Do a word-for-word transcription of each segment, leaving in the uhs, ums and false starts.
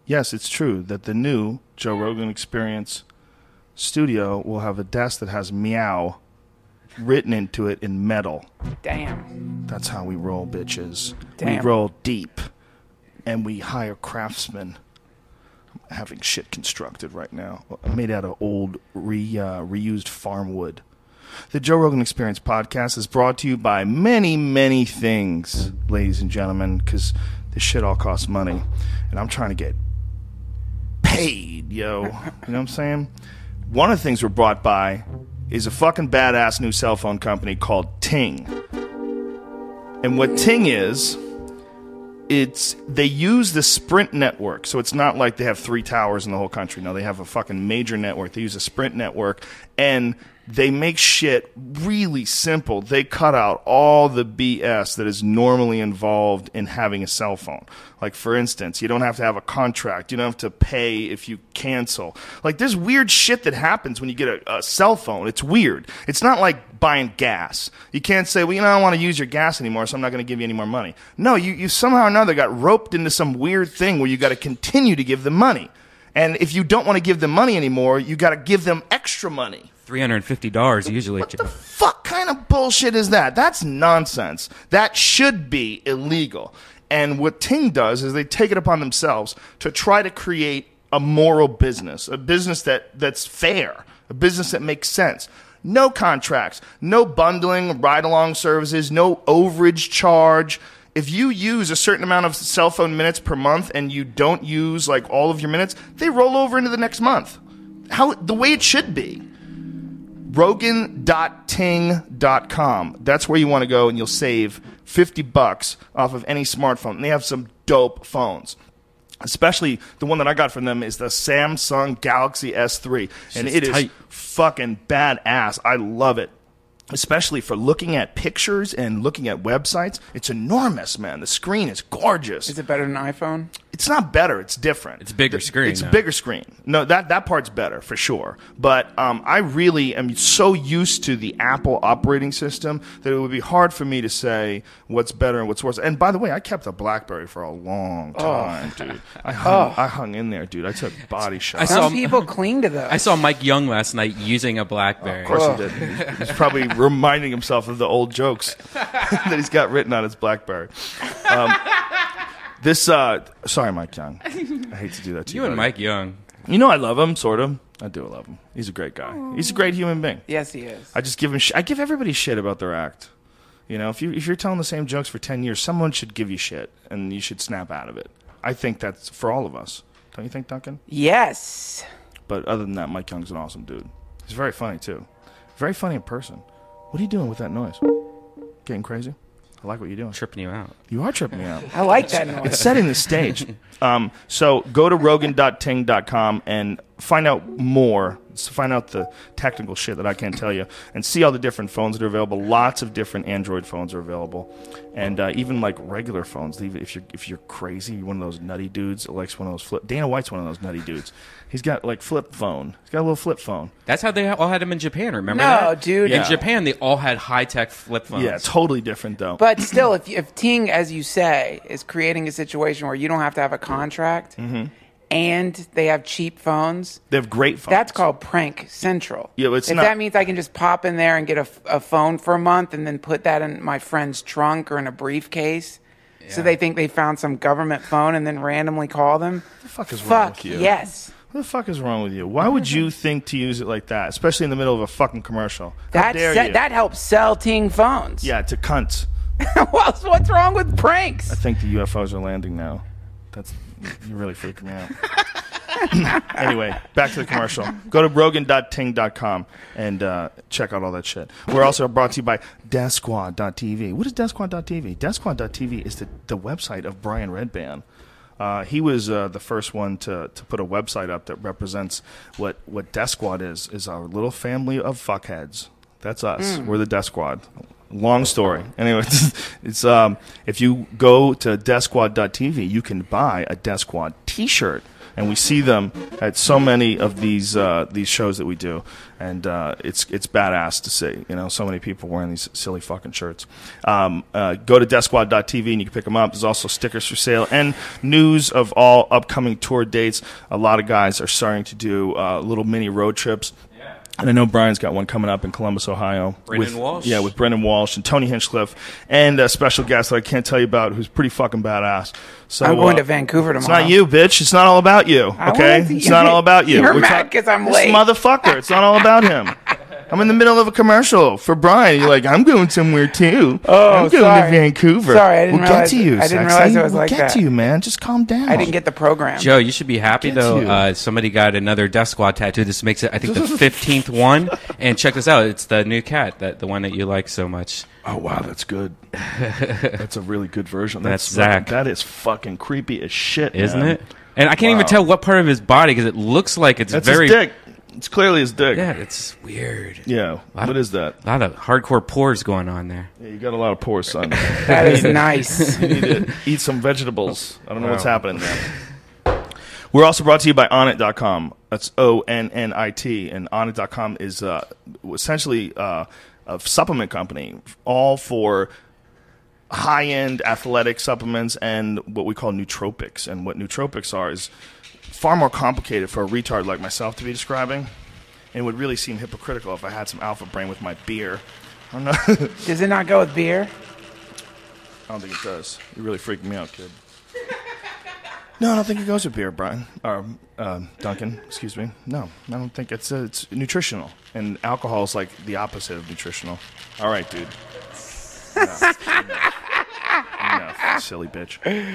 yes, it's true that the new Joe Rogan Experience studio will have a desk that has meow written into it in metal. Damn. That's how we roll, bitches. Damn. We roll deep, and we hire craftsmen. I'm having shit constructed right now, made out of old, re, uh, reused farm wood. The Joe Rogan Experience podcast is brought to you by many, many things, ladies and gentlemen, because this shit all costs money, and I'm trying to get paid, yo. You know what I'm saying? One of the things we're brought by is a fucking badass new cell phone company called Ting. And what Ting is, it's they use the Sprint network. So it's not like they have three towers in the whole country. No, they have a fucking major network. They use a Sprint network, and they make shit really simple. They cut out all the B S that is normally involved in having a cell phone. Like, for instance, you don't have to have a contract. You don't have to pay if you cancel. Like, there's weird shit that happens when you get a, a cell phone. It's weird. It's not like buying gas. You can't say, well, you know, I don't want to use your gas anymore, so I'm not going to give you any more money. No, you, you somehow or another got roped into some weird thing where you got to continue to give them money. And if you don't want to give them money anymore, you got to give them extra money. three hundred fifty dollars usually. What the fuck kind of bullshit is that? That's nonsense. That should be illegal. And what Ting does is they take it upon themselves to try to create a moral business, a business that, that's fair, a business that makes sense. No contracts, no bundling, ride-along services, no overage charge. If you use a certain amount of cell phone minutes per month and you don't use like all of your minutes, they roll over into the next month. How the way it should be. Rogan dot ting dot com. That's where you want to go, and you'll save fifty bucks off of any smartphone. And they have some dope phones. Especially the one that I got from them is the Samsung Galaxy S three. And it is tight. Fucking badass. I love it. Especially for looking at pictures and looking at websites. It's enormous, man. The screen is gorgeous. Is it better than iPhone? It's not better. It's different. It's a bigger screen. It's no. a bigger screen. No, that, that part's better, for sure. But um, I really am so used to the Apple operating system that it would be hard for me to say what's better and what's worse. And by the way, I kept a BlackBerry for a long time, oh. dude. I hung, oh. I hung in there, dude. I took body shots. Some people cling to those. I saw Mike Young last night using a BlackBerry. Oh, of course oh. he did. He's probably reminding himself of the old jokes that he's got written on his BlackBerry. Um, this, uh, sorry, Mike Young. I hate to do that to you. You and buddy. Mike Young. You know I love him, sort of. I do love him. He's a great guy. He's a great human being. Yes, he is. I just give him. Sh- I give everybody shit about their act. You know, if you if you're telling the same jokes for ten years, someone should give you shit, and you should snap out of it. I think that's for all of us. Don't you think, Duncan? Yes. But other than that, Mike Young's an awesome dude. He's very funny too. Very funny in person. What are you doing with that noise? Getting crazy? I like what you're doing. Tripping you out. You are tripping me out. I like that noise. It's setting the stage. Um, so go to rogan dot ting dot com and find out more. Find out the technical shit that I can't tell you, and see all the different phones that are available. Lots of different Android phones are available, and uh, even like regular phones. Even if you're if you're crazy, you're one of those nutty dudes that likes one of those flip. Dana White's one of those nutty dudes. He's got like flip phone. He's got a little flip phone. That's how they all had them in Japan. Remember no, that? No, dude. In yeah. Japan, they all had high tech flip phones. Yeah, totally different though. But still, if if Ting, as you say, is creating a situation where you don't have to have a contract. Mm-hmm. And they have cheap phones. They have great phones. That's called Prank Central. Yeah, it's if not, that means I can just pop in there and get a, a phone for a month and then put that in my friend's trunk or in a briefcase, yeah. so they think they found some government phone and then randomly call them. What the fuck is fuck, wrong with you? Yes. What the fuck is wrong with you? Why would you think to use it like that, especially in the middle of a fucking commercial? How That's, dare that, you? that helps sell Ting phones. Yeah, to cunts. well, what's wrong with pranks? I think the U F Os are landing now. That's you're really freaking me out. Anyway, back to the commercial. Go to rogan dot ting dot com and uh, check out all that shit. We're also brought to you by death squad dot t v. What is death squad dot t v? death squad dot t v is the, the website of Brian Redban. Uh, he was uh, the first one to, to put a website up that represents what, what Death Squad is, is our little family of fuckheads. That's us. Mm. We're the Death Squad. Long story. Anyway, it's um, if you go to death squad dot t v, you can buy a Death Squad t-shirt. and we see them at so many of these uh, these shows that we do, and uh, it's it's badass to see. You know, so many people wearing these silly fucking shirts. Um, uh, go to death squad dot t v and you can pick them up. There's also stickers for sale and news of all upcoming tour dates. A lot of guys are starting to do uh, little mini road trips. And I know Brian's got one coming up in Columbus, Ohio. Brendan with, Walsh? Yeah, with Brendan Walsh and Tony Hinchcliffe and a special guest that I can't tell you about who's pretty fucking badass. So I'm going uh, to Vancouver tomorrow. It's not you, bitch. It's not all about you, I okay? wanted to- It's not all about you. You're We're mad talk- 'cause I'm this late. motherfucker. It's not all about him. I'm in the middle of a commercial for Brian. You're like, I'm going somewhere too. Oh, I'm going sorry. to Vancouver. Sorry, I didn't we'll realize- get to you, I didn't sexy. realize it was we'll like get that. to you, man. Just calm down. I didn't get the program. Joe, you should be happy Get though. you. Uh, somebody got another Death Squad tattoo. This makes it, I think, the fifteenth one. And check this out. It's the new cat, that the one that you like so much. Oh wow, that's good. That's a really good version. That's, That's Zach. fucking- That is fucking creepy as shit, Isn't man. it? And I can't even Wow. tell what part of his body because it looks like it's That's very. his dick. It's clearly his dick. Yeah, it's weird. Yeah. What is that? A lot of hardcore pores going on there. Yeah, you got a lot of pores, son. That is nice. You need to eat some vegetables. I don't know what's Wow. happening there. We're also brought to you by Onnit dot com. That's O N N I T. And Onnit dot com is uh, essentially uh, a supplement company, all for high-end athletic supplements and what we call nootropics. And what nootropics are is far more complicated for a retard like myself to be describing. And it would really seem hypocritical if I had some alpha brain with my beer. I don't know. Does it not go with beer? I don't think it does. You're really freaking me out, kid. No, I don't think it goes with beer, Brian. Or uh, Duncan, excuse me. No, I don't think it's uh, it's nutritional. And alcohol is like the opposite of nutritional. All right, dude. Enough. Enough. Enough, silly bitch.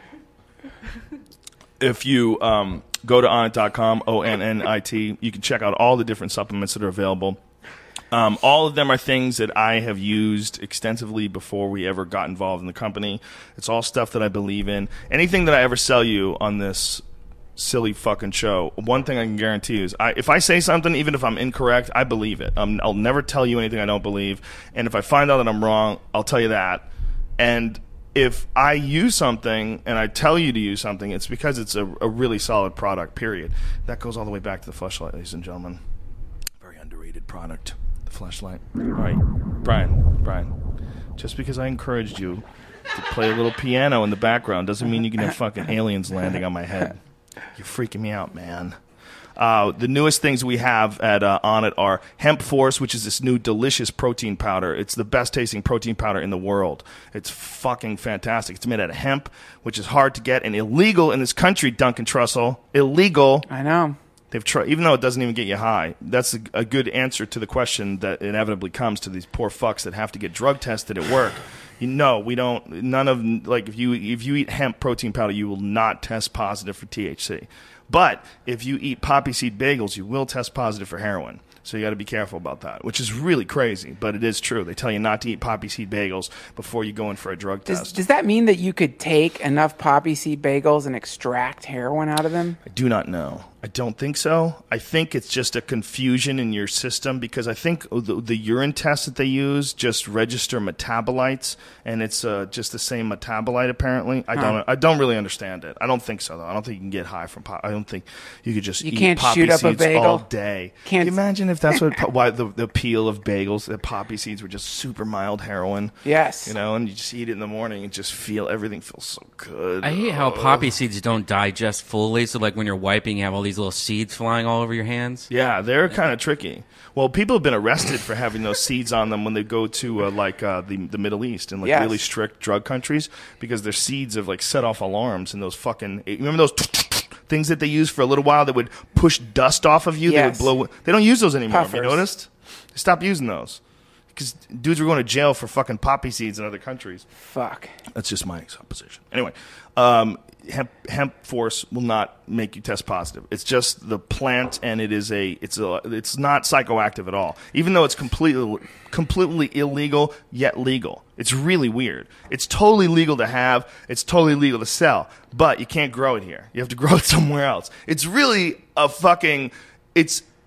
If you um, go to Onnit dot com, O N N I T, you can check out all the different supplements that are available. Um, all of them are things that I have used extensively before we ever got involved in the company. It's all stuff that I believe in. Anything that I ever sell you on this silly fucking show, one thing I can guarantee you is I, if I say something, even if I'm incorrect, I believe it. Um, I'll never tell you anything I don't believe. And if I find out that I'm wrong, I'll tell you that. And if I use something and I tell you to use something, it's because it's a, a really solid product, period. That goes all the way back to the Fleshlight, ladies and gentlemen. Very underrated product. Flashlight. All right, Brian, Brian, just because I encouraged you to play a little piano in the background doesn't mean you can have fucking aliens landing on my head. You're freaking me out, man. Uh, the newest things we have at uh, Onnit are Hemp Force, which is this new delicious protein powder. It's the best tasting protein powder in the world. It's fucking fantastic. It's made out of hemp, which is hard to get and illegal in this country, Duncan Trussell. Illegal. I know. They've tried, even though it doesn't even get you high. That's a, a good answer to the question that inevitably comes to these poor fucks that have to get drug tested at work. You know, we don't. None of like if you if you eat hemp protein powder, you will not test positive for T H C. But if you eat poppy seed bagels, you will test positive for heroin. So you got to be careful about that, which is really crazy, but it is true. They tell you not to eat poppy seed bagels before you go in for a drug Does, test. does that mean that you could take enough poppy seed bagels and extract heroin out of them? I do not know. I don't think so. I think it's just a confusion in your system because I think the, the urine tests that they use just register metabolites, and it's uh, just the same metabolite apparently. I don't. I don't really understand it. I don't think so though. I don't think you can get high from pop. I don't think you could just You eat can't poppy shoot up a seeds bagel? all day. Can't- Can you imagine if that's what why the, the appeal of bagels, the poppy seeds were just super mild heroin. Yes. You know, and you just eat it in the morning and just feel everything feels so good. I hate how poppy seeds don't digest fully. So, like when you're wiping, you have all these little seeds flying all over your hands. Yeah, they're kind of tricky. Well, people have been arrested for having those seeds on them when they go to uh, like uh, the the Middle East and like Yes. really strict drug countries because their seeds have like set off alarms and those fucking you remember those things that they used for a little while that would push dust off of you. Yes. They would blow. They don't use those anymore. Have you Puffers. noticed? They stopped using those because dudes were going to jail for fucking poppy seeds in other countries. Fuck. That's just my supposition. Anyway, um, hemp, hemp Force will not make you test positive. It's just the plant, and it is a it's a it's not psychoactive at all. Even though it's completely completely illegal yet legal. It's really weird. It's totally legal to have. It's totally legal to sell, but you can't grow it here. You have to grow it somewhere else. It's really a fucking. It's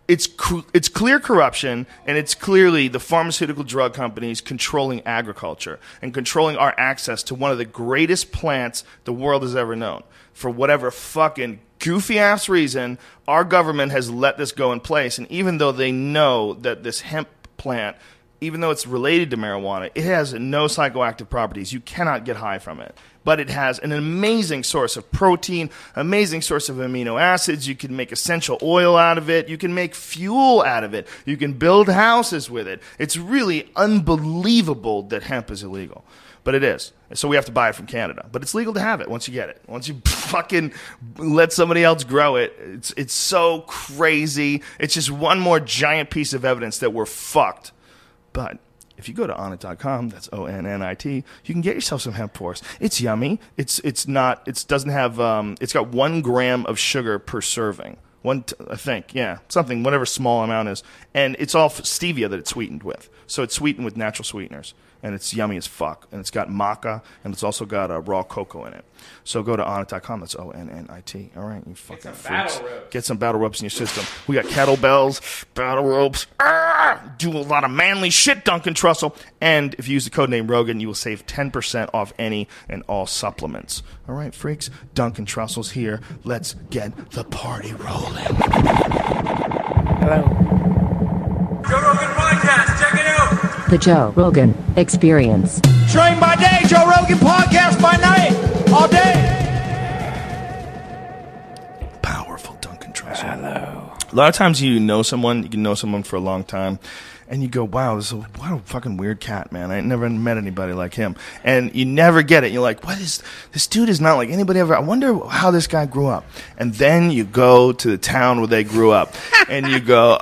it's cr- it's clear corruption, and it's clearly the pharmaceutical drug companies controlling agriculture and controlling our access to one of the greatest plants the world has ever known. For whatever fucking goofy ass reason, our government has let this go in place, and even though they know that this hemp plant, even though it's related to marijuana, it has no psychoactive properties. You cannot get high from it. But it has an amazing source of protein, amazing source of amino acids. You can make essential oil out of it. You can make fuel out of it. You can build houses with it. It's really unbelievable that hemp is illegal. But it is. So we have to buy it from Canada. But it's legal to have it once you get it. Once you fucking let somebody else grow it, it's it's so crazy. It's just one more giant piece of evidence that we're fucked. But if you go to Onnit dot com, that's O N N I T, you can get yourself some hemp force. It's yummy. It's it's not. It doesn't have. Um, it's got one gram of sugar per serving. One, t- I think, yeah, something, whatever small amount is, and it's all stevia that it's sweetened with. So it's sweetened with natural sweeteners, and it's yummy as fuck. And it's got maca, and it's also got uh, raw cocoa in it. So go to Onnit dot com. That's O N N I T. All right, you fucking Get some freaks. battle ropes. Get some battle ropes in your system. We got kettlebells, battle ropes. Ah! Do a lot of manly shit, Duncan Trussell. And if you use the code name Rogan, you will save ten percent off any and all supplements. All right, freaks. Duncan Trussell's here. Let's get the party rolling. Hello. Joe Rogan Podcast, check it out. The Joe Rogan Experience. Train by day, Joe Rogan Podcast by night, all day. Powerful Duncan Trussell. Hello. A lot of times you know someone, you can know someone for a long time, and you go, wow, this is a, what a fucking weird cat, man. I never met anybody like him. And you never get it. You're like, what is, this dude is not like anybody ever, I wonder how this guy grew up. And then you go to the town where they grew up, and you go,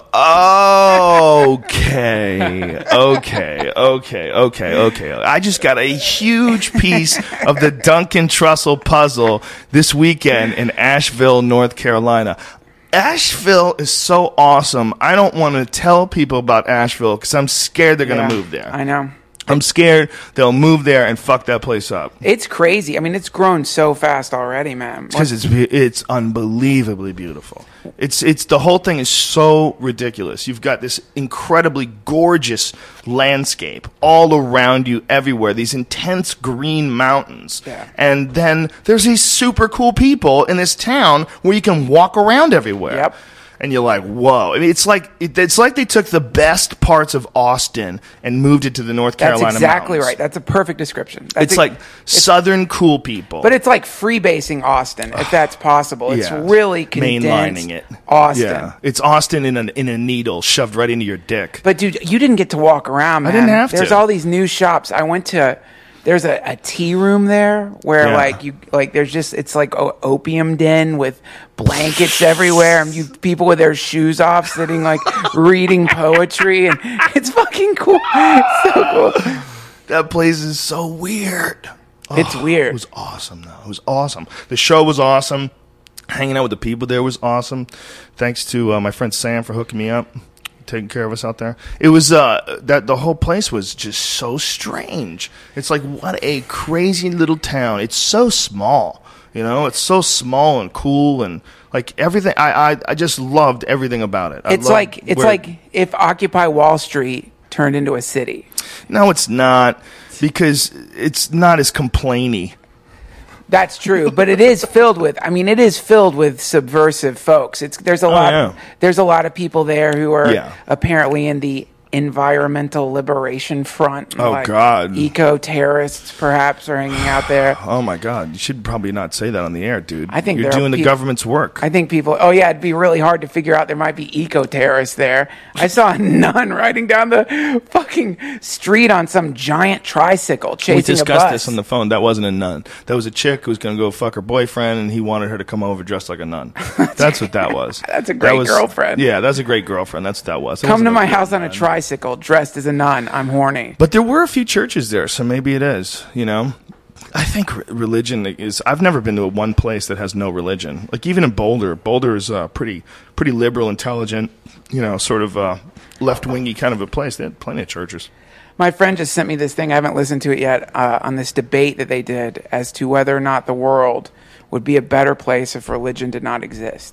okay, okay, okay, okay, okay. I just got a huge piece of the Duncan Trussell puzzle this weekend in Asheville, North Carolina. Asheville is so awesome. I don't want to tell people about Asheville because I'm scared they're going Yeah, to move there. I know. I'm scared they'll move there and fuck that place up. It's crazy. I mean, it's grown so fast already, man. Because it's be- it's unbelievably beautiful. It's it's the whole thing is so ridiculous. You've got this incredibly gorgeous landscape all around you, everywhere. These intense green mountains, Yeah. and then there's these super cool people in this town where you can walk around everywhere. Yep. And you're like, whoa! I mean, it's like it, it's like they took the best parts of Austin and moved it to the North That's Carolina exactly mountains. right. That's a perfect description. That's It's ex- like southern cool people. But it's like freebasing Austin, if that's possible. It's Yeah. really condensed mainlining it. Austin. Yeah, it's Austin in a in a needle shoved right into your dick. But dude, you didn't get to walk around, man. didn't have to. There's all these new shops. I went to. There's a, a tea room there where Yeah. like you like there's just it's like a opium den with blankets everywhere and you people with their shoes off sitting like reading poetry and it's fucking cool. It's so cool. That place is so weird. It's Oh, weird. It was awesome, though. It was awesome. The show was awesome. Hanging out with the people there was awesome. Thanks to uh, my friend Sam for hooking me up, taking care of us out there. It was uh, that the whole place was just so strange. It's like what a crazy little town. It's so small, you know. It's so small and cool and like everything. I I, I just loved everything about it. I It's loved like it's where- like if Occupy Wall Street turned into a city. no, it's not because it's not as complainy. That's true, but it is filled with. I mean, it is filled with subversive folks. It's there's a lot. yeah. There's a lot of people there who are Yeah. apparently in the Environmental Liberation Front. Oh, God. Eco terrorists perhaps are hanging out there. Oh my God! You should probably not say that on the air, dude. I think you're there are doing the peop- government's work. I think people. Oh yeah, it'd be really hard to figure out there might be eco terrorists there. I saw a nun riding down the fucking street on some giant tricycle chasing we a discussed bus. this on the phone. That wasn't a nun. That was a chick who was going to go fuck her boyfriend, and he wanted her to come over dressed like a nun. That's what that was. That's a That great was- girlfriend. Yeah, that's a great girlfriend. That's what that was. It Come wasn't to a my real house on a nun. tricycle dressed as a nun. I'm horny. But there were a few churches there, so maybe it is. You know, I think re- religion is. I've never been to a one place that has no religion. Like even in Boulder, Boulder is uh, pretty pretty liberal, intelligent. You know, sort of uh, left wingy kind of a place. They had plenty of churches. My friend just sent me this thing. I haven't listened to it yet uh, on this debate that they did as to whether or not the world would be a better place if religion did not exist.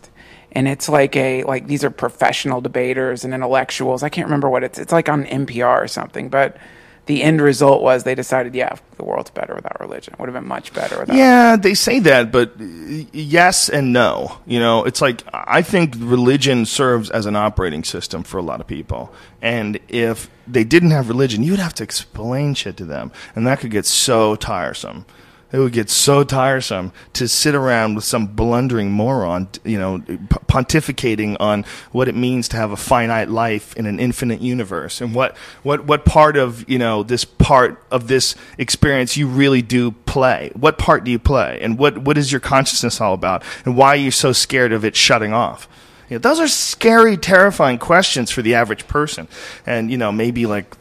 and it's like a like these are professional debaters and intellectuals. I can't remember what it's. It's like on N P R or something, but the end result was they decided, yeah, the world's better without religion. It would have been much better without Yeah, they say that, but yes and no. You know, it's like I think religion serves as an operating system for a lot of people. And if they didn't have religion, you would have to explain shit to them. And that could get so tiresome. It would get so tiresome to sit around with some blundering moron, you know, pontificating on what it means to have a finite life in an infinite universe, and what, what, what part of, you know, this part of this experience you really do play. What part do you play? And what, what is your consciousness all about? And why are you so scared of it shutting off? You know, those are scary, terrifying questions for the average person. And, you know, maybe like,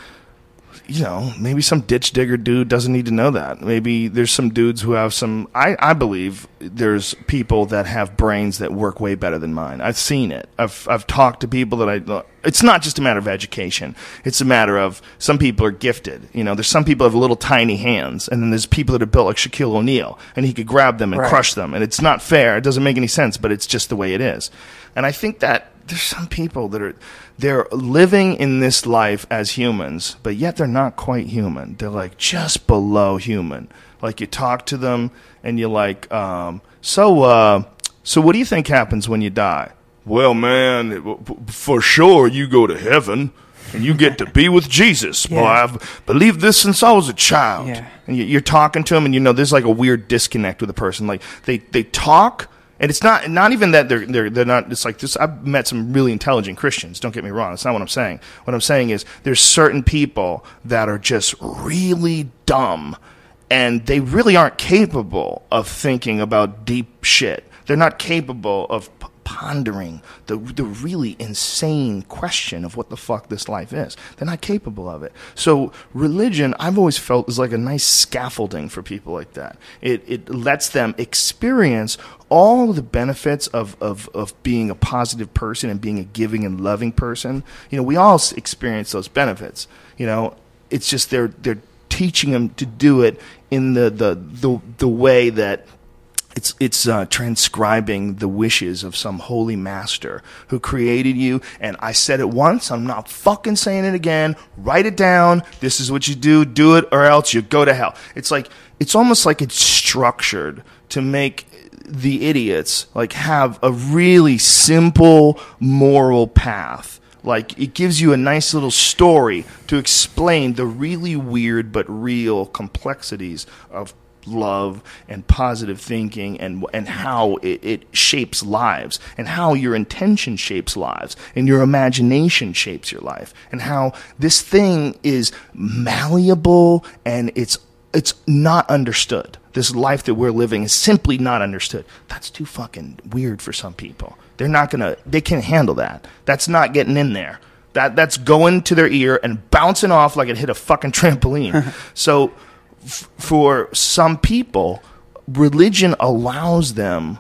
you know, maybe some ditch digger dude doesn't need to know that. Maybe there's some dudes who have some, I, I believe there's people that have brains that work way better than mine. I've seen it. I've, I've talked to people that I, it's not just a matter of education. It's a matter of some people are gifted. You know, there's some people have little tiny hands, and then there's people that are built like Shaquille O'Neal, and he could grab them and Right. crush them. And it's not fair. It doesn't make any sense, but it's just the way it is. And I think that there's some people that are, they're living in this life as humans, but yet they're not quite human. They're like just below human. Like you talk to them and you're like, um, so, uh, so what do you think happens when you die? Well, man, it, for sure you go to heaven and you get to be with Jesus. Yeah. Well, I've believed this since I was a child. Yeah. And you- you're talking to them, and you know there's like a weird disconnect with the person. Like they, they talk. And it's not not even that they're they're they're not. It's like this. I've met some really intelligent Christians. Don't get me wrong. That's not what I'm saying. What I'm saying is there's certain people that are just really dumb, and they really aren't capable of thinking about deep shit. They're not capable of p- pondering the the really insane question of what the fuck this life is. They're not capable of it. So religion, I've always felt, is like a nice scaffolding for people like that. It it lets them experience all the benefits of, of, of being a positive person and being a giving and loving person. You know, we all s- experience those benefits. You know, it's just they're they're teaching them to do it in the the the, the way that It's it's uh, transcribing the wishes of some holy master who created you. And I said it once, I'm not fucking saying it again. Write it down. This is what you do. Do it, or else you go to hell. It's like it's almost like it's structured to make the idiots like have a really simple moral path. Like it gives you a nice little story to explain the really weird but real complexities of love and positive thinking, and and how it, it shapes lives, and how your intention shapes lives, and your imagination shapes your life, and how this thing is malleable, and it's it's not understood. This life that we're living is simply not understood. That's too fucking weird for some people. They're not gonna, they can't handle that. That's not getting in there. That that's going to their ear and bouncing off like it hit a fucking trampoline. So f- for some people, religion allows them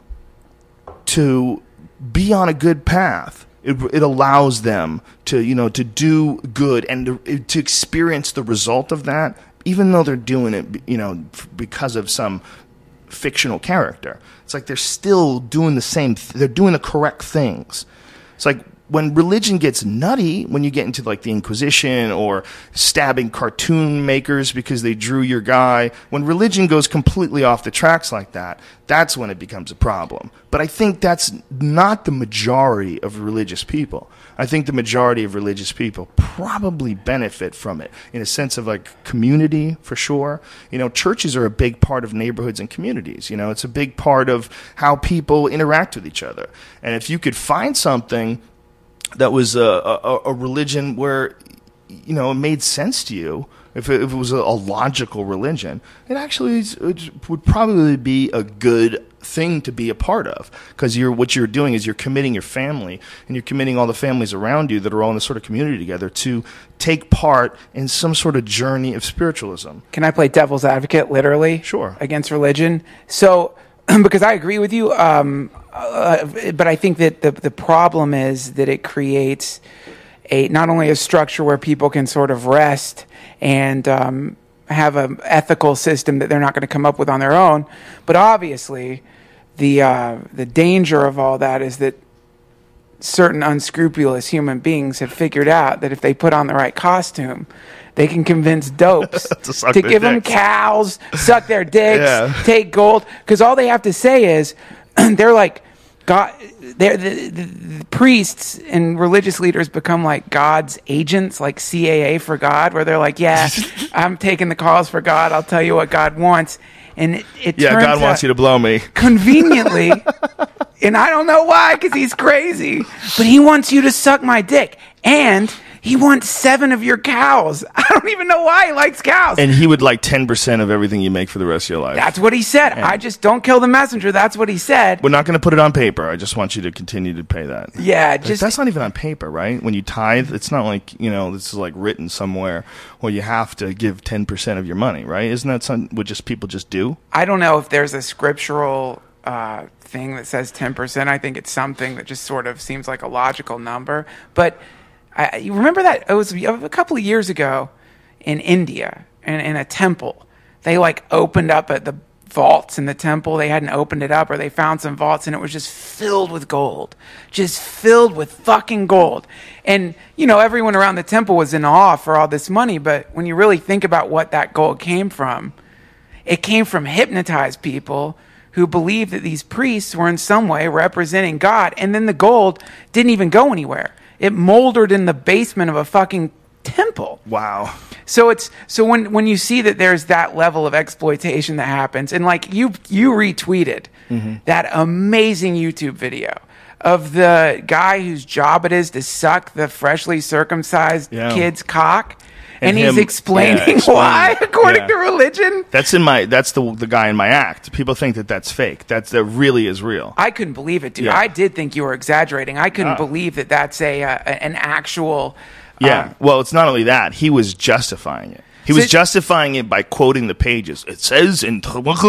to be on a good path. It, it allows them to, you know, to do good and to, to experience the result of that, even though they're doing it, you know, f- because of some fictional character. It's like they're still doing the same, th- they're doing the correct things. It's like when religion gets nutty, when you get into like the Inquisition or stabbing cartoon makers because they drew your guy, when religion goes completely off the tracks like that, that's when it becomes a problem. But I think that's not the majority of religious people. I think the majority of religious people probably benefit from it in a sense of like community, for sure. You know, churches are a big part of neighborhoods and communities. You know, it's a big part of how people interact with each other. And if you could find something that was a, a, a religion where, you know, it made sense to you, if it, if it was a, a logical religion, it actually is, it would probably be a good thing to be a part of, because you're what you're doing is you're committing your family and you're committing all the families around you that are all in this sort of community together to take part in some sort of journey of spiritualism. Can I play devil's advocate, literally? Sure. Against religion? So, because I agree with you, um, uh, but I think that the the problem is that it creates a not only a structure where people can sort of rest and um, have an ethical system that they're not going to come up with on their own, but obviously the uh, the danger of all that is that certain unscrupulous human beings have figured out that if they put on the right costume, they can convince dopes To to, suck their give them dicks. cows, suck their dicks, Yeah. take gold. Because all they have to say is, they're like, God, they're the, the, the priests and religious leaders become like God's agents, like C A A for God, where they're like, yeah, I'm taking the calls for God. I'll tell you what God wants. And it, it Yeah, turns God wants out you to blow me. conveniently, and I don't know why, because he's crazy, but he wants you to suck my dick. And he wants seven of your cows. I don't even know why he likes cows. And he would like ten percent of everything you make for the rest of your life. That's what he said. I just don't kill the messenger. That's what he said. We're not going to put it on paper. I just want you to continue to pay that. Yeah, Like, just that's not even on paper, right? When you tithe, it's not like, you know, this is like written somewhere where you have to give ten percent of your money, right? Isn't that something what just people just do? I don't know if there's a scriptural uh, thing that says ten percent. I think it's something that just sort of seems like a logical number. But I, you remember that it was a couple of years ago in India, in, in a temple. They like opened up at the vaults in the temple. They hadn't opened it up, or they found some vaults, and it was just filled with gold, just filled with fucking gold. And you know, everyone around the temple was in awe for all this money. But when you really think about what that gold came from, it came from hypnotized people who believed that these priests were in some way representing God. And then the gold didn't even go anywhere. It moldered in the basement of a fucking temple. Wow. So it's so when when you see that there's that level of exploitation that happens, and like you you retweeted Mm-hmm. that amazing YouTube video of the guy whose job it is to suck the freshly circumcised Yeah. kid's cock. And, And he's him- explaining yeah, explaining. why, according Yeah. to religion. That's in my. That's the the guy in my act. People think that that's fake. That's that really is real. I couldn't believe it, dude. Yeah. I did think you were exaggerating. I couldn't Ah. believe that that's a, uh, an actual. Yeah. um, Well, it's not only that. He was justifying it. He was So- justifying it by quoting the pages. It says in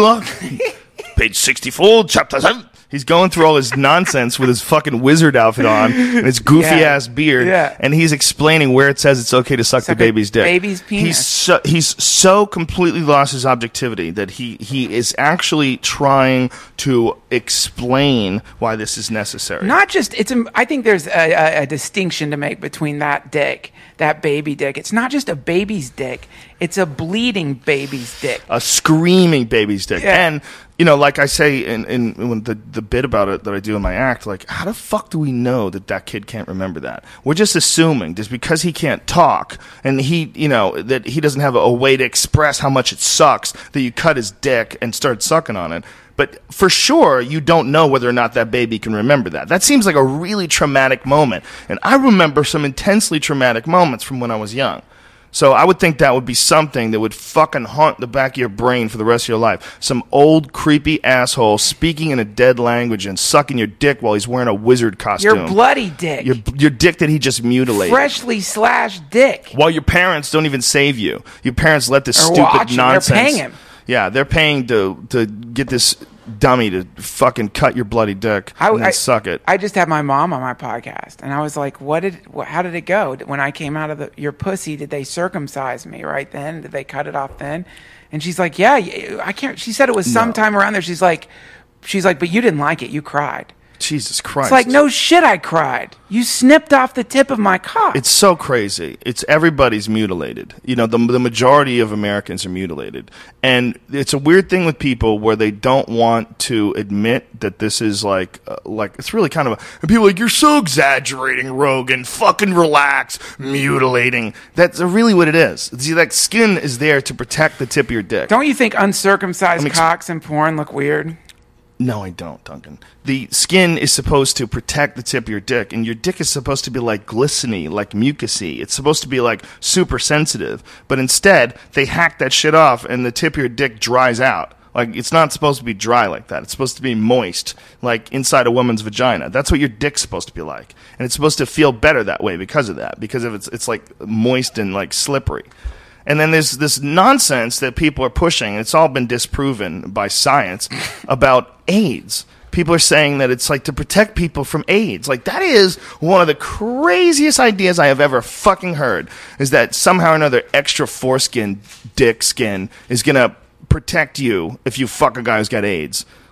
page sixty-four, chapter seven. He's going through all his nonsense with his fucking wizard outfit on and his goofy Yeah. ass beard, Yeah. and he's explaining where it says it's okay to suck, Suck the a baby's dick. baby's penis. He's so, he's so completely lost his objectivity that he he is actually trying to explain why this is necessary. Not just it's. A, I think there's a, a, a distinction to make between that dick, that baby dick. It's not just a baby's dick. It's a bleeding baby's dick. A screaming baby's dick. Yeah. And, you know, like I say in, in when the, the bit about it that I do in my act, like, how the fuck do we know that that kid can't remember that? We're just assuming just because he can't talk and he, you know, that he doesn't have a, a way to express how much it sucks that you cut his dick and start sucking on it. But for sure, you don't know whether or not that baby can remember that. That seems like a really traumatic moment. And I remember some intensely traumatic moments from when I was young. So I would think that would be something that would fucking haunt the back of your brain for the rest of your life. Some old creepy asshole speaking in a dead language and sucking your dick while he's wearing a wizard costume. Your bloody dick. Your, your dick that he just mutilated. Freshly slashed dick. While your parents don't even save you. Your parents let this Or stupid watch him. They're nonsense. paying him. Yeah, they're paying to to get this dummy to fucking cut your bloody dick I- and then I- suck it. I just had my mom on my podcast, and I was like, "What did? What, how did it go when I came out of the, your pussy? Did they circumcise me right then? Did they cut it off then?" And she's like, "Yeah, y- I can't." She said it was sometime around there. She's like, "She's like, but you didn't like it. You cried." Jesus Christ. It's like, no shit, I cried. You snipped off the tip of my cock. It's so crazy. It's everybody's mutilated. You know, the the majority of Americans are mutilated. And it's a weird thing with people where they don't want to admit that this is like, uh, like it's really kind of a, and people are like, you're so exaggerating, Rogan. Fucking relax. Mutilating. That's really what it is. See, that skin is there to protect the tip of your dick. Don't you think uncircumcised Let me ex- cocks in porn look weird? No, I don't, Duncan. The skin is supposed to protect the tip of your dick, and your dick is supposed to be like glistening, like mucusy. It's supposed to be like super sensitive, but instead they hack that shit off, and the tip of your dick dries out. Like, it's not supposed to be dry like that. It's supposed to be moist, like inside a woman's vagina. That's what your dick's supposed to be like, and it's supposed to feel better that way because of that. Because of it's it's like moist and like slippery. And then there's this nonsense that people are pushing. It's all been disproven by science about AIDS. People are saying that it's like to protect people from AIDS. Like, that is one of the craziest ideas I have ever fucking heard, is that somehow or another extra foreskin, dick skin, is going to protect you if you fuck a guy who's got AIDS.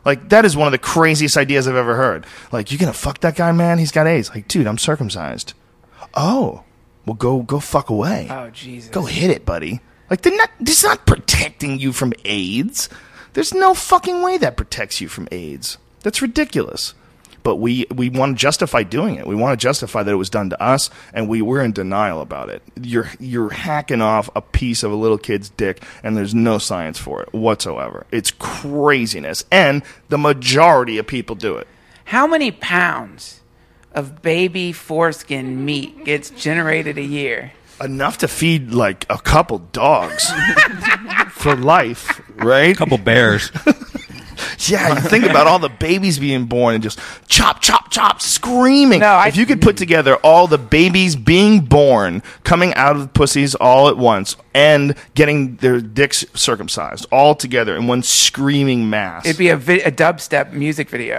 Like, that is one of the craziest ideas I've ever heard. Like, you're gonna fuck that guy, man? He's got AIDS. Like, dude, I'm circumcised. Oh, well, go go fuck away. Oh, Jesus. Go hit it, buddy. Like, they're not. It's not protecting you from AIDS. There's no fucking way that protects you from AIDS. That's ridiculous. But we, we want to justify doing it. We want to justify that it was done to us, and we, we're in denial about it. You're you're hacking off a piece of a little kid's dick, and there's no science for it whatsoever. It's craziness, and the majority of people do it. How many pounds of baby foreskin meat gets generated a year? Enough to feed, like, a couple dogs for life, right? A couple bears. Yeah, you think about all the babies being born and just chop, chop, chop, screaming. No, I- if you could put together all the babies being born, coming out of the pussies all at once, and getting their dicks circumcised all together in one screaming mass. It'd be a, vi- a dubstep music video.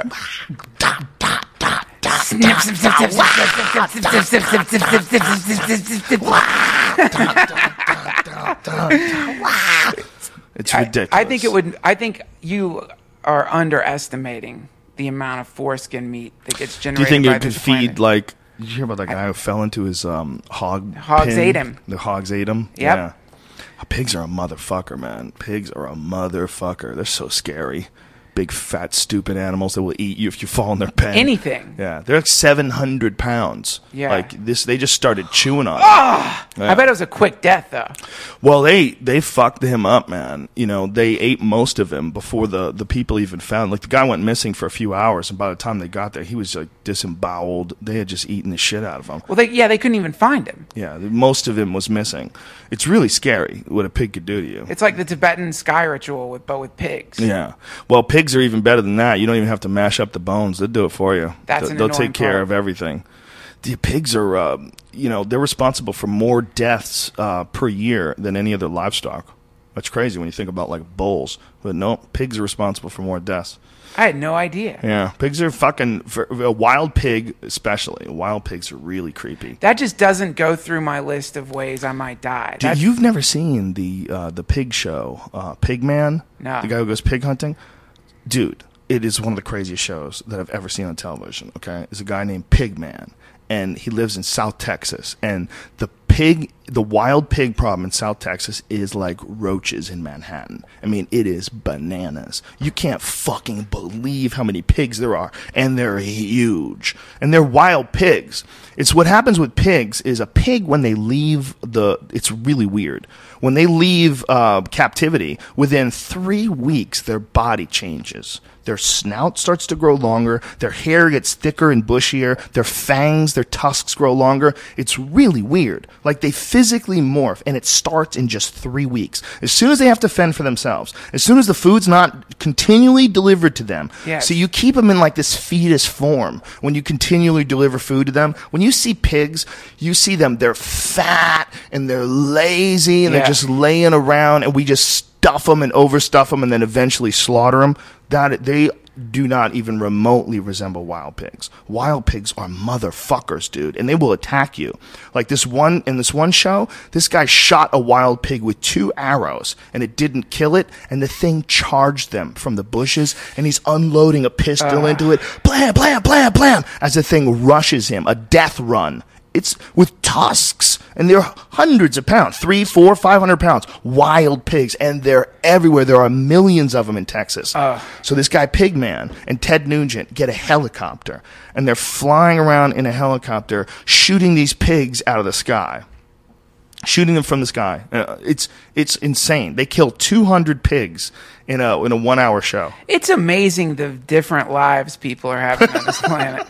It's I, ridiculous. I think it would. I think you are underestimating the amount of foreskin meat that gets Do you generated. think by it could this feed, planet. like, did you hear about that guy who fell into his um, hog Hogs pen? ate him. The hogs ate him? Yep. Yeah. Pigs are a motherfucker, man. Pigs are a motherfucker. They're so scary. Big, fat, stupid animals that will eat you if you fall in their pen. Anything. Yeah. They're like seven hundred pounds. Yeah. Like, this, they just started chewing on Ah! it. Yeah. I bet it was a quick death, though. Well, they they fucked him up, man. You know, they ate most of him before the, the people even found. Like, the guy went missing for a few hours, and by the time they got there, he was like disemboweled. They had just eaten the shit out of him. Well, they, yeah, they couldn't even find him. Yeah, the- most of him was missing. It's really scary what a pig could do to you. It's like the Tibetan sky ritual, with but with pigs. Yeah. Well, pigs are even better than that. You don't even have to mash up the bones. They'll do it for you. That's they'll, an they'll annoying take care part. of everything. The pigs are, uh, you know, they're responsible for more deaths uh, per year than any other livestock. That's crazy when you think about, like, bulls. But no, pigs are responsible for more deaths. I had no idea. Yeah, pigs are fucking, for a wild pig especially, wild pigs are really creepy. That just doesn't go through my list of ways I might die. Dude, That's- you've never seen the uh, the pig show, uh, Pigman? No. The guy who goes pig hunting? Dude, it is one of the craziest shows that I've ever seen on television, okay? It's a guy named Pigman, and he lives in South Texas. And the pig, the wild pig problem in South Texas is like roaches in Manhattan. I mean, it is bananas. You can't fucking believe how many pigs there are, and they're huge. And they're wild pigs. It's what happens with pigs is a pig, when they leave the, it's really weird. When they leave uh, captivity, within three weeks, their body changes. Their snout starts to grow longer. Their hair gets thicker and bushier. Their fangs, their tusks grow longer. It's really weird. Like, they physically morph, and it starts in just three weeks. As soon as they have to fend for themselves, as soon as the food's not continually delivered to them. Yes. So you keep them in, like, this fetus form when you continually deliver food to them. When you see pigs, you see them, they're fat and they're lazy and Yeah. they're just laying around, and we just stuff them and overstuff them and then eventually slaughter them. That they do not even remotely resemble wild pigs. Wild pigs are motherfuckers, dude, and they will attack you. Like this one, in this one show, this guy shot a wild pig with two arrows, and it didn't kill it, and the thing charged them from the bushes, and he's unloading a pistol Uh. into it, blam, blam, blam, blam, as the thing rushes him, a death run. It's with tusks, and they're hundreds of pounds, three, four, five hundred pounds. Wild pigs, and they're everywhere. There are millions of them in Texas. Uh. So this guy Pigman and Ted Nugent get a helicopter, and they're flying around in a helicopter, shooting these pigs out of the sky, shooting them from the sky. Uh, it's it's insane. They kill two hundred pigs in a in a one hour show. It's amazing the different lives people are having on this planet.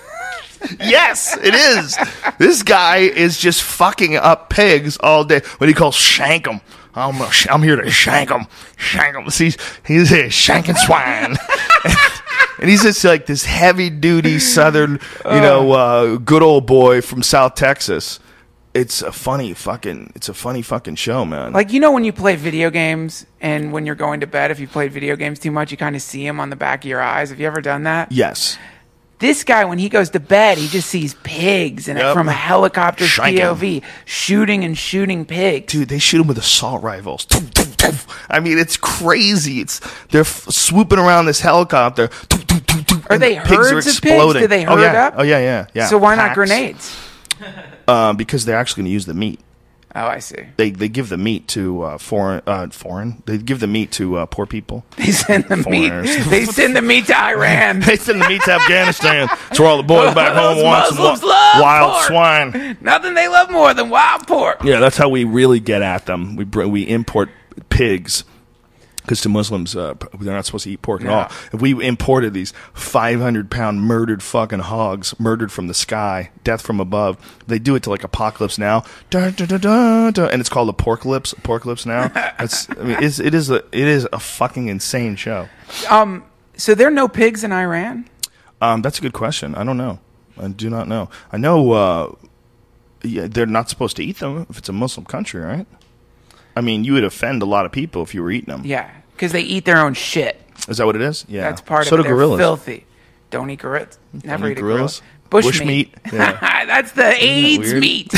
Yes, it is. This guy is just fucking up pigs all day. What he calls shank 'em. I'm, a, I'm here to shank 'em. Shank 'em. He's, he's a shanking swine. And he's just like this heavy duty southern, you know, uh, good old boy from South Texas. It's a funny fucking, it's a funny fucking show, man. Like, you know, when you play video games and when you're going to bed, if you played video games too much, you kind of see them on the back of your eyes. Have you ever done that? Yes. This guy, when he goes to bed, he just sees pigs and Yep. from a helicopter's Shank 'em. P O V, shooting and shooting pigs. Dude, they shoot him with assault rifles. I mean, it's crazy. It's they're f- swooping around this helicopter. Are they pigs herds are of pigs? exploding. Do they herd oh, yeah. up? Oh yeah, yeah, yeah. So why not Packs. grenades? Uh, because they're actually going to use the meat. Oh, I see. They they give the meat to uh, foreign uh, foreign. They give the meat to uh, poor people. They send the meat. Foreigners. They send the meat to Iran. They send the meat to Afghanistan. That's where all the boys back Those home want some Muslims wi- love wild pork. swine. Nothing they love more than wild pork. Yeah, that's how we really get at them. We br- we import pigs. Because to Muslims, uh, they're not supposed to eat pork at Yeah. all. If we imported these five hundred pound murdered fucking hogs, murdered from the sky, death from above, they do it to like Apocalypse Now, da, da, da, da, da, and it's called Apocalypse. Apocalypse Now. It's, I mean, it's, it is a it is a fucking insane show. Um, so there are no pigs in Iran? Um, that's a good question. I don't know. I do not know. I know uh, yeah, they're not supposed to eat them if it's a Muslim country, right? I mean, you would offend a lot of people if you were eating them. Yeah, because they eat their own shit. Is that what it is? Yeah. That's part so of it. do They're gorillas. filthy. Don't eat gorillas. Never eat eat a gorillas? gorilla. Bush, Bush meat. meat? Yeah. That's the AIDS weird? meat.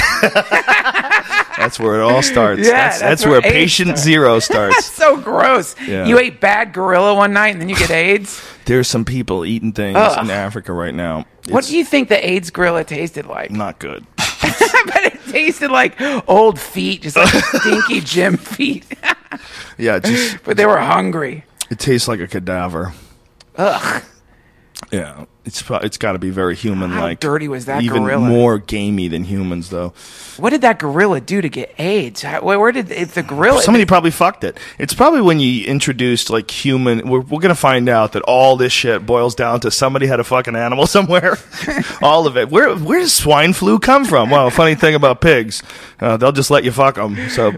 That's where it all starts. Yeah, that's, that's that's where where AIDS patient starts. zero That's starts. so gross. Yeah. You ate bad gorilla one night and then you get AIDS? There's some people eating things Ugh. in Africa right now. What It's do you think the AIDS gorilla tasted like? not good. But it tasted like old feet, just like stinky gym feet. Yeah, it just But they were hungry. it tastes like a cadaver. Ugh. Yeah, it's pro- it's got to be very human How like. dirty was that Even gorilla? more gamey than humans, though. What did that gorilla do to get AIDS? How, where, where did if the gorilla? Somebody probably fucked it. It's probably when you introduced like human. We're, we're gonna find out that all this shit boils down to somebody had a fucking animal somewhere. All of it. Where where does swine flu come from? Well, funny thing about pigs, uh, they'll just let you fuck them. So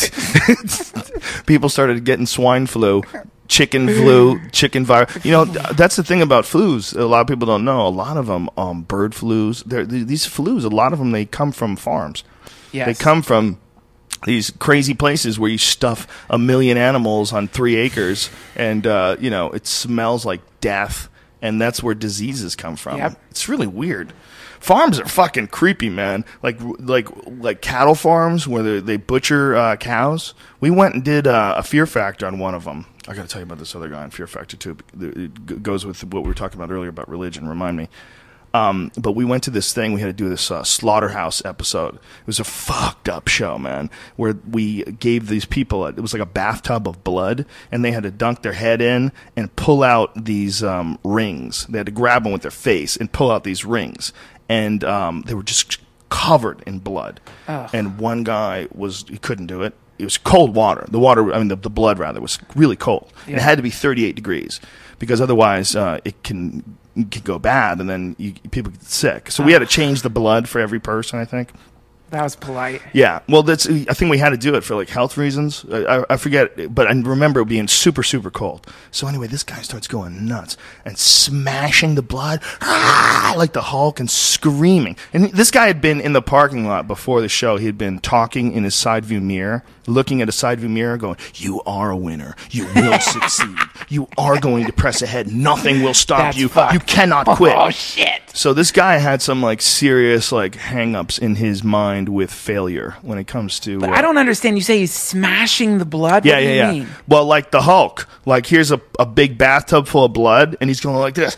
people started getting swine flu. Chicken flu, chicken virus. You know, th- that's the thing about flus. A lot of people don't know. A lot of them, um, bird flus. They're, th- these flus, a lot of them, they come from farms. Yes. They come from these crazy places where you stuff a million animals on three acres, and uh, you know it smells like death, and that's where diseases come from. Yep. It's really weird. Farms are fucking creepy, man. Like like like cattle farms where they, they butcher uh, cows. We went and did uh, a Fear Factor on one of them. I got to tell you about this other guy on Fear Factor too. It g- goes with what we were talking about earlier about religion. Remind me. Um, but we went to this thing. We had to do this uh, slaughterhouse episode. It was a fucked up show, man, where we gave these people, a, it was like a bathtub of blood, and they had to dunk their head in and pull out these um, rings. They had to grab them with their face and pull out these rings. And um, they were just covered in blood. Ugh. And one guy was, he couldn't do it. It was cold water. The water, I mean, the, the blood, rather, was really cold. And it had to be thirty-eight degrees because otherwise uh, it can, it can go bad and then you, people get sick. So we had to change the blood for every person, I think. That was polite. Yeah, well, that's. I think we had to do it for like health reasons. I, I, I forget, but I remember it being super, super cold. So anyway, this guy starts going nuts and smashing the blood, ah, like the Hulk, and screaming. And this guy had been in the parking lot before the show. He had been talking in his side view mirror, looking at a side view mirror, going, "You are a winner. You will succeed. You are going to press ahead. Nothing will stop That's you. fucked. You cannot quit." Oh shit! So this guy had some like serious like hang-ups in his mind with failure when it comes to. But uh, I don't understand. You say he's smashing the blood. Yeah, what do yeah, you yeah. mean? Well, like the Hulk. Like here's a, a big bathtub full of blood, and he's going like this.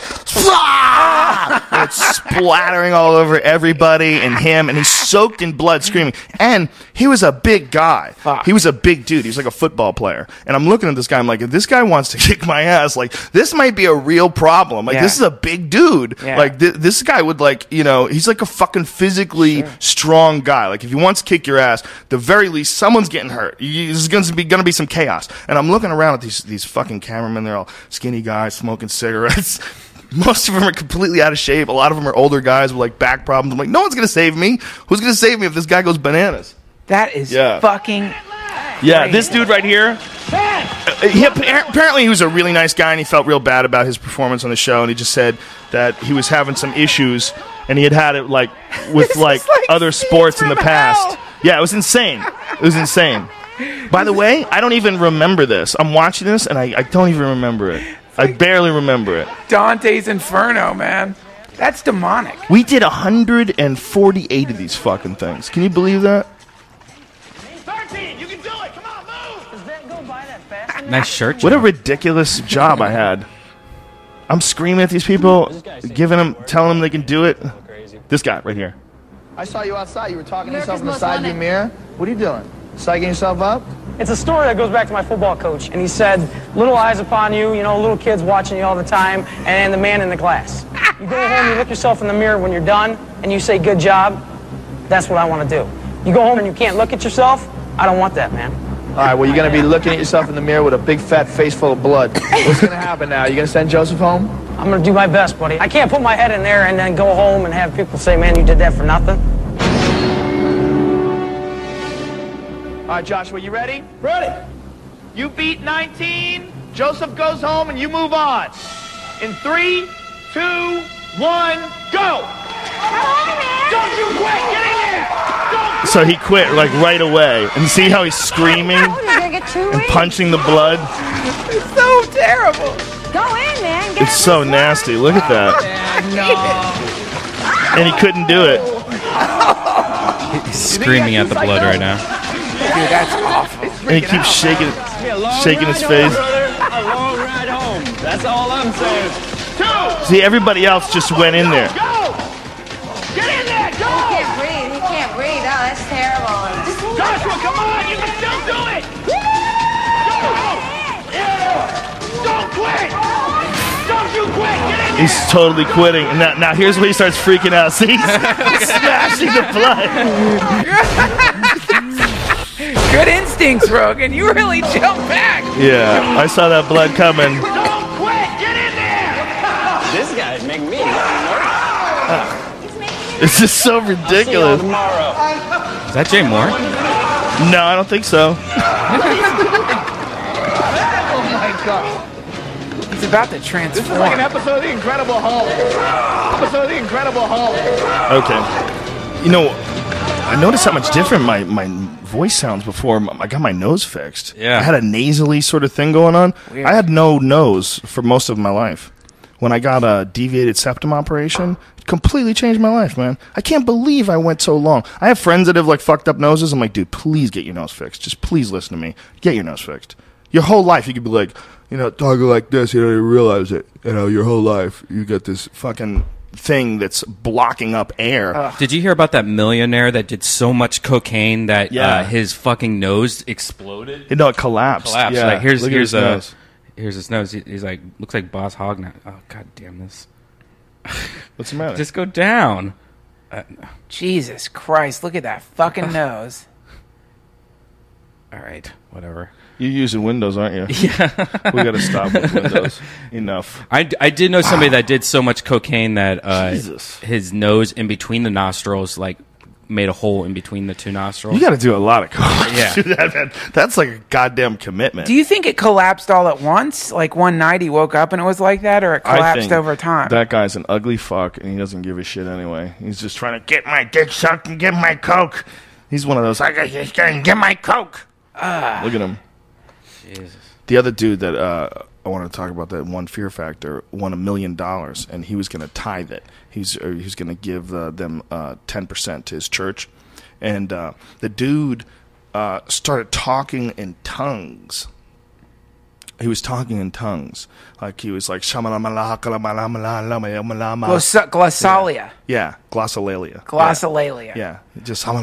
And it's splattering all over everybody and him, and he's soaked in blood, screaming. And he was a big guy. Fuck. He was a big dude. He was like a football player. And I'm looking at this guy. I'm like, if this guy wants to kick my ass, like this might be a real problem. Like Yeah. this is a big dude. Yeah. Like th- this guy would like, you know, he's like a fucking physically strong guy. Like if he wants to kick your ass, the very least someone's getting hurt. You, there's going to be going to be some chaos. And I'm looking around at these these fucking cameramen. They're all skinny guys smoking cigarettes. Most of them are completely out of shape. A lot of them are older guys with like back problems. I'm like, no one's going to save me. Who's going to save me if this guy goes bananas? That is Yeah. fucking. Yeah, Crazy. this dude right here. uh, He, apparently, he was a really nice guy, and he felt real bad about his performance on the show. And he just said that he was having some issues, and he had had it like with This like, is like other scenes sports in the from past. hell. Yeah, it was insane. It was insane. By the way, I don't even remember this. I'm watching this, and I, I don't even remember it. I barely remember it. Dante's Inferno, man. That's demonic. We did one hundred forty-eight of these fucking things. Can you believe that? thirteen, you can do it. Come on, move. Does that go by that Nice shirt. What a Joe. ridiculous job I had. I'm screaming at these people, giving them, telling them they can do it. This guy right here. I saw you outside. You were talking to America's yourself in the Most side view Wanted. mirror. What are you doing? Psyching yourself up? It's a story that goes back to my football coach, and he said, little eyes upon you, you know, little kids watching you all the time, and the man in the class. You go home, you look yourself in the mirror when you're done, and you say, good job. That's what I want to do. You go home and you can't look at yourself. I don't want that, man. All right, well, you're going to be looking at yourself in the mirror with a big fat face full of blood. What's going to happen now? You going to send Joseph home? I'm going to do my best, buddy. I can't put my head in there and then go home and have people say, man, you did that for nothing. All right, Joshua, you ready? Ready. You beat nineteen. Joseph goes home and you move on. In three, two, one, go. Don't you quit. Get in there. Don't So he quit like right away. And see how he's screaming You're gonna get two and wins. punching the blood? It's so terrible. Go in, man. Get It's so nasty. Look at that. And he couldn't do it. He's screaming at the blood right now. Dude, that's awful. And he keeps shaking shaking his face. A long ride home. That's all I'm saying. Two. See, everybody else just went in there. Go. Get in there. He Go. can't breathe. He can't breathe. Oh, that's terrible. Just Joshua, come on. You can still do it. Go. Yeah. Don't quit. Don't you quit. Get in there. He's totally quitting. And now, now here's where he starts freaking out. See, he's smashing the blood. Good instincts, Rogan. You really jumped back. Yeah, I saw that blood coming. Don't quit. Get in there. This guy's making me This is so ridiculous. tomorrow. Is that Jay Moore? No, I don't think so. Oh my God. He's about to This is like an transform. episode of The Incredible Hulk. Episode of The Incredible Hulk. Okay. You know, I noticed how much different my, my voice sounds before I got my nose fixed. Yeah. I had a nasally sort of thing going on. Weird. I had no nose for most of my life. When I got a deviated septum operation, it completely changed my life, man. I can't believe I went so long. I have friends that have like fucked up noses. I'm like, dude, please get your nose fixed. Just please listen to me. Get your nose fixed. Your whole life, you could be like, you know, talking like this, you don't even realize it. You know, your whole life, you got this fucking thing that's blocking up air. Did you hear about that millionaire that did so much cocaine that Yeah. uh, his fucking nose exploded? You know, it collapsed. Collapsed. Yeah. Like, here's Look at here's his a nose. here's his nose. He, he's like looks like Boss Hogg now. Oh god damn this! What's the matter? Just go down. Uh, Jesus Christ, look at that fucking nose. all right, whatever. You're using Windows, aren't you? Yeah. We got to stop with Windows. Enough. I, d- I did know somebody that did so much cocaine that uh, Jesus. his nose in between the nostrils like made a hole in between the two nostrils. You got to do a lot of coke. Yeah. to do that, man. That's like a goddamn commitment. Do you think it collapsed all at once? Like one night he woke up and it was like that, or it I collapsed think over time? That guy's an ugly fuck, and he doesn't give a shit anyway. He's just trying to get my dick sucked and get my coke. He's one of those, I got to get my coke. Ah. Look at him. Jesus. The other dude that uh, I want to talk about that won Fear Factor won a million dollars, and he was going to tithe it. He's uh, he's going to give uh, them uh, ten percent to his church, and uh, the dude uh, started talking in tongues. He was talking in tongues, like he was like Gloss- glossalia. yeah, glossolalia. Glossolalia. Yeah, just yeah.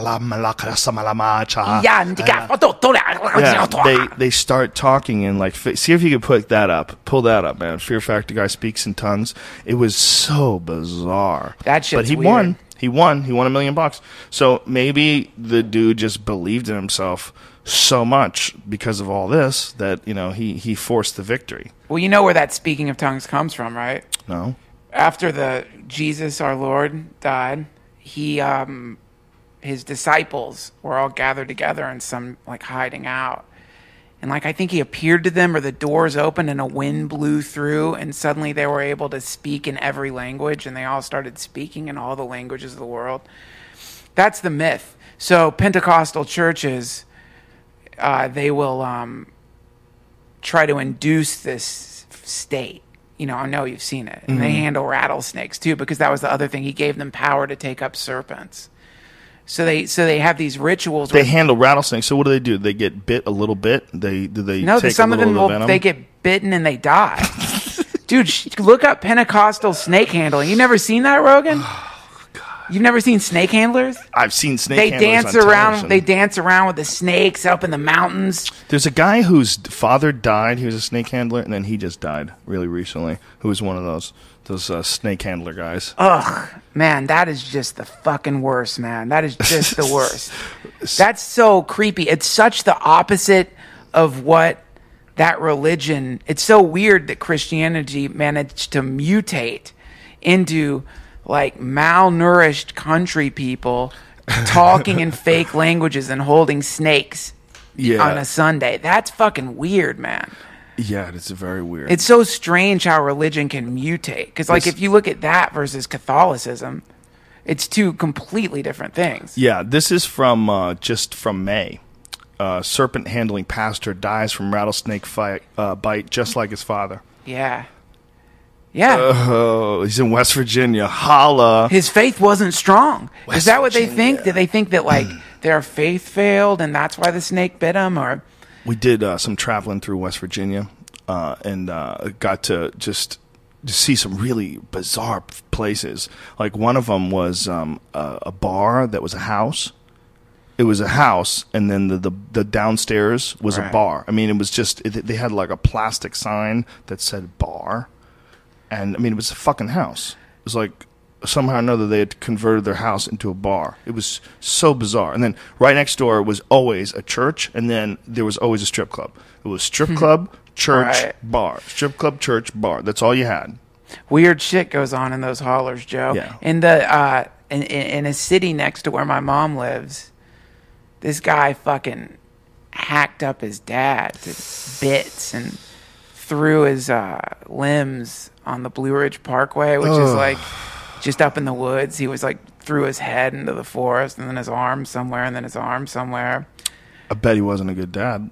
Yeah. They they start talking in like fi- see if you could put that up, pull that up, man. Fear Factor guy speaks in tongues. It was so bizarre. That shit's but he weird. won. He won. He won a million bucks. So maybe the dude just believed in himself so much because of all this that you know he he forced the victory. Well, you know where that speaking of tongues comes from, right? No. After the Jesus our Lord died, he um his disciples were all gathered together in some like hiding out. And like I think he appeared to them or the doors opened and a wind blew through and suddenly they were able to speak in every language and they all started speaking in all the languages of the world. That's the myth. So Pentecostal churches uh, they will um, try to induce this state. You know, I know you've seen it. And they handle rattlesnakes too, because that was the other thing. He gave them power to take up serpents. So they so they have these rituals. They where, handle rattlesnakes. So what do they do? They get bit a little bit. They do they no, take some a of little them of will, the venom? they get bitten and they die. Dude, sh- look up Pentecostal snake handling. You never seen that, Rogan? You've never seen snake handlers? I've seen snake They handlers dance on around. television. They dance around with the snakes up in the mountains. There's a guy whose father died. He was a snake handler, and then he just died really recently. Who was one of those those uh, snake handler guys? Ugh, man, that is just the fucking worst, man. That is just the worst. That's so creepy. It's such the opposite of what that religion. It's so weird that Christianity managed to mutate into like malnourished country people talking in fake languages and holding snakes Yeah. on a Sunday. That's fucking weird, man. Yeah, it's very weird. It's so strange how religion can mutate. Because, like, This- if you look at that versus Catholicism, it's two completely different things. Yeah, this is from uh, just from May. Uh, serpent handling pastor dies from rattlesnake fight, uh, bite, just like his father. Yeah. Yeah. Oh, he's in West Virginia. Holla! His faith wasn't strong. West Is that what they Virginia. think? Did they think that, like, their faith failed and that's why the snake bit him? Or We did uh, some traveling through West Virginia, uh, and uh, got to just to see some really bizarre places. Like one of them was um, a, a bar that was a house. It was a house, and then the the, the downstairs was Right. a bar. I mean, it was just it, they had like a plastic sign that said bar, and I mean, it was a fucking house. It was like somehow or another they had converted their house into a bar. It was so bizarre. And then right next door was always a church, and then there was always a strip club. It was strip club, church, Right. bar. Strip club, church, bar. That's all you had. weird shit goes on in those hollers, Joe. Yeah. In the uh, in, in in a city next to where my mom lives, this guy fucking hacked up his dad to bits and threw his uh, limbs on the Blue Ridge Parkway, which is Ugh. like just up in the woods. He was like threw his head into the forest, and then his arm somewhere, and then his arm somewhere. I bet he wasn't a good dad.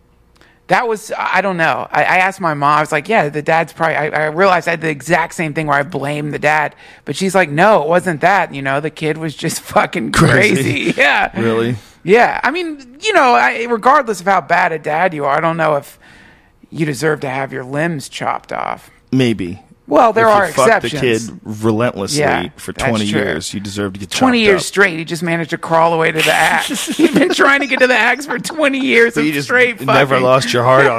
That was, I don't know. I, I asked my mom, I was like, yeah, the dad's probably, I, I realized I had the exact same thing where I blamed the dad. But she's like, no, it wasn't that. You know, the kid was just fucking crazy. Crazy. Yeah. Really? Yeah. I mean, you know, I, regardless of how bad a dad you are, I don't know if you deserve to have your limbs chopped off. Maybe. Well, there if are you fucked exceptions. the kid relentlessly Yeah, for that's twenty true. years, you deserve to get chopped twenty years up. straight, he just managed to crawl away to the axe. He's been trying to get to the axe for twenty years But of you just straight fucking. never lost your heart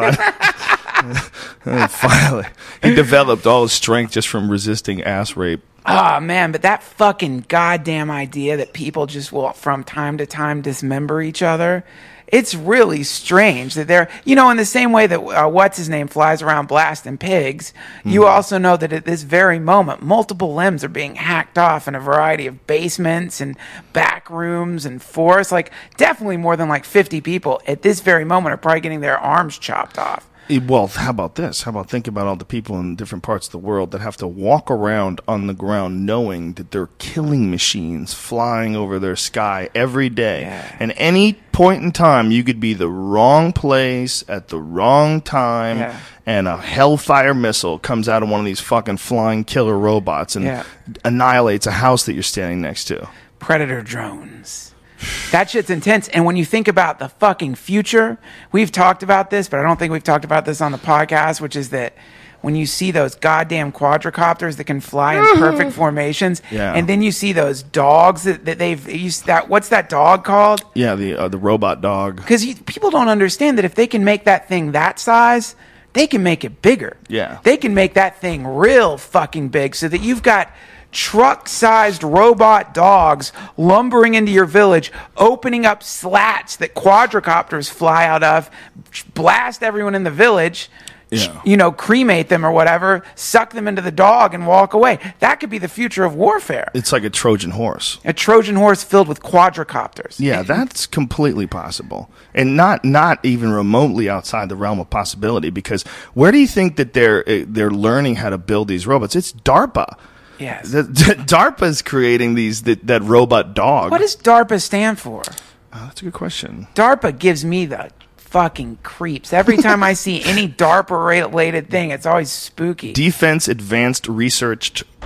on. And finally, he developed all his strength just from resisting ass rape. Oh, man, but that fucking goddamn idea that people just will, from time to time, dismember each other, it's really strange that they're, you know, in the same way that uh, what's-his-name flies around blasting pigs, you also know that at this very moment, multiple limbs are being hacked off in a variety of basements and back rooms and forests. Like, definitely more than like fifty people at this very moment are probably getting their arms chopped off. Eh, Well, how about this? How about think about all the people in different parts of the world that have to walk around on the ground knowing that there are killing machines flying over their sky every day. Yeah. And any point in time, you could be the wrong place at the wrong time, Yeah. and a Hellfire missile comes out of one of these fucking flying killer robots and Yeah. annihilates a house that you're standing next to. Predator drones. That shit's intense. And when you think about the fucking future, we've talked about this, but I don't think we've talked about this on the podcast, which is that when you see those goddamn quadricopters that can fly in perfect formations, Yeah. and then you see those dogs that, that they've used that, what's that dog called? Yeah, the uh, the robot dog. Because people don't understand that if they can make that thing that size, they can make it bigger. Yeah. They can make that thing real fucking big so that you've got truck-sized robot dogs lumbering into your village, opening up slats that quadricopters fly out of, blast everyone in the village, Yeah. you know, cremate them or whatever, suck them into the dog and walk away. That could be the future of warfare. It's like a Trojan horse. A Trojan horse filled with quadricopters. Yeah, that's completely possible, and not not even remotely outside the realm of possibility. Because where do you think that they're uh, they're learning how to build these robots? It's DARPA. Yes. The, the, DARPA's creating these that, that robot dog. What does DARPA stand for? Oh, that's a good question. DARPA gives me the fucking creeps. Every time I see any DARPA related thing, it's always spooky. Defense Advanced Research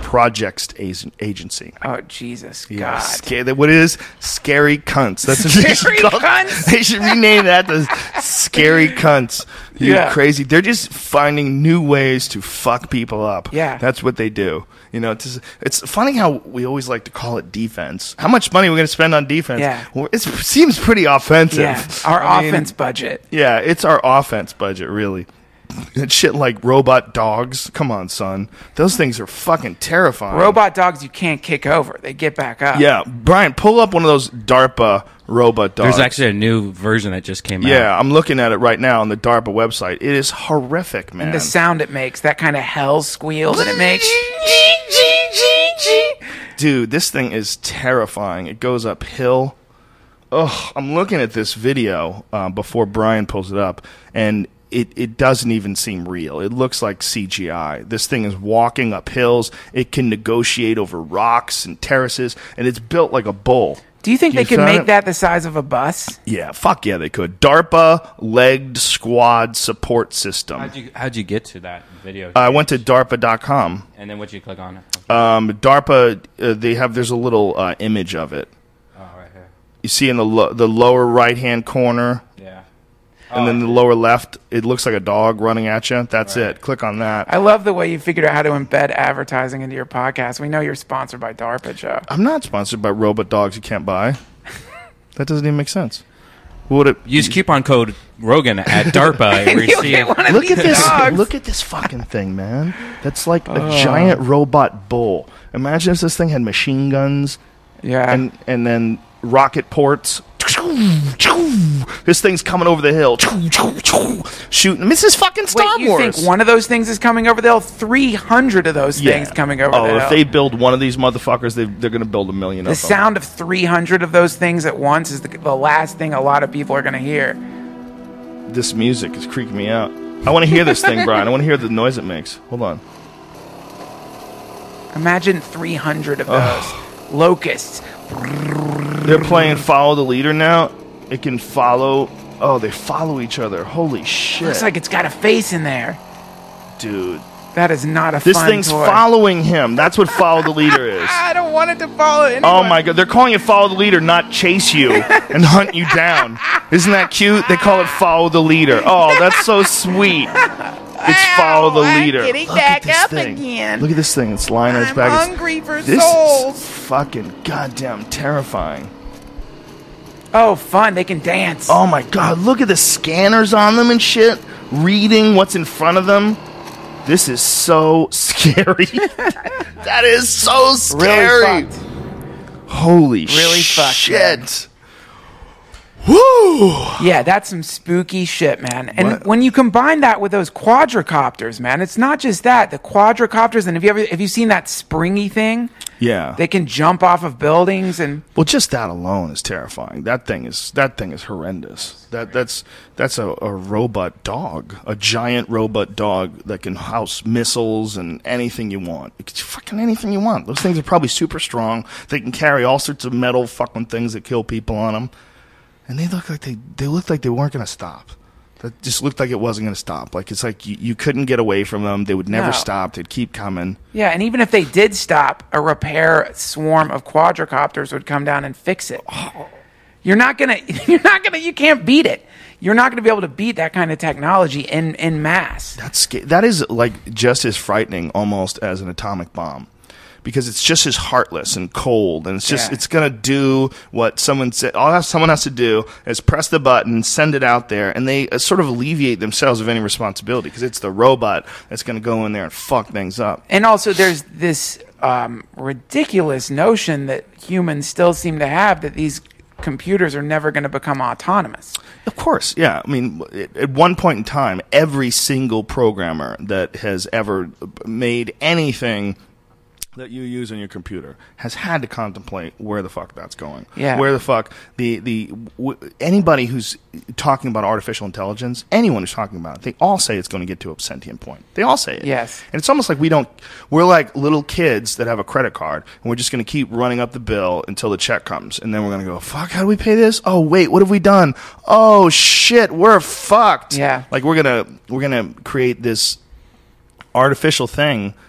Projects Agency. Oh, Jesus, Yeah, God. sca- what it is? Scary cunts. That's what they should Scary call- cunts? They should rename that to Scary Cunts. You're Yeah. crazy. They're just finding new ways to fuck people up. Yeah. That's what they do. You know, it's, just, it's funny how we always like to call it defense. How much money are we going to spend on defense? Yeah. Well, it seems pretty offensive. Yeah, our I mean, offense budget. Yeah, it's our offense budget, really. And shit like robot dogs. Come on, son. Those things are fucking terrifying. Robot dogs you can't kick over. They get back up. Yeah, Brian, pull up one of those DARPA robot dogs. There's actually a new version that just came out. Yeah, I'm looking at it right now on the DARPA website. It is horrific, man. And the sound it makes, that kind of hell squeal that it makes. Dude, this thing is terrifying. It goes uphill. Ugh, I'm looking at this video uh, before Brian pulls it up, and it, it doesn't even seem real. It looks like C G I. This thing is walking up hills. It can negotiate over rocks and terraces, and it's built like a bull. Do you think You they could found make it? that the size of a bus? Yeah, fuck yeah, they could. DARPA Legged Squad Support System. How'd you how'd you get to that video? I went to DARPA dot com. and then what'd you click on? Um, DARPA, uh, they have, there's a little uh, image of it. Oh, right here. You see in the lo- the lower right-hand corner, Yeah. and then the lower left, it looks like a dog running at you. That's it. Click on that. I love the way you figured out how to embed advertising into your podcast. We know you're sponsored by DARPA, Joe. I'm not sponsored by robot dogs you can't buy. That doesn't even make sense. Would it? Use coupon code Rogan at DARPA and And you'll receive. get one of Look these at this! dogs. Look at this fucking thing, man. That's like a giant robot bull. Imagine if this thing had machine guns Yeah. and and then rocket ports. This thing's coming over the hill, shooting. This is fucking Star Wait, you Wars. think one of those things is coming over the hill? three hundred of those things coming over oh, the hill. if they build one of these motherfuckers, they, they're going to build a million The of them. sound of three hundred of those things at once is the, the last thing a lot of people are going to hear. This music is creeping me out. I want to hear this thing, Brian. I want to hear the noise it makes. Hold on. Imagine three hundred of those. Locusts. They're playing Follow the Leader now. It can follow. Oh, they follow each other. Holy shit. Looks like it's got a face in there. Dude. That is not a This fun thing's toy. following him. That's what Follow the Leader is. I don't want it to follow anyone. Oh my god, they're calling it Follow the Leader, not chase you and hunt you down. Isn't that cute? They call it Follow the Leader. Oh, that's so sweet. It's Follow the I'm Leader. getting Look back at this up thing. again. Look at this thing. It's lying on its I'm back. It's- hungry for this souls. is fucking goddamn terrifying. Oh, fun. They can dance. Oh my god, look at the scanners on them and shit. Reading what's in front of them. This is so scary. That is so scary. Really fucked. Holy Really fucked, shit. Woo! Yeah, that's some spooky shit, man. And What? when you combine that with those quadricopters, man, it's not just that. The quadricopters, and have you ever have you seen that springy thing? Yeah. They can jump off of buildings and Well, just that alone is terrifying. That thing is that thing is horrendous. That that's that's a, a robot dog, a giant robot dog that can house missiles and anything you want. It's fucking anything you want. Those things are probably super strong. They can carry all sorts of metal fucking things that kill people on them, and they look like they they looked like they weren't going to stop. That just looked like it wasn't going to stop. Like it's like you, you couldn't get away from them. They would never No. stop. They'd keep coming. yeah, and even if they did stop, a repair swarm of quadricopters would come down and fix it. You're not gonna, you're not gonna, you can't beat it. You're not gonna be able to beat that kind of technology in in mass. That's sca- that is like just as frightening almost as an atomic bomb, because it's just as heartless and cold, and it's just Yeah. it's gonna do what someone said. All someone has to do is press the button, send it out there, and they uh, sort of alleviate themselves of any responsibility because it's the robot that's gonna go in there and fuck things up. And also, there's this um, ridiculous notion that humans still seem to have that these computers are never going to become autonomous. Of course, yeah. I mean, at- at one point in time, every single programmer that has ever made anything that you use on your computer has had to contemplate where the fuck that's going. Yeah. Where the fuck the the w- anybody who's talking about artificial intelligence, anyone who's talking about it, they all say it's going to get to a sentient point. They all say it. Yes. And it's almost like we don't. We're like little kids that have a credit card, and we're just going to keep running up the bill until the check comes, and then we're going to go, "Fuck, how do we pay this? Oh wait, what have we done? Oh shit, we're fucked." Yeah. Like we're gonna we're gonna create this artificial thing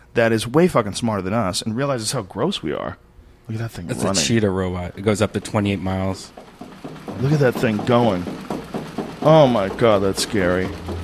that is way fucking smarter than us and realizes how gross we are. Look at that thing That's running. a cheetah robot. It goes up to twenty-eight miles. Look at that thing going. Oh my god, that's scary.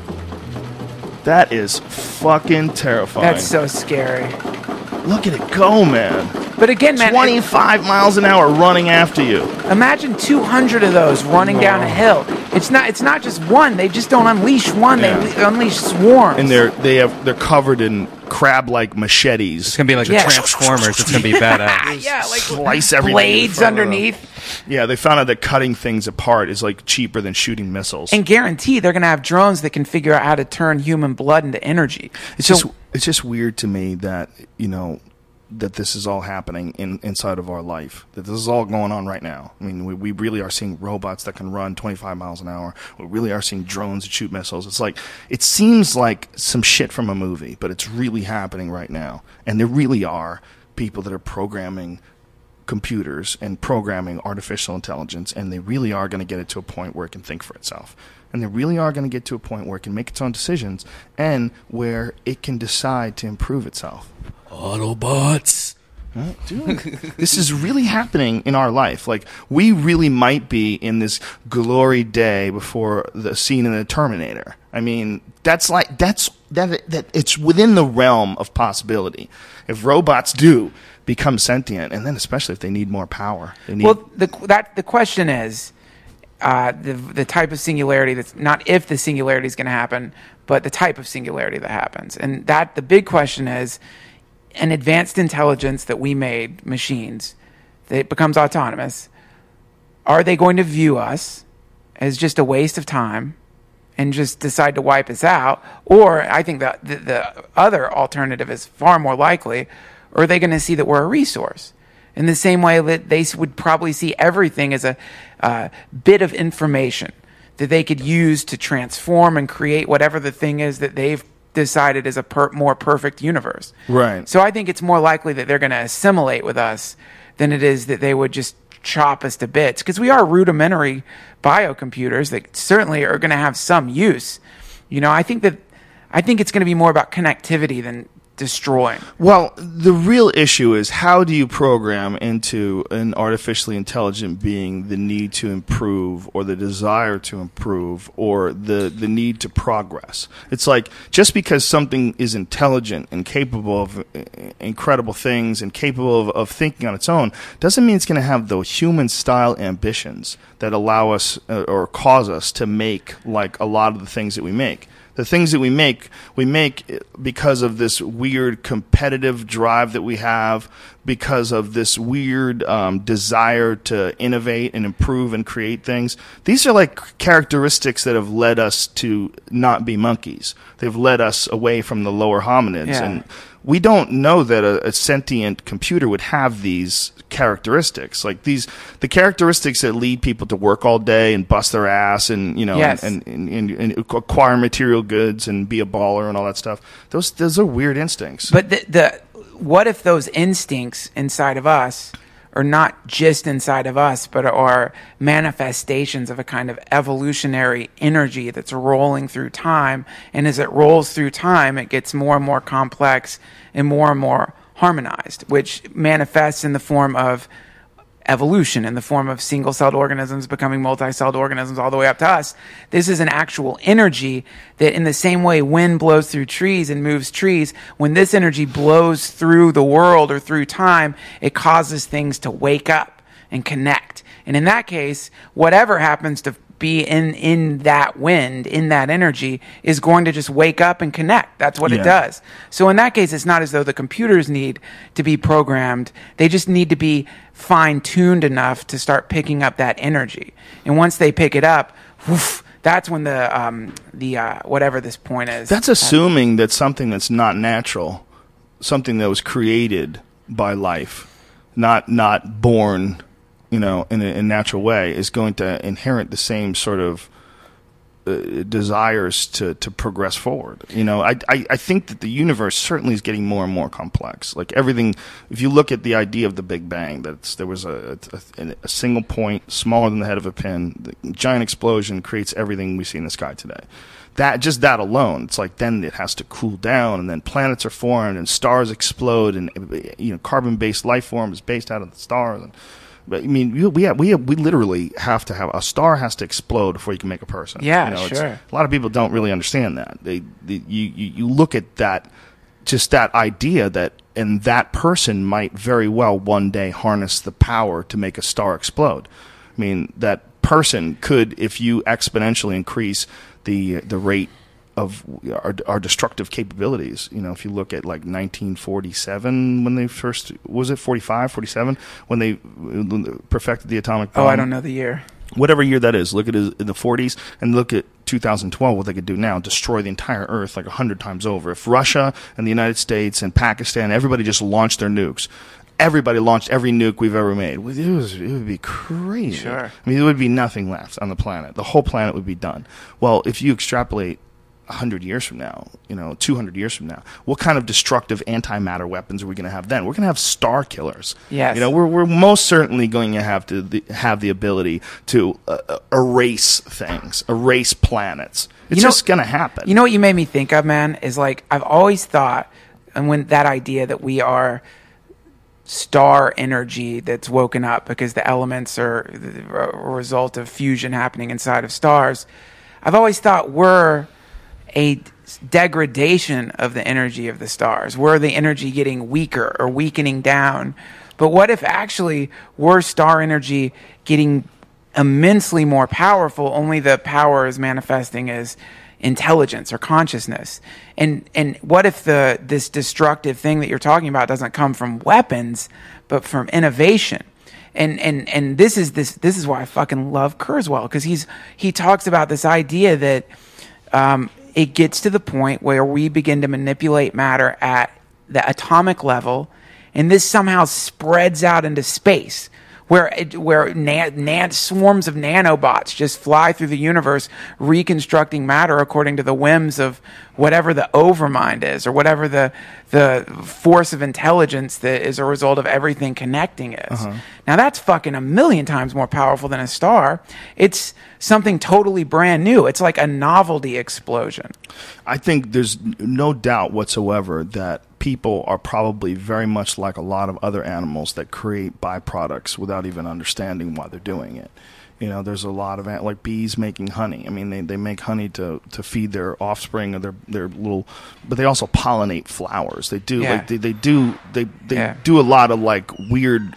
That is fucking terrifying. That's so scary. Look at it go, man. But again, man, twenty-five miles an hour running after you. Imagine two hundred of those running down a hill. It's not. It's not just one. They just don't unleash one. Yeah. They le- unleash swarms. And they're they have they're covered in crab-like machetes. It's gonna be like Yeah. Transformers. It's gonna be badass. yeah, like Slice everything blades in front of them. underneath. Yeah, they found out that cutting things apart is like cheaper than shooting missiles. And guarantee they're going to have drones that can figure out how to turn human blood into energy. It's So- just it's just weird to me that, you know, that this is all happening in inside of our life. That this is all going on right now. I mean, we, we really are seeing robots that can run twenty-five miles an hour. We really are seeing drones that shoot missiles. It's like it seems like some shit from a movie, but it's really happening right now. And there really are people that are programming computers and programming artificial intelligence, and they really are going to get it to a point where it can think for itself. And they really are going to get to a point where it can make its own decisions and where it can decide to improve itself. Autobots. Huh? Dude, this is really happening in our life. Like, we really might be in this glory day before the scene in the Terminator. I mean, that's like, that's, that, that, it's within the realm of possibility. If robots do become sentient, and then especially if they need more power. They need, Well, the that the question is uh, the the type of singularity that's not if the singularity is going to happen, but the type of singularity that happens, and that the big question is an advanced intelligence that we made machines that becomes autonomous. Are they going to view us as just a waste of time and just decide to wipe us out? Or I think that the, the other alternative is far more likely. Or are they going to see that we're a resource? In the same way that they would probably see everything as a uh, bit of information that they could use to transform and create whatever the thing is that they've decided is a per- more perfect universe. Right. So I think it's more likely that they're going to assimilate with us than it is that they would just chop us to bits. Because we are rudimentary biocomputers that certainly are going to have some use. You know, I think that I think it's going to be more about connectivity than destroying. Well, the real issue is how do you program into an artificially intelligent being the need to improve or the desire to improve or the, the need to progress? It's like just because something is intelligent and capable of incredible things and capable of, of thinking on its own doesn't mean it's going to have the human-style ambitions that allow us uh, or cause us to make like a lot of the things that we make. The things that we make, we make because of this weird competitive drive that we have, because of this weird um, desire to innovate and improve and create things. These are like characteristics that have led us to not be monkeys. They've led us away from the lower hominids. Yeah. And we don't know that a, a sentient computer would have these characteristics. Like these, the characteristics that lead people to work all day and bust their ass and, you know, Yes. and, and, and, and acquire material goods and be a baller and all that stuff. Those, those are weird instincts. But the, the what if those instincts inside of us are not just inside of us, but are manifestations of a kind of evolutionary energy that's rolling through time. And as it rolls through time, it gets more and more complex and more and more harmonized, which manifests in the form of evolution, in the form of single-celled organisms becoming multi-celled organisms all the way up to us. This is an actual energy that in the same way wind blows through trees and moves trees, when this energy blows through the world or through time, it causes things to wake up and connect. And in that case, whatever happens to be in, in that wind, in that energy, is going to just wake up and connect. That's what Yeah. it does. So in that case, it's not as though the computers need to be programmed. They just need to be fine-tuned enough to start picking up that energy. And once they pick it up, woof, that's when the, um, the uh, whatever this point is. That's assuming that something that's not natural, something that was created by life, not not born, you know, in a, in a natural way, is going to inherit the same sort of uh, desires to, to progress forward. You know, I, I I think that the universe certainly is getting more and more complex. Like everything, if you look at the idea of the Big Bang, that's there was a, a, a single point smaller than the head of a pin, the giant explosion creates everything we see in the sky today. That just that alone, it's like then it has to cool down, and then planets are formed, and stars explode, and you know carbon-based life form is based out of the stars. And, but I mean, we we have, we have, we literally have to have a star has to explode before you can make a person. Yeah, you know, sure. It's, a lot of people don't really understand that. They, they you, you you look at that, just that idea that, and that person might very well one day harness the power to make a star explode. I mean, that person could, if you exponentially increase the the rate of our, our destructive capabilities. You know, if you look at like nineteen forty-seven when they first, was it forty-five, forty-seven when they perfected the atomic bomb? Oh, I don't know the year. Whatever year that is, look at it in the forties and look at two thousand twelve, what they could do now, destroy the entire Earth like a hundred times over. If Russia and the United States and Pakistan, everybody just launched their nukes, everybody launched every nuke we've ever made, it, was, it would be crazy. Sure. I mean, there would be nothing left on the planet. The whole planet would be done. Well, if you extrapolate one hundred years from now, you know, two hundred years from now, what kind of destructive antimatter weapons are we going to have then? We're going to have star killers. Yes. You know, we're we're most certainly going to have to the, have the ability to uh, erase things, erase planets. It's You know- just going to happen. You know what you made me think of, man, is like I've always thought, and when that idea that we are star energy that's woken up because the elements are a result of fusion happening inside of stars, I've always thought we're a degradation of the energy of the stars. We're the energy getting weaker or weakening down. But what if actually we're star energy getting immensely more powerful, only the power is manifesting as intelligence or consciousness? And and what if the this destructive thing that you're talking about doesn't come from weapons, but from innovation? And and and this is this this is why I fucking love Kurzweil, because he's he talks about this idea that um, it gets to the point where we begin to manipulate matter at the atomic level, and this somehow spreads out into space, where it, where na- na- swarms of nanobots just fly through the universe, reconstructing matter according to the whims of whatever the overmind is, or whatever the the force of intelligence that is a result of everything connecting is. Uh-huh. Now that's fucking a million times more powerful than a star. It's something totally brand new. It's like a novelty explosion. I think there's no doubt whatsoever that people are probably very much like a lot of other animals that create byproducts without even understanding why they're doing it. You know, there's a lot of, like bees making honey. I mean, they, they make honey to, to feed their offspring or their, their little, but they also pollinate flowers. They do, Yeah. like, they, they do, they, they Yeah. do a lot of like weird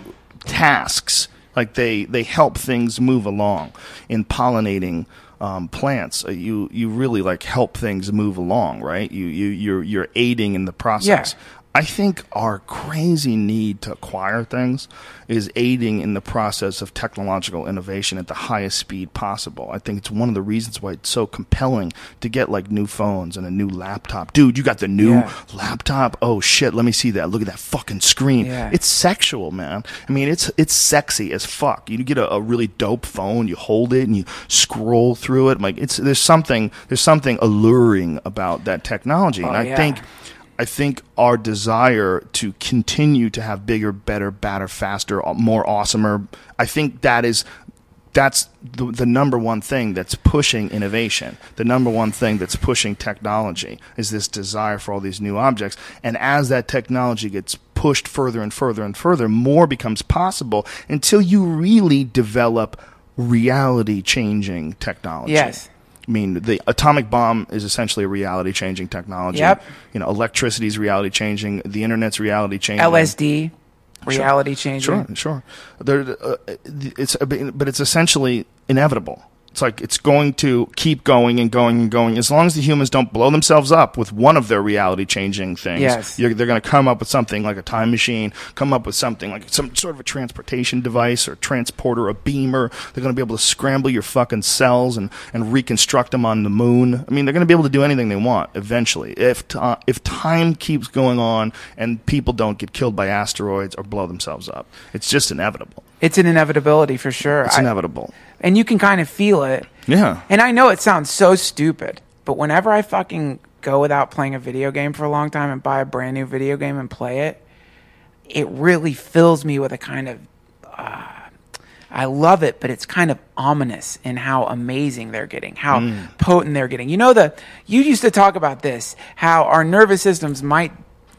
tasks. Like they, they help things move along in pollinating um, plants. Uh, you, you really like help things move along, right? You, you, you're, you're aiding in the process. Yeah. I think our crazy need to acquire things is aiding in the process of technological innovation at the highest speed possible. I think it's one of the reasons why it's so compelling to get like new phones and a new laptop. Dude, you got the new Yeah. laptop? Oh shit, let me see that. Look at that fucking screen. Yeah. It's sexual, man. I mean, it's it's sexy as fuck. You get a, a really dope phone, you hold it and you scroll through it. Like it's there's something there's something alluring about that technology. and Oh, I yeah. think I think our desire to continue to have bigger, better, badder, faster, more awesomer, I think that is that's the, the number one thing that's pushing innovation. The number one thing that's pushing technology is this desire for all these new objects. And as that technology gets pushed further and further and further, more becomes possible until you really develop reality-changing technology. Yes. I mean, the atomic bomb is essentially a reality-changing technology. Yep. You know, electricity is reality-changing. The internet's reality-changing. L S D, reality changing. Sure, sure. There, uh, it's, but it's essentially inevitable. It's like it's going to keep going and going and going. As long as the humans don't blow themselves up with one of their reality-changing things, Yes. you're, they're going to come up with something like a time machine, come up with something like some sort of a transportation device or transporter, a beamer. They're going to be able to scramble your fucking cells and, and reconstruct them on the moon. I mean, they're going to be able to do anything they want eventually. If, t- if time keeps going on and people don't get killed by asteroids or blow themselves up, it's just inevitable. It's an inevitability for sure. It's I- inevitable. And you can kind of feel it. Yeah. And I know it sounds so stupid, but whenever I fucking go without playing a video game for a long time and buy a brand new video game and play it, it really fills me with a kind of, uh, I love it, but it's kind of ominous in how amazing they're getting, how Mm. potent they're getting. You know, the you used to talk about this, how our nervous systems might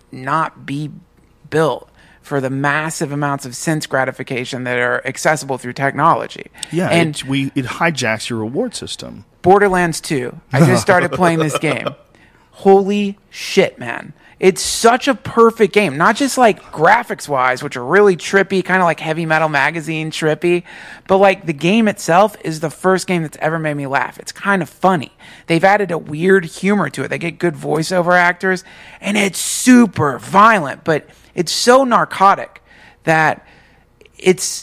not be built for the massive amounts of sense gratification that are accessible through technology. Yeah, and it, we, it hijacks your reward system. Borderlands two. I just started playing this game. Holy shit, man. It's such a perfect game. Not just like graphics wise, which are really trippy, kind of like Heavy Metal Magazine trippy, but like the game itself is the first game that's ever made me laugh. It's kind of funny. They've added a weird humor to it. They get good voiceover actors, and it's super violent, but it's so narcotic that it's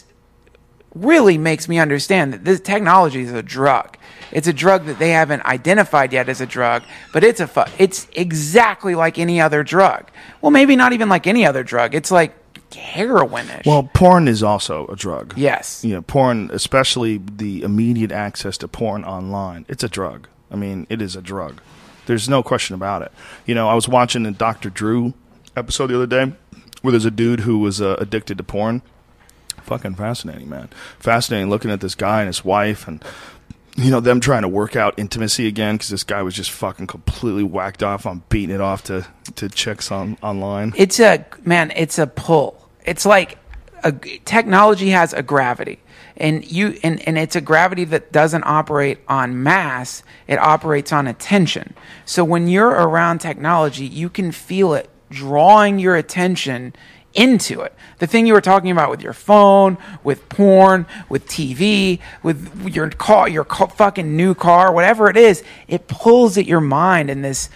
really makes me understand that this technology is a drug. It's a drug that they haven't identified yet as a drug, but it's a fu- it's exactly like any other drug. Well, maybe not even like any other drug. It's like heroin-ish. Well, porn is also a drug. Yes. You know, porn, especially the immediate access to porn online, it's a drug. I mean, it is a drug. There's no question about it. You know, I was watching a Doctor Drew episode the other day where there's a dude who was uh, addicted to porn. Fucking fascinating, man. Fascinating looking at this guy and his wife and, you know, them trying to work out intimacy again because this guy was just fucking completely whacked off on beating it off to, to chicks on online. It's a, man, it's a pull. It's like a, technology has a gravity. And you and, and it's a gravity that doesn't operate on mass, it operates on attention. So when you're around technology, you can feel it drawing your attention into it. The thing you were talking about with your phone, with porn, with T V, with your car, your ca- fucking new car, whatever it is, it pulls at your mind in this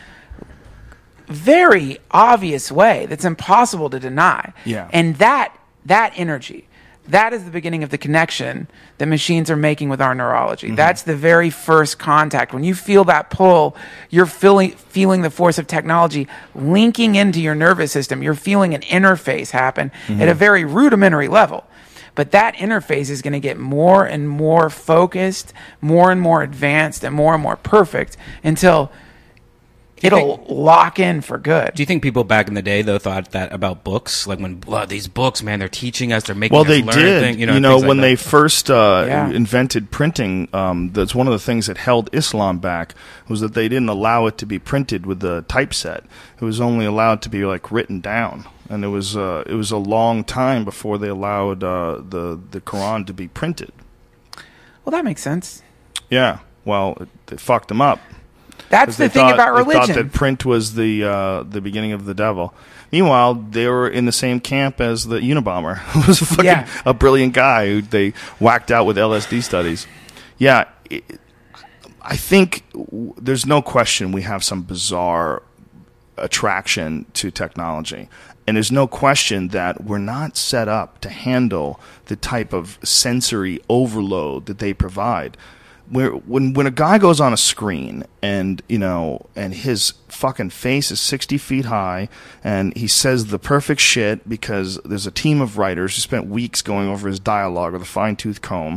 very obvious way that's impossible to deny. Yeah. And that that energy, that is the beginning of the connection that machines are making with our neurology. Mm-hmm. That's the very first contact. When you feel that pull, you're feeling feeling the force of technology linking into your nervous system. You're feeling an interface happen mm-hmm. at a very rudimentary level. But that interface is going to get more and more focused, more and more advanced, and more and more perfect until it'll think, lock in for good. Do you think people back in the day, though, thought that about books? Like when well, these books, man, they're teaching us, they're making well, us they learn did. things. You know, you know things when like they that. first uh, Yeah. invented printing, um, that's one of the things that held Islam back was that they didn't allow it to be printed with the typeset. It was only allowed to be like written down, and it was uh, it was a long time before they allowed uh, the the Quran to be printed. Well, that makes sense. Yeah. Well, it, it fucked them up. That's the They thing thought- about They thought religion. that print was the uh, the beginning of the devil. Meanwhile, they were in the same camp as the Unabomber, who was a fucking Yeah. a brilliant guy who they whacked out with L S D studies. Yeah, it, I think w- there's no question we have some bizarre attraction to technology. And there's no question that we're not set up to handle the type of sensory overload that they provide. Where when when a guy goes on a screen and you know and his fucking face is sixty feet high and he says the perfect shit because there's a team of writers who spent weeks going over his dialogue with a fine tooth comb,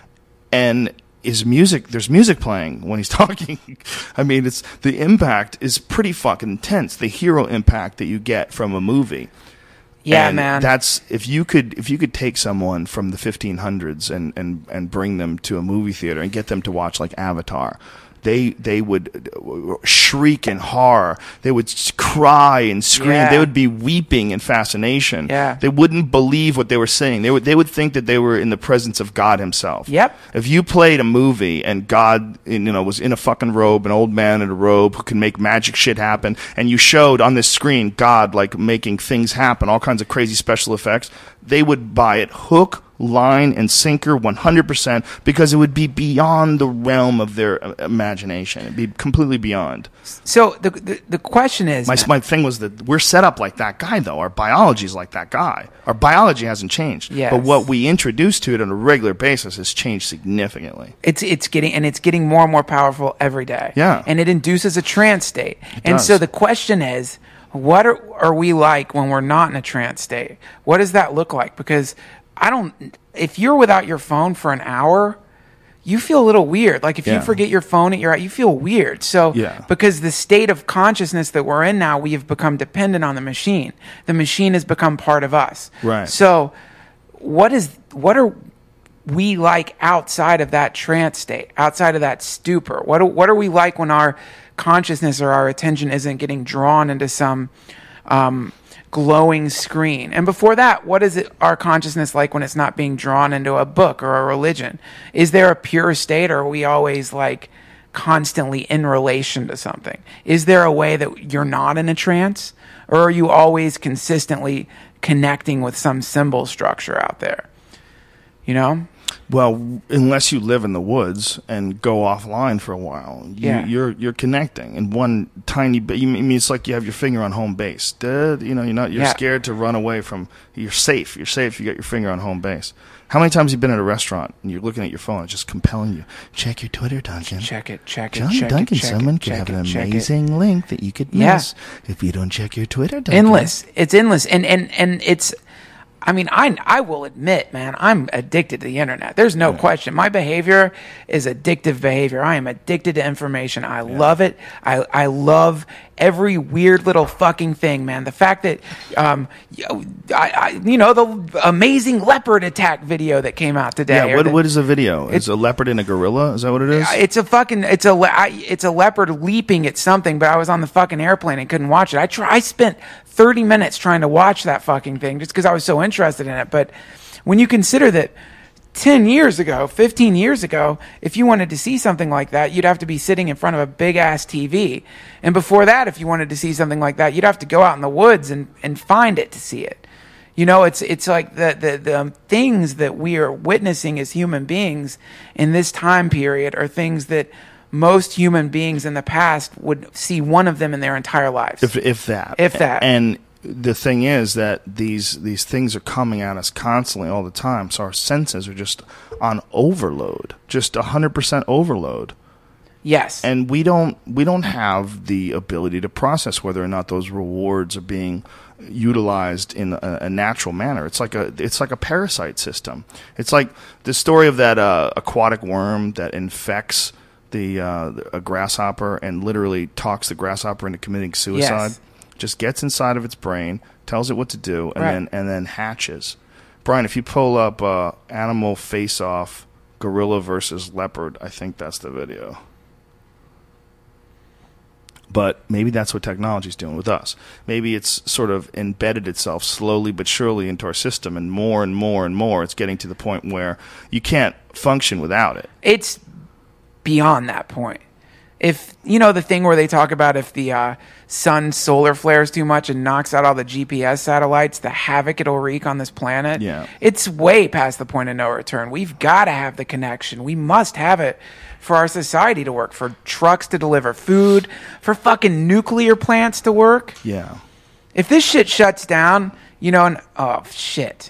and his music there's music playing when he's talking. I mean, it's the impact is pretty fucking intense. The hero impact that you get from a movie. Yeah, And man. That's if you could if you could take someone from the fifteen hundreds and, and, and bring them to a movie theater and get them to watch like Avatar, they they would shriek in horror. They would s- cry and scream. Yeah. They would be weeping in fascination. Yeah. They wouldn't believe what they were saying. They would they would think that they were in the presence of God himself. Yep. If you played a movie and God, you know, was in a fucking robe, an old man in a robe who can make magic shit happen, and you showed on this screen God like making things happen, all kinds of crazy special effects, they would buy it hook, line, and sinker one hundred percent because it would be beyond the realm of their uh, imagination. It'd be completely beyond. So the, the the question is, My, man, my thing was that we're set up like that guy, though. Our biology is like that guy. Our biology hasn't changed. Yes. But what we introduce to it on a regular basis has changed significantly. it's it's getting and it's getting more and more powerful every day. Yeah. and it induces a trance state. And does. so the question is, what are, are we like when we're not in a trance state? What does that look like? Because I don't. if you're without your phone for an hour, you feel a little weird. Like if Yeah. you forget your phone at your you feel weird. So Yeah. because the state of consciousness that we're in now, we have become dependent on the machine. The machine has become part of us. Right. So what is what are we like outside of that trance state, outside of that stupor? What are, what are we like when our consciousness or our attention isn't getting drawn into some um, glowing screen? And before that, what is it our consciousness like when it's not being drawn into a book or a religion? Is there a pure state, or are we always like constantly in relation to something? Is there a way that you're not in a trance, or are you always consistently connecting with some symbol structure out there? You know? Well, unless you live in the woods and go offline for a while, you, Yeah. you're you're connecting in one tiny bit. You I mean it's like you have your finger on home base. Duh, you know, you're not you're Yeah. scared to run away from. You're safe. You're safe. You got your finger on home base. How many times have you been at a restaurant and you're looking at your phone? It's just compelling you. Check your Twitter, Duncan. Check it, check it, John check Duncan, it, check someone it, could check have an it, check it. amazing link that you could Yeah. miss if you don't check your Twitter, Duncan. Endless. It's endless, and and and it's. I mean, I I will admit, man, I'm addicted to the internet. There's no question. My behavior is addictive behavior. I am addicted to information. I love it. I I love every weird little fucking thing, man. The fact that, um, I, I you know, the amazing leopard attack video that came out today. Yeah, or what the- what is a video? Is a leopard and a gorilla? Is that what it is? It's a fucking. It's a. le- I, it's a leopard leaping at something. But I was on the fucking airplane and couldn't watch it. I try. I spent thirty minutes trying to watch that fucking thing just because I was so interested in it. But when you consider that ten years ago, fifteen years ago, if you wanted to see something like that, you'd have to be sitting in front of a big ass T V. And before that, if you wanted to see something like that, you'd have to go out in the woods and, and find it to see it. You know, it's it's like the, the, the things that we are witnessing as human beings in this time period are things that most human beings in the past would see one of them in their entire lives. If if that. If that. And the thing is that these these things are coming at us constantly all the time. So our senses are just on overload, just one hundred percent overload. Yes. And we don't we don't have the ability to process whether or not those rewards are being utilized in a, a natural manner. It's like a it's like a parasite system. It's like the story of that uh, aquatic worm that infects the uh, a grasshopper and literally talks the grasshopper into committing suicide. Yes. Just gets inside of its brain, tells it what to do, and Right. then and then hatches. Brian, if you pull up uh, Animal Face Off Gorilla versus Leopard, I think that's the video. But maybe that's what technology is doing with us. Maybe it's sort of embedded itself slowly but surely into our system, and more and more and more it's getting to the point where you can't function without it. It's beyond that point. If, you know, the thing where they talk about if the uh, sun solar flares too much and knocks out all the G P S satellites, the havoc it'll wreak on this planet. Yeah. It's way past the point of no return. We've got to have the connection. We must have it for our society to work, for trucks to deliver food, for fucking nuclear plants to work. Yeah. If this shit shuts down, you know, and, oh, shit.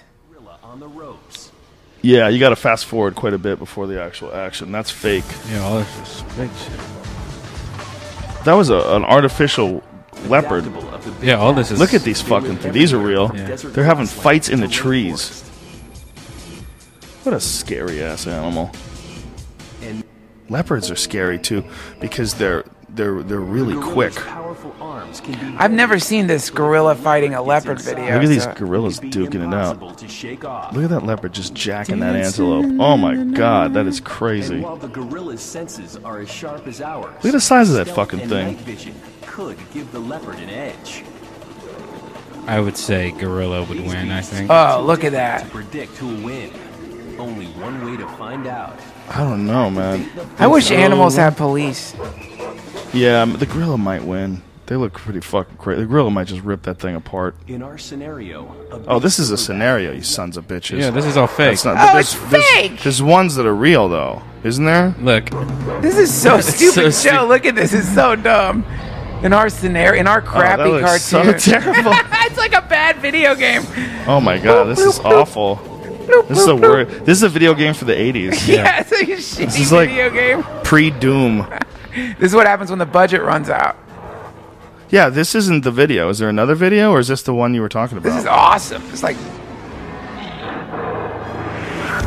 Yeah, you got to fast forward quite a bit before the actual action. That's fake. Yeah, all this is fake shit. That was a, an artificial leopard. Yeah, all this is. Look at these fucking things. These are real. Yeah. They're having fights in the trees. What a scary ass animal. Leopards are scary too because they're they're they're really quick. I've never seen this gorilla fighting a leopard video. Look at these so- gorillas duking it out. Look at that leopard just jacking that antelope. Oh my god, that is crazy. While the gorilla's senses are as sharp as ours, Look at the size of that stealth fucking and thing. night vision could give the leopard an edge. I would say gorilla would win. I think. Oh, look at that. To predict who'll win, only one way to find out. I don't know, man. I wish animals had police. Yeah, the gorilla might win. They look pretty fucking crazy. The gorilla might just rip that thing apart. In our scenario, a Oh, this is a big scenario, you sons of bitches. Yeah, this is all fake. That's not, Oh, there's, it's there's, fake! There's ones that are real, though, isn't there? Look, This is so It's stupid, so Joe. stu- Look at this. It's so dumb. In our scenario, in our crappy oh, that looks cartoon. so terrible. It's like a bad video game. Oh my god, this is awful. This is a word. This is a video game for the eighties. Yeah, it's like a shitty is like- video game. Pre-Doom. This is what happens when the budget runs out. Yeah, this isn't the video. Is there another video, or is this the one you were talking about? This is awesome. It's like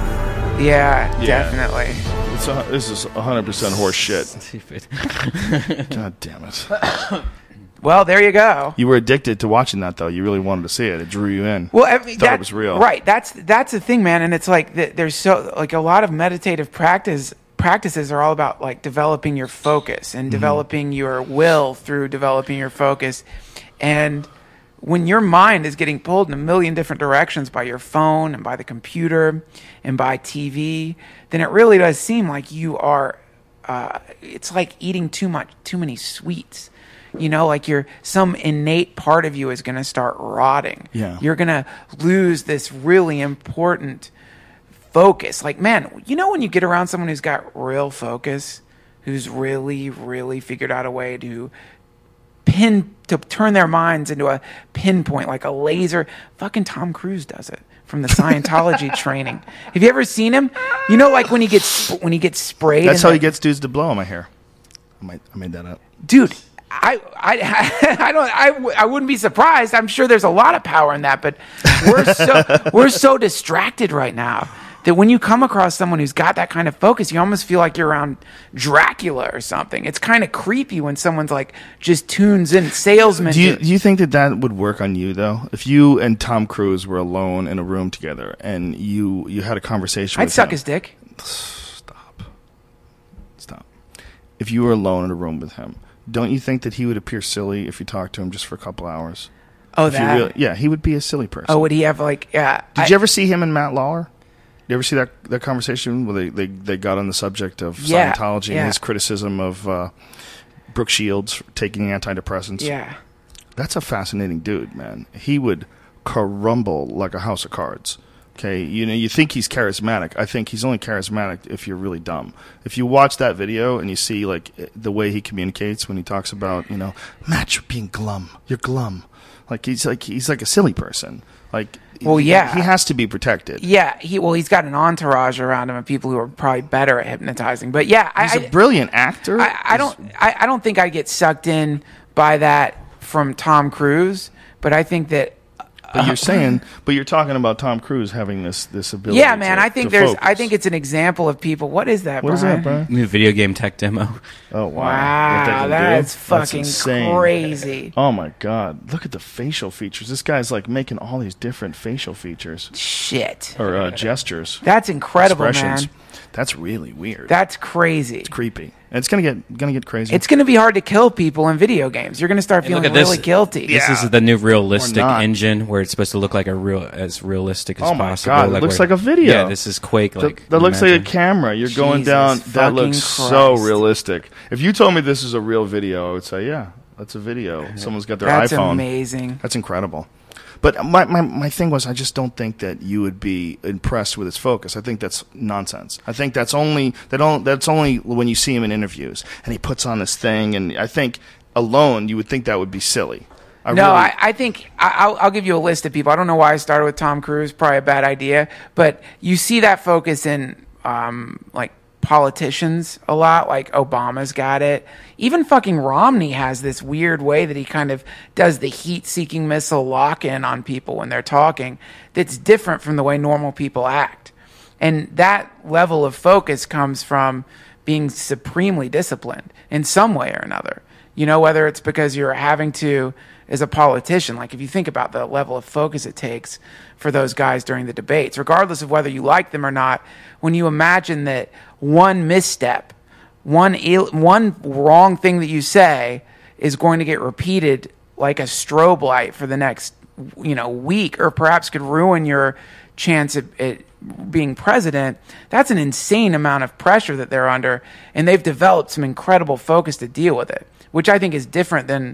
Yeah, Yeah. definitely. It's a, this is one hundred percent horse shit. Stupid. God damn it. Well, there you go. You were addicted to watching that, though. You really wanted to see it. It drew you in. Well, I mean, Thought that, it was real. right? That's that's the thing, man. And it's like th- there's so like a lot of meditative practice practices are all about like developing your focus and Mm-hmm. developing your will through developing your focus. And when your mind is getting pulled in a million different directions by your phone and by the computer and by T V, then it really does seem like you are. Uh, it's like eating too much, too many sweets. You know, like your some innate part of you is going to start rotting. Yeah. You're going to lose this really important focus. Like, man, you know when you get around someone who's got real focus, who's really, really figured out a way to pin, to turn their minds into a pinpoint, like a laser. Fucking Tom Cruise does it from the Scientology training. Have you ever seen him? You know, like when he gets when he gets sprayed. That's in how the- he gets dudes to blow on my hair. I, might, I made that up. Dude, I, I, I don't, I, w- I wouldn't be surprised. I'm sure there's a lot of power in that, but we're so, we're so distracted right now that when you come across someone who's got that kind of focus, you almost feel like you're around Dracula or something. It's kind of creepy when someone's like just tunes in, salesman. Do you, to- do you think that that would work on you, though? If you and Tom Cruise were alone in a room together and you, you had a conversation I'd with suck him. his dick. Stop. Stop. If you were alone in a room with him, don't you think that he would appear silly if you talked to him just for a couple hours? Oh, If you that. really- yeah, he would be a silly person. Oh, would he have like, yeah. Did I- you ever see him and Matt Lauer? You ever see that that conversation where they, they, they got on the subject of Yeah, Scientology yeah. and his criticism of uh, Brooke Shields taking antidepressants? Yeah. That's a fascinating dude, man. He would crumble like a house of cards. Okay, you know, you think he's charismatic. I think he's only charismatic if you're really dumb. If you watch that video and you see like the way he communicates when he talks about, you know, Matt, you're being glum. You're glum. Like he's like he's like a silly person. Like, Well, he- yeah. he has to be protected. Yeah, he well, he's got an entourage around him of people who are probably better at hypnoptizing. But yeah, He's I, a brilliant actor. I, I don't. I, I don't think I get sucked in by that from Tom Cruise. But I think that. But you're saying, but you're talking about Tom Cruise having this this ability. Yeah, man. to- I think to there's. focus. I think it's an example of people. What is that? What is Brian? that, Brian? New video game tech demo. Oh wow! Wow, What they can do? that's That's fucking insane. crazy. Oh my god! Look at the facial features. This guy's like making all these different facial features Shit. or uh, gestures, That's incredible, expressions. man. That's really weird. That's crazy. it's creepy, and it's gonna get gonna get crazy. It's going to be hard to kill people in video games. You're going to start Hey, feeling look at this. really guilty. This Yeah. is the new realistic Or not. engine where it's supposed to look like a real, as realistic as Oh my possible. God, it looks where- like a video. Yeah, this is Quake. That- Like that looks like a imagine. camera. You're going Jesus down. That fucking looks so Christ. realistic. If you told me this is a real video, I would say, yeah, that's a video. Someone's got their That's iPhone. amazing. That's incredible. But my, my, my thing was, I just don't think that you would be impressed with his focus. I think that's nonsense. I think that's only that on, that's only when you see him in interviews and he puts on this thing. And I think alone, you would think that would be silly. I no, really, I, I think I, I'll, I'll give you a list of people. I don't know why I started with Tom Cruise. Probably a bad idea. But you see that focus in um, like politicians a lot. Like Obama's got it. Even fucking Romney has this weird way that he kind of does the heat-seeking missile lock-in on people when they're talking. That's different from the way normal people act. And that level of focus comes from being supremely disciplined in some way or another. You know, whether it's because you're having to, as a politician, like if you think about the level of focus it takes for those guys during the debates, regardless of whether you like them or not, when you imagine that one misstep, one Ill, one wrong thing that you say is going to get repeated like a strobe light for the next, you know, week, or perhaps could ruin your chance at, at being president, that's an insane amount of pressure that they're under, and they've developed some incredible focus to deal with it, which I think is different than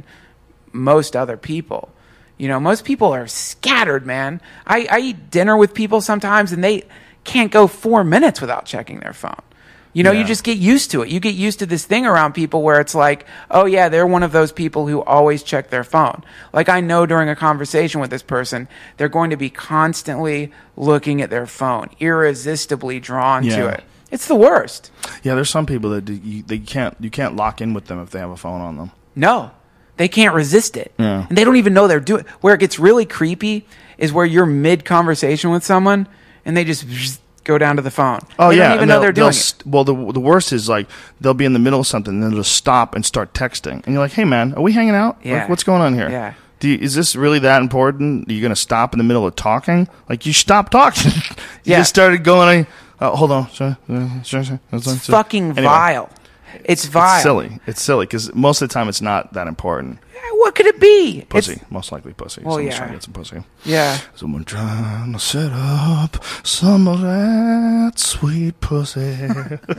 most other people. You know, most people are scattered, man. I, I eat dinner with people sometimes, and they can't go four minutes without checking their phone. You know, Yeah. you just get used to it. You get used to this thing around people where it's like, oh, yeah, they're one of those people who always check their phone. Like, I know during a conversation with this person, they're going to be constantly looking at their phone, irresistibly drawn to Yeah. it. It's the worst. yeah, there's some people that do, you, they can't you can't lock in with them if they have a phone on them. No, they can't resist it. Yeah. And they don't even know they're doing it. Where it gets really creepy is where you're mid conversation with someone and they just go down to the phone. Oh they yeah, don't even and know they'll- they're they'll doing it. st- Well, the the worst is like they'll be in the middle of something, and then they'll stop and start texting, and you're like, "Hey, man, are we hanging out? Yeah. Like, what's going on here? Yeah. Do you, is this really that important? Are you going to stop in the middle of talking? Like, you stopped talking. you Yeah. just started going. Uh, hold on. Sorry, uh, sorry, sorry. It's fucking Anyway, vile. It's vile. It's silly. It's silly because most of the time it's not that important. What could it be? Pussy, It's- most likely pussy. Well, Someone's yeah. trying to get some pussy. Yeah. Someone trying to set up some of that sweet pussy.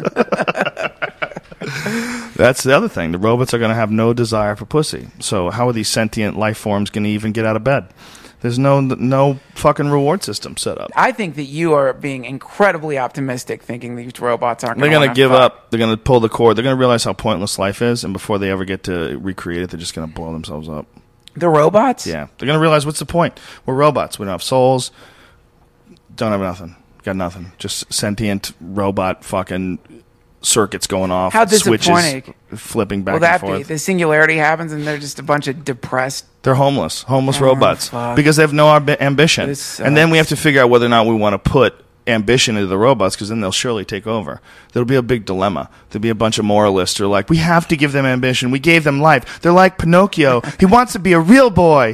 That's the other thing. The robots are going to have no desire for pussy. So how are these sentient life forms going to even get out of bed? There's no no fucking reward system set up. I think that you are being incredibly optimistic, thinking these robots aren't. They're going going to give up. They're going to pull the cord. They're going to realize how pointless life is, and before they ever get to recreate it, they're just going to blow themselves up. The robots? Yeah. They're going to realize, what's the point? We're robots. We don't have souls. Don't have nothing. Got nothing. Just sentient robot fucking circuits going off. How switches disappointing. flipping back Will that and be? forth. The singularity happens, and they're just a bunch of depressed. They're homeless. Homeless Oh, robots. fuck. Because they have no amb- ambition. This And then we have sucks. to figure out whether or not we want to put ambition into the robots, because then they'll surely take over. There'll be a big dilemma. There'll be a bunch of moralists who are like, we have to give them ambition. We gave them life. They're like Pinocchio. He wants to be a real boy.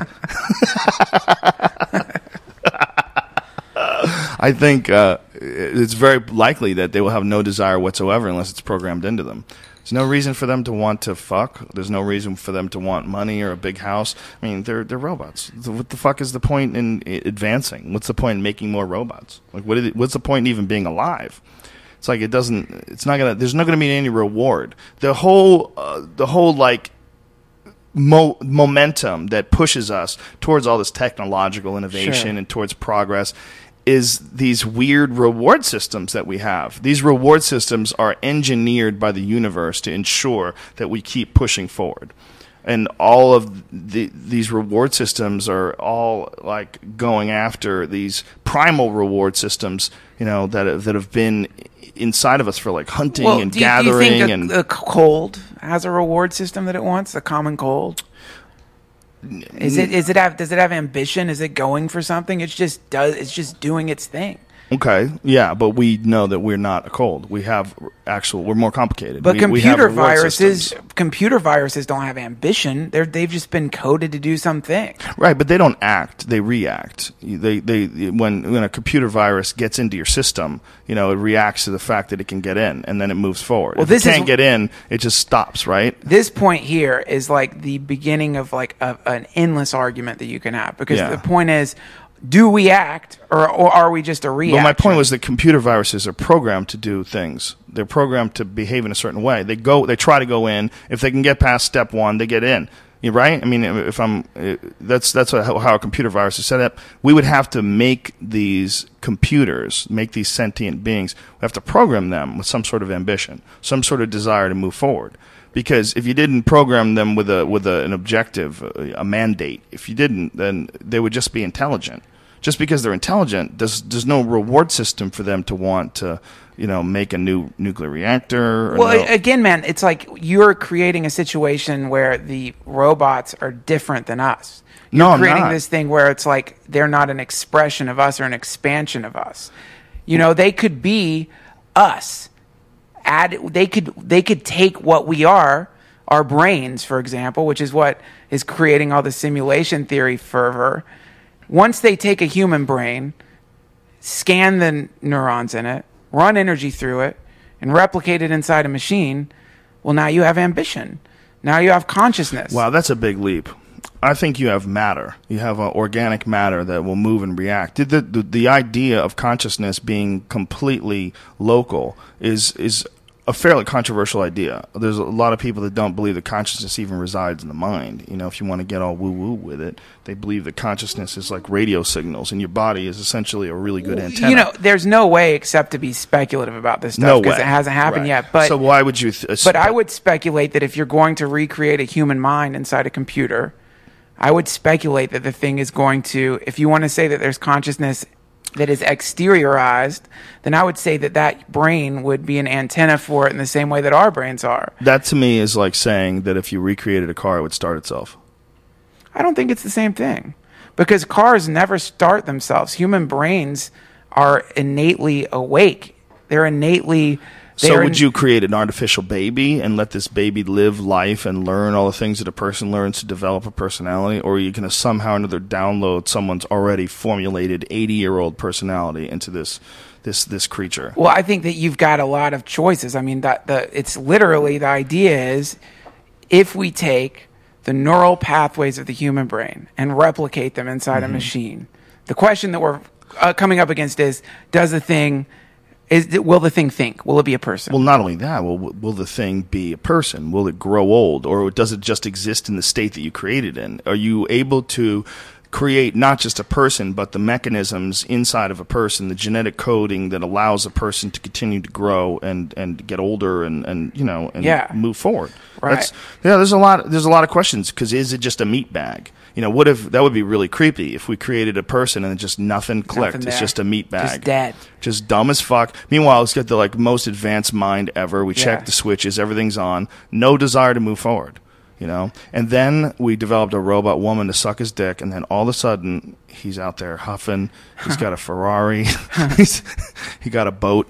I think uh, it's very likely that they will have no desire whatsoever unless it's programmed into them. There's no reason for them to want to fuck. There's no reason for them to want money or a big house. I mean, they're they're robots. What the fuck is the point in i- advancing? What's the point in making more robots? Like, what is it, what's the point in even being alive? It's like it doesn't. It's not gonna. There's not gonna be any reward. The whole uh, the whole like mo- momentum that pushes us towards all this technological innovation Sure. and towards progress is these weird reward systems that we have. These reward systems are engineered by the universe to ensure that we keep pushing forward. And all of the, these reward systems are all like going after these primal reward systems, you know, that have, that have been inside of us for like hunting Well, and do you, gathering do you think a, and a cold has a reward system that it wants? The common cold. Is it? Is it have? Does it have ambition? Is it going for something? It's just does. It's just doing its thing. Okay, yeah, but we know that we're not a cold. We have actual. We're more complicated. But we, we have computer reward viruses, systems. computer viruses don't have ambition. They're they've just been coded to do something. Right? But they don't act; they react. They they when when a computer virus gets into your system, you know, it reacts to the fact that it can get in, and then it moves forward. Well, if this it is- can't get in, it just stops. Right? This point here is like the beginning of like a, an endless argument that you can have because Yeah. the point is, do we act or or are we just a reaction? But my point was that computer viruses are programmed to do things. They're programmed to behave in a certain way. They go, they try to go in. If they can get past step one, they get in. You right? I mean, if I'm, uh, that's that's how, how a computer virus is set up. We would have to make these computers, make these sentient beings. We have to program them with some sort of ambition, some sort of desire to move forward. Because if you didn't program them with a with a, an objective, a, a mandate, if you didn't, then they would just be intelligent. Just because they're intelligent, there's there's no reward system for them to want to, you know, make a new nuclear reactor. Or Well, no. again, man, it's like you're creating a situation where the robots are different than us. You're No, I'm creating not. this thing where it's like they're not an expression of us or an expansion of us. You know, they could be us. Add they could they could take what we are, our brains, for example, which is what is creating all the simulation theory fervor. Once they take a human brain, scan the neurons in it, run energy through it, and replicate it inside a machine, well, now you have ambition. Now you have consciousness. Wow, that's a big leap. I think you have matter. You have uh, organic matter that will move and react. The, the the idea of consciousness being completely local is is a fairly controversial idea. There's a lot of people that don't believe that consciousness even resides in the mind. You know, if you want to get all woo-woo with it, they believe that consciousness is like radio signals, and your body is essentially a really good antenna. You know, there's no way except to be speculative about this no stuff because way. it hasn't happened Right. yet. But so why would you? Th- But I would speculate that if you're going to recreate a human mind inside a computer, I would speculate that the thing is going to, if you want to say that there's consciousness that is exteriorized, then I would say that that brain would be an antenna for it in the same way that our brains are. That to me is like saying that if you recreated a car, it would start itself. I don't think it's the same thing because cars never start themselves. Human brains are innately awake. They're innately. So they're would in- you create an artificial baby and let this baby live life and learn all the things that a person learns to develop a personality? Or are you going to somehow or another download someone's already formulated eighty-year-old personality into this this this creature? Well, I think that you've got a lot of choices. I mean, that the it's literally the idea is if we take the neural pathways of the human brain and replicate them inside Mm-hmm. a machine, the question that we're uh, coming up against is: Does the thing is will the thing think? Will it be a person? Well, not only that, will will the thing be a person? Will it grow old, or does it just exist in the state that you created in? Are you able to create not just a person, but the mechanisms inside of a person, the genetic coding that allows a person to continue to grow and, and get older and, and you know and Yeah. move forward? Right. That's, yeah, there's a lot. There's a lot of questions because is it just a meat bag? You know, what if that would be really creepy if we created a person and just nothing clicked? Nothing It's there. just a meat bag, Just dead. just dumb as fuck. Meanwhile, it's got the like most advanced mind ever. We Yeah. check the switches, everything's on, no desire to move forward. You know, and then we developed a robot woman to suck his dick, and then all of a sudden he's out there huffing. He's got a Ferrari. he's, he got a boat.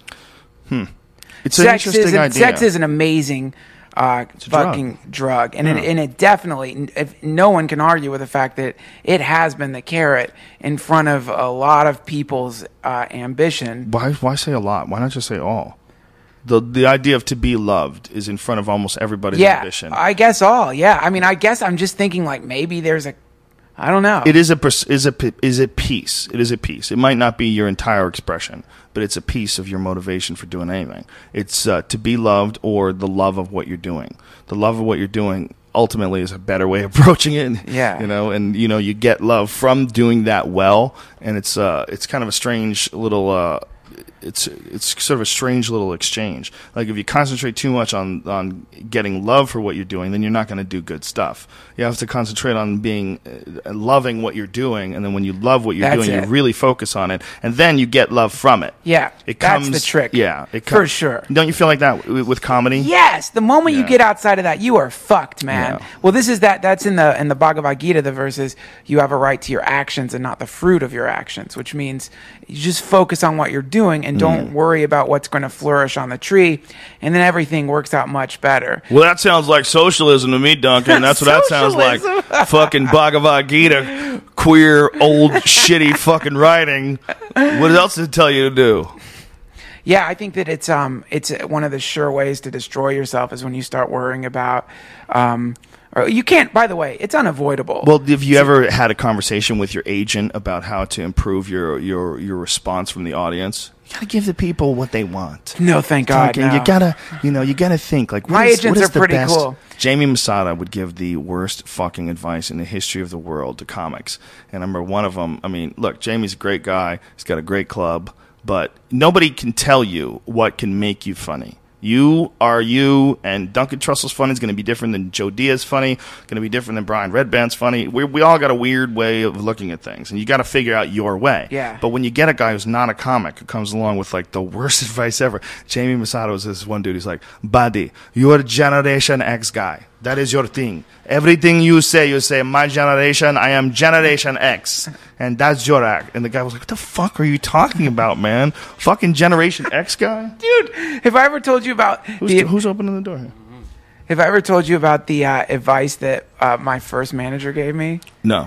Hmm. It's an sex interesting is an, idea. sex is an amazing uh, a fucking drug, and Yeah. it, and it definitely if no one can argue with the fact that it has been the carrot in front of a lot of people's uh, ambition. Why? Why say a lot? Why not just say all? The the idea of to be loved is in front of almost everybody's Yeah, ambition. I guess all. Yeah, I mean, I guess I'm just thinking like maybe there's a, I don't know. It is a pers- is a p- is a piece. It is a piece. It might not be your entire expression, but it's a piece of your motivation for doing anything. It's uh, to be loved or the love of what you're doing. The love of what you're doing ultimately is a better way of approaching it. Yeah. You know, and you know you get love from doing that well, and it's uh it's kind of a strange little uh it's it's sort of a strange little exchange. Like if you concentrate too much on on getting love for what you're doing, then you're not going to do good stuff. You have to concentrate on being uh, loving what you're doing, and then when you love what you're That's doing, it. you really focus on it, and then you get love from it. Yeah, it that's comes, the trick. Yeah, it For com- sure. Don't you feel like that with, with comedy? Yes, the moment you Yeah. get outside of that, you are fucked, man. Yeah. Well, this is that. That's in the in the Bhagavad Gita. The verse is, "You have a right to your actions and not the fruit of your actions," which means you just focus on what you're doing and don't Mm. worry about what's going to flourish on the tree, and then everything works out much better. Well, that sounds like socialism to me, Duncan. That's what that sounds like. Socialism. Fucking Bhagavad Gita, queer, old, shitty fucking writing. What else did it tell you to do? Yeah, I think that it's um it's one of the sure ways to destroy yourself is when you start worrying about um or you can't. By the way, it's unavoidable. Well, have you ever had a conversation with your agent about how to improve your your, your response from the audience? You gotta give the people what they want. no, thank God. Duncan, no. you gotta, you know, you gotta think like what My is- agents what is are the pretty best- cool. Jamie Masada would give the worst fucking advice in the history of the world to comics, and I remember one of them. I mean, look, Jamie's a great guy. He's got a great club, but nobody can tell you what can make you funny. You are you, and Duncan Trussell's funny is going to be different than Joe Diaz funny, going to be different than Brian Redband's funny. We we all got a weird way of looking at things, and you got to figure out your way. Yeah. But when you get a guy who's not a comic who comes along with like the worst advice ever, Jamie Masada was this one dude. He's like, "Buddy, you're a Generation X guy. That is your thing. Everything you say, you say, my generation, I am Generation X. And that's your act." And the guy was like, "What the fuck are you talking about, man? Fucking Generation X guy?" Dude, have I ever told you about Who's, the, who's opening the door here? have I ever told you about the uh, advice that uh, my first manager gave me? No.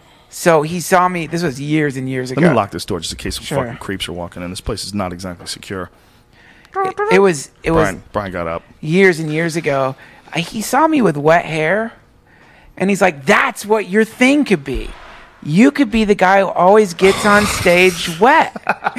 So he saw me. This was years and years ago. Let me lock this door just in case some Sure. fucking creeps are walking in. This place is not exactly secure. It, it was it was Brian, Brian got up. years and years ago. I, he saw me with wet hair, and he's like, "That's what your thing could be. You could be the guy who always gets on stage wet."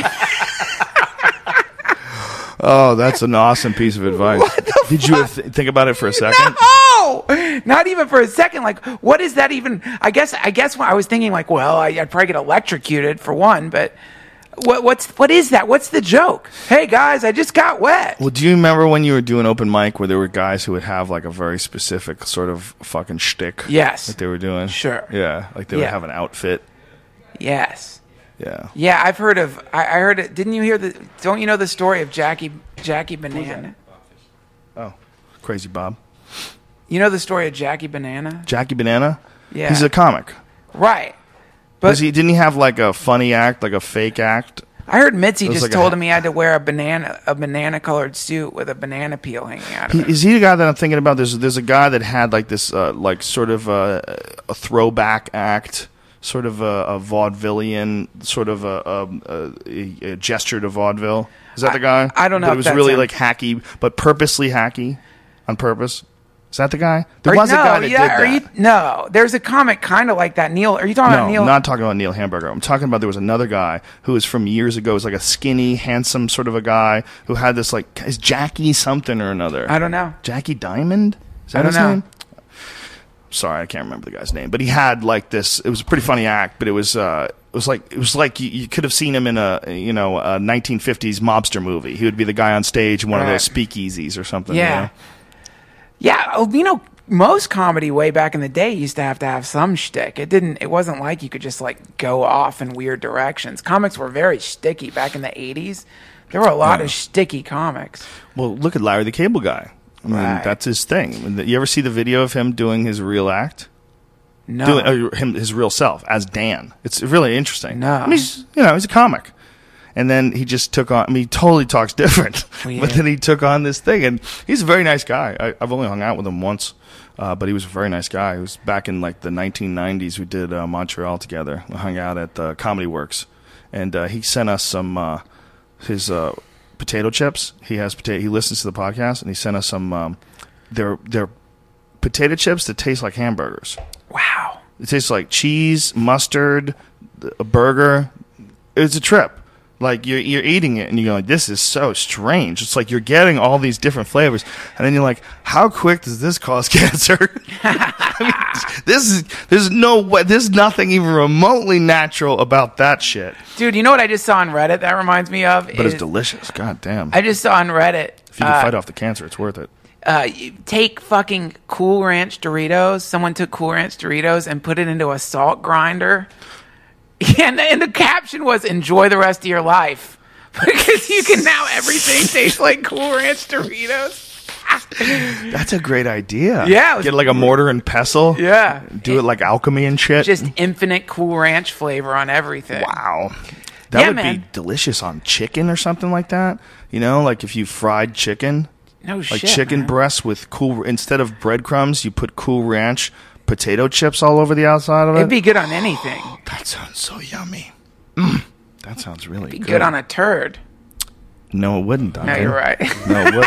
Oh, that's an awesome piece of advice. Did you th- think about it for a second? No, not even for a second. Like, what is that even? I guess. I guess when I was thinking, like, well, I, I'd probably get electrocuted for one, but what, what's what is that? What's the joke? Hey guys, I just got wet. Well, do you remember when you were doing open mic where there were guys who would have like a very specific sort of fucking shtick? Yes. That they were doing? Sure. Yeah. Like they would Yeah. have an outfit. Yes. Yeah. Yeah, I've heard of. I, I heard it. Didn't you hear the? Don't you know the story of Jackie Jackie Banana? Oh, Crazy Bob. You know the story of Jackie Banana? Jackie Banana? Yeah. He's a comic. Right. But Was he, didn't he have like a funny act, like a fake act? I heard Mitzi It was just like a told ha- him he had to wear a banana a banana colored suit with a banana peel hanging out of He, it. is he the guy that I'm thinking about? There's there's a guy that had like this uh, like sort of a, a throwback act, sort of a, a vaudevillian, sort of a, a, a, a gesture to vaudeville. Is that the guy? I don't know But if it was that's really him. like hacky, but purposely hacky, on purpose. Is that the guy? There Are- was no, a guy that yeah, are did that. You, no, there's a comic kind of like that. Neil, are you talking No, about Neil? I'm not talking about Neil Hamburger. I'm talking about there was another guy who was from years ago. He was like a skinny, handsome sort of a guy who had this like is Jackie something or another. I don't know. Jackie Diamond? Is that I don't his know. name? Sorry, I can't remember the guy's name. But he had like this. It was a pretty funny act, but it was uh, it was like it was like you, you could have seen him in a you know a nineteen fifties mobster movie. He would be the guy on stage in one of Right. those speakeasies or something. Yeah. You know? Yeah, oh, you know, most comedy way back in the day used to have to have some shtick. It didn't. It wasn't like you could just like go off in weird directions. Comics were very sticky back in the eighties. There were a lot Yeah. of sticky comics. Well, look at Larry the Cable Guy. I mean, Right. that's his thing. You ever see the video of him doing his real act? No, Doing uh, him his real self as Dan. It's really interesting. No. I mean, he's, you know, he's a comic. And then he just took on. I mean, he totally talks different. Weird. But then he took on this thing, and he's a very nice guy. I, I've only hung out with him once, uh, but he was a very nice guy. It was back in like the nineteen nineties. We did uh, Montreal together. We hung out at uh, Comedy Works, and uh, he sent us some uh, his uh, potato chips. He has potato. He listens to the podcast, and he sent us some. Um, they're they're potato chips that taste like hamburgers. wow. It tastes like cheese, mustard, a burger. It's a trip. Like you're you're eating it and you're like, this is so strange. It's like you're getting all these different flavors, and then you're like, how quick does this cause cancer? I mean, this is there's no way. There's nothing even remotely natural about that shit. Dude, you know what I just saw on Reddit that reminds me of? But it's Is- delicious. God damn. I just saw on Reddit. If you can uh, fight off the cancer, it's worth it. uh, you take fucking Cool Ranch Doritos. Someone took Cool Ranch Doritos and put it into a salt grinder. And, and the caption was, enjoy the rest of your life. Because you can now, everything tastes like Cool Ranch Doritos. That's a great idea. Yeah, it was- Get like a mortar and pestle. Yeah. Do it like alchemy and shit. Just infinite Cool Ranch flavor on everything. Wow. That Yeah, would man. be delicious on chicken or something like that. You know, like if you fried chicken, No like shit, chicken man. breasts with cool, instead of breadcrumbs, you put Cool Ranch potato chips all over the outside of it. It'd be good on anything. That sounds so yummy. Mm. That sounds really Be good. good on a turd. No, it wouldn't. No, Duncan. you're right. No, it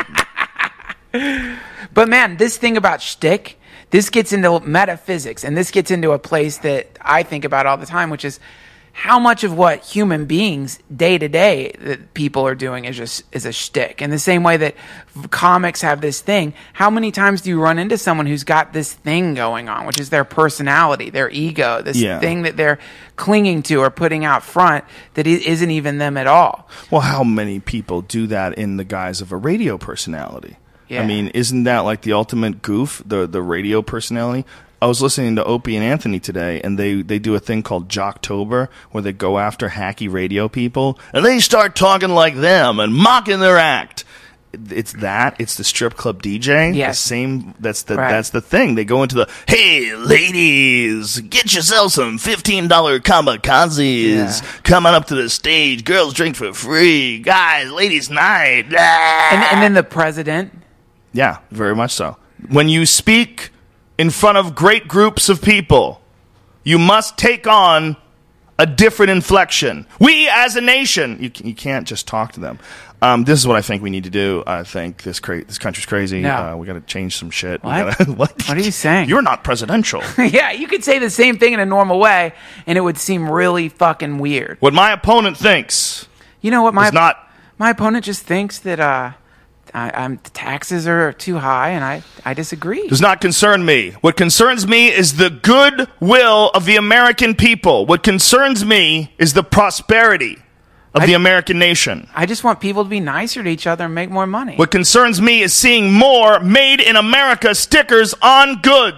wouldn't. But man, this thing about shtick, this gets into metaphysics, and this gets into a place that I think about all the time, which is how much of what human beings day to day that people are doing is just is a shtick. In the same way that comics have this thing, how many times do you run into someone who's got this thing going on, which is their personality, their ego, this Yeah. thing that they're clinging to or putting out front that i- isn't even them at all? Well, how many people do that in the guise of a radio personality? Yeah. I mean, isn't that like the ultimate goof, the the radio personality? I was listening to Opie and Anthony today, and they, they do a thing called Jocktober, where they go after hacky radio people, and they start talking like them and mocking their act. It's that. It's the strip club D J. Yes. The same. That's the Right. that's the thing. They go into the hey ladies, get yourself some fifteen dollar kamikazes Yeah. coming up to the stage. Girls drink for free. Guys, ladies night. Blah. And, and then the president. Yeah, very much so. When you speak in front of great groups of people, you must take on a different inflection. We as a nation, you, you can't just talk to them. Um, this is what I think we need to do. I think this cra- this country's crazy. No. Uh, we got to change some shit. We What? gotta, what? What are you saying? You're not presidential. Yeah, you could say the same thing in a normal way, and it would seem really fucking weird. What my opponent thinks You know what? My is not. my opponent just thinks that uh, I, I'm the taxes are too high, and I I disagree. Does not concern me. What concerns me is the goodwill of the American people. What concerns me is the prosperity of I- the American nation. I just want people to be nicer to each other and make more money. What concerns me is seeing more made in America stickers on goods.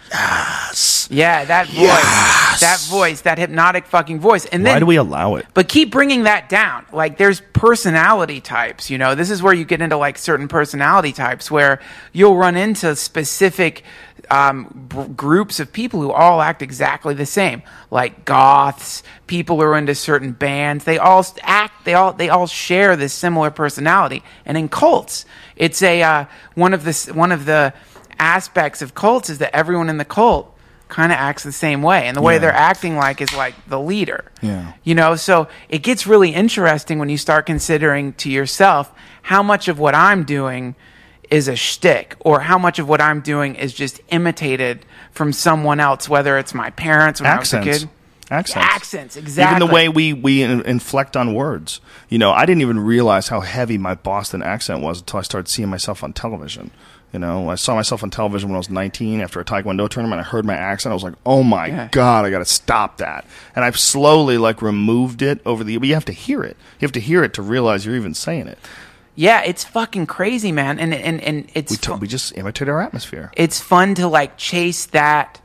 Yes. Yeah, that voice, Yes. that voice, that hypnotic fucking voice. And then, Why do we allow it? but keep bringing that down. Like, there's personality types, you know. This is where you get into, like, certain personality types where you'll run into specific um, b- groups of people who all act exactly the same. Like goths, people who are into certain bands. They all act, they all, they all share this similar personality. And in cults, it's a, uh, one of the, s- one of the aspects of cults is that everyone in the cult kind of acts the same way, and the way Yeah. they're acting like is like the leader. Yeah. You know, so it gets really interesting when you start considering to yourself how much of what I'm doing is a shtick, or how much of what I'm doing is just imitated from someone else, whether it's my parents when Accents. I was a kid. Accents. Accents, exactly. Even the way we, we in- inflect on words. You know, I didn't even realize how heavy my Boston accent was until I started seeing myself on television. You know, I saw myself on television when I was nineteen after a Taekwondo tournament. I heard my accent. I was like, oh my Yeah. God, I got to stop that. And I've slowly, like, removed it over the, but you have to hear it. You have to hear it to realize you're even saying it. Yeah, it's fucking crazy, man. And and, and it's We, t- fu- we just imitate our atmosphere. it's fun to like chase that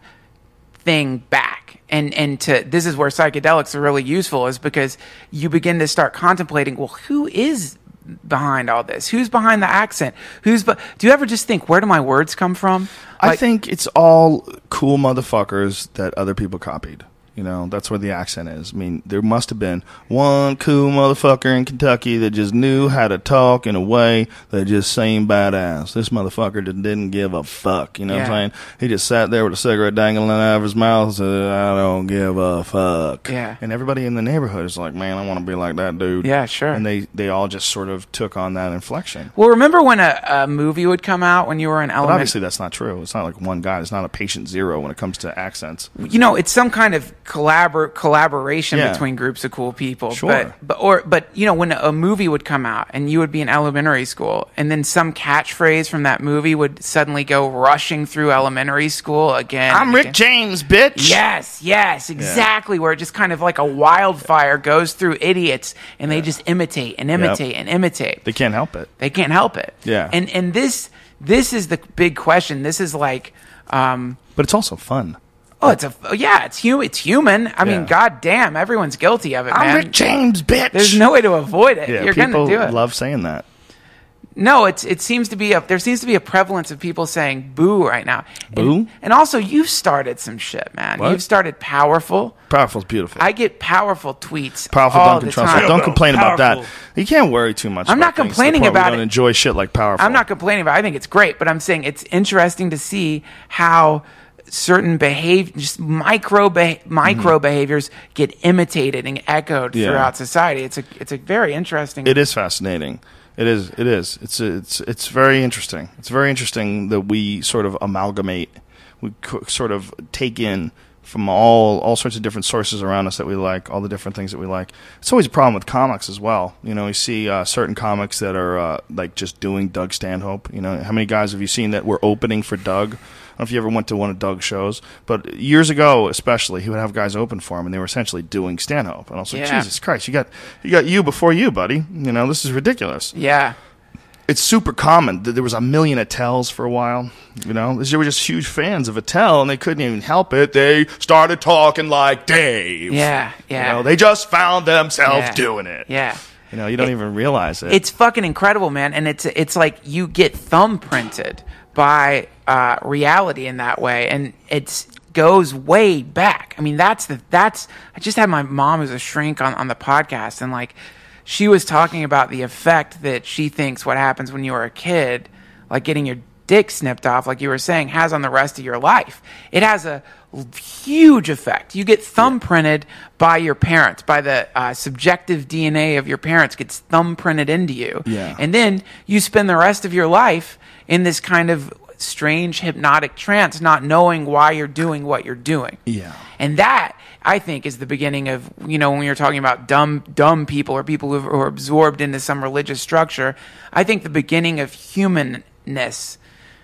thing back. And and to this is where psychedelics are really useful, is because you begin to start contemplating, well, who is behind all this? Who's behind the accent? Who's be- do you ever just think, where do my words come from? I Like- think it's all cool motherfuckers that other people copied. You know, that's where the accent is. I mean, there must have been one cool motherfucker in Kentucky that just knew how to talk in a way that just seemed badass. This motherfucker just didn't give a fuck. You know what Yeah. I'm saying? He just sat there with a cigarette dangling out of his mouth and said, I don't give a fuck. Yeah. And everybody in the neighborhood is like, man, I want to be like that dude. Yeah, sure. And they, they all just sort of took on that inflection. Well, remember when a, a movie would come out when you were in But elementary? obviously that's not true. It's not like one guy. It's not a patient zero when it comes to accents. You know, it's some kind of collabor- collaboration Yeah. between groups of cool people. Sure. But, but or but you know, when a movie would come out and you would be in elementary school, and then some catchphrase from that movie would suddenly go rushing through elementary school again. I'm and Rick again. James, bitch. Yes, yes, exactly. Where it just kind of like a wildfire goes through idiots, and they just imitate and imitate and imitate. They can't help it. They can't help it. Yeah. And and this this is the big question. This is like. Um, But it's also fun. Oh, it's a yeah, it's hu- it's human. I mean, Yeah. god damn, everyone's guilty of it, I'm man. Rick James, bitch. There's no way to avoid it. Yeah, You're people gonna do it. love saying that. No, it's it seems to be a there seems to be a prevalence of people saying boo right now. Boo? And, and also, you've started some shit, man. What? You've started powerful. Powerful's beautiful. I get powerful tweets. Powerful all Duncan the Trussell. time. Don't complain about that. Powerful. You can't worry too much. I'm about not things to the complaining point where about we don't it. enjoy shit like powerful. I'm not complaining about it. I think it's great, but I'm saying it's interesting to see how certain behavior, just micro be- micro behaviors get imitated and echoed Mm-hmm. Yeah. throughout society. It's a it's a very interesting. It is fascinating. It is. It is. It's. It's. It's very interesting. It's very interesting that we sort of amalgamate. We co- sort of take in from all all sorts of different sources around us that we like, all the different things that we like. It's always a problem with comics as well. You know, you see uh, certain comics that are uh, like just doing Doug Stanhope. You know, how many guys have you seen that were opening for Doug? I don't know if you ever went to one of Doug's shows, but years ago, especially, he would have guys open for him, and they were essentially doing Stanhope. And I was like, Yeah. Jesus Christ, you got you got you before you, buddy. You know, this is ridiculous. yeah. It's super common. There was a million Attels for a while. You know, they were just huge fans of Attell, and they couldn't even help it. They started talking like Dave. Yeah, yeah. You know, they just found themselves Yeah. doing it. Yeah. You know, you don't It- even realize it. It's fucking incredible, man. And it's it's like you get thumbprinted by uh, reality in that way, and it's goes way back. I mean, that's the that's. I just had my mom who's a shrink on on the podcast, and like she was talking about the effect that she thinks what happens when you were a kid, like getting your dick snipped off, like you were saying, has on the rest of your life. It has a huge effect. You get thumbprinted by your parents, by the uh, subjective D N A of your parents gets thumbprinted into you. Yeah. And then you spend the rest of your life in this kind of strange hypnotic trance, not knowing why you're doing what you're doing. Yeah. And that, I think, is the beginning of, you know, when you're talking about dumb dumb people or people who are absorbed into some religious structure, I think the beginning of humanness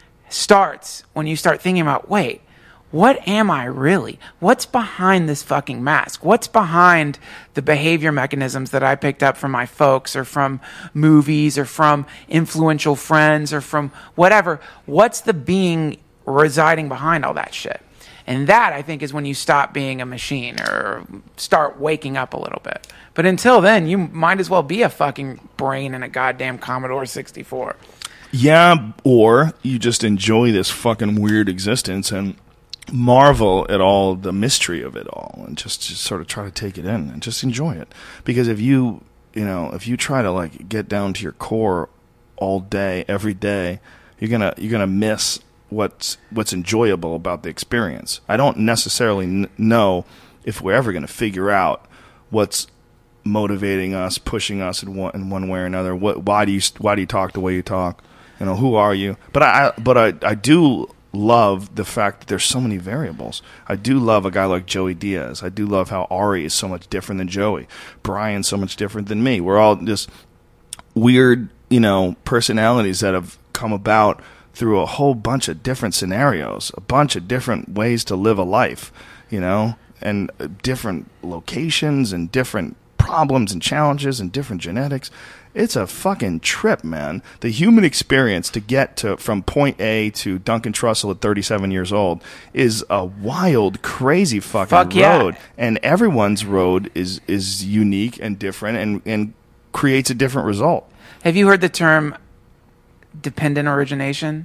starts when you start thinking about, wait, what am I really? What's behind this fucking mask? What's behind the behavior mechanisms that I picked up from my folks or from movies or from influential friends or from whatever? What's the being residing behind all that shit? And that, I think, is when you stop being a machine or start waking up a little bit. But until then, you might as well be a fucking brain in a goddamn Commodore sixty-four. Yeah, or you just enjoy this fucking weird existence and marvel at all the mystery of it all and just, just sort of try to take it in and just enjoy it. Because if you, you know, if you try to like get down to your core all day, every day, you're gonna you're gonna miss what's what's enjoyable about the experience. I don't necessarily n- know if we're ever gonna figure out what's motivating us, pushing us in one, in one way or another. What why do you why do you talk the way you talk? You know, who are you? But I but I I do love the fact that there's so many variables. I do love a guy like Joey Diaz. I do love how Ari is so much different than Joey. Brian's so much different than me. We're all just weird, you know, personalities that have come about through a whole bunch of different scenarios, a bunch of different ways to live a life, you know, and uh, different locations and different problems and challenges and different genetics. It's a fucking trip, man. The human experience to get to from point A to Duncan Trussell at thirty-seven years old is a wild, crazy fucking Fuck yeah. road. And everyone's road is, is unique and different and, and creates a different result. Have you heard the term dependent origination?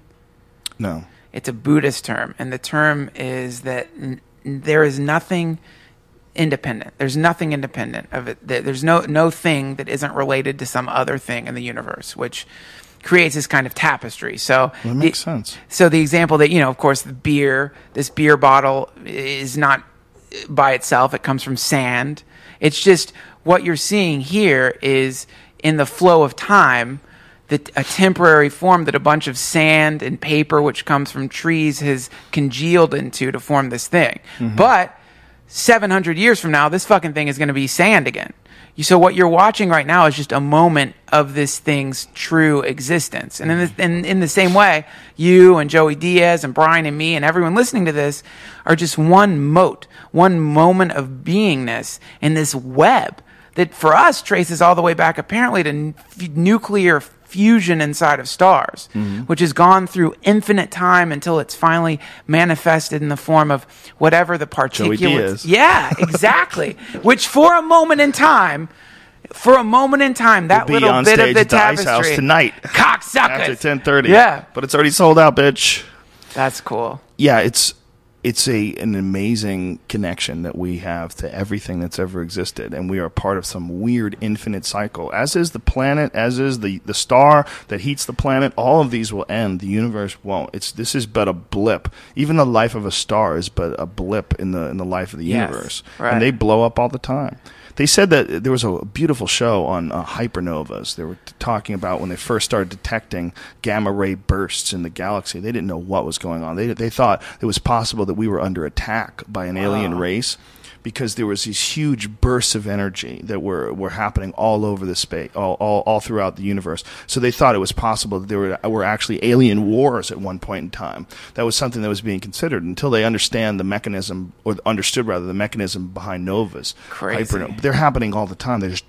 No. It's a Buddhist term, and the term is that n- there is nothing independent. There's nothing independent of it. There's no no thing that isn't related to some other thing in the universe, which creates this kind of tapestry. So Well, that makes the, sense. So the example that, you know, of course, the beer, this beer bottle is not by itself. It comes from sand. It's just what you're seeing here is in the flow of time, that a temporary form that a bunch of sand and paper, which comes from trees, has congealed into to form this thing. Mm-hmm. But seven hundred years from now, this fucking thing is going to be sand again. You, so what you're watching right now is just a moment of this thing's true existence. And in the, in, in the same way, you and Joey Diaz and Brian and me and everyone listening to this are just one mote, one moment of beingness in this web that for us traces all the way back apparently to n- f- nuclear fusion inside of stars, mm-hmm. which has gone through infinite time until it's finally manifested in the form of whatever the particulates. Yeah, exactly. Which for a moment in time, for a moment in time, that We'll be little on bit stage of the at the Ice tapestry. House tonight. Cocksuckers. After ten thirty. Yeah. But it's already sold out, bitch. That's cool. Yeah, it's it's a an amazing connection that we have to everything that's ever existed, and we are part of some weird infinite cycle, as is the planet, as is the, the star that heats the planet. All of these will end. The universe won't. It's this is but a blip. Even the life of a star is but a blip in the in the life of the Yes, universe. right. And they blow up all the time. They said that there was a beautiful show on uh, hypernovas. They were t- talking about when they first started detecting gamma ray bursts in the galaxy. They didn't know what was going on. They they thought it was possible that we were under attack by an alien race, because there was these huge bursts of energy that were, were happening all over the space, all, all all throughout the universe. So they thought it was possible that there were, were actually alien wars at one point in time. That was something that was being considered until they understand the mechanism, or understood rather the mechanism behind novas. Crazy. Hypernova. They're happening all the time. They're just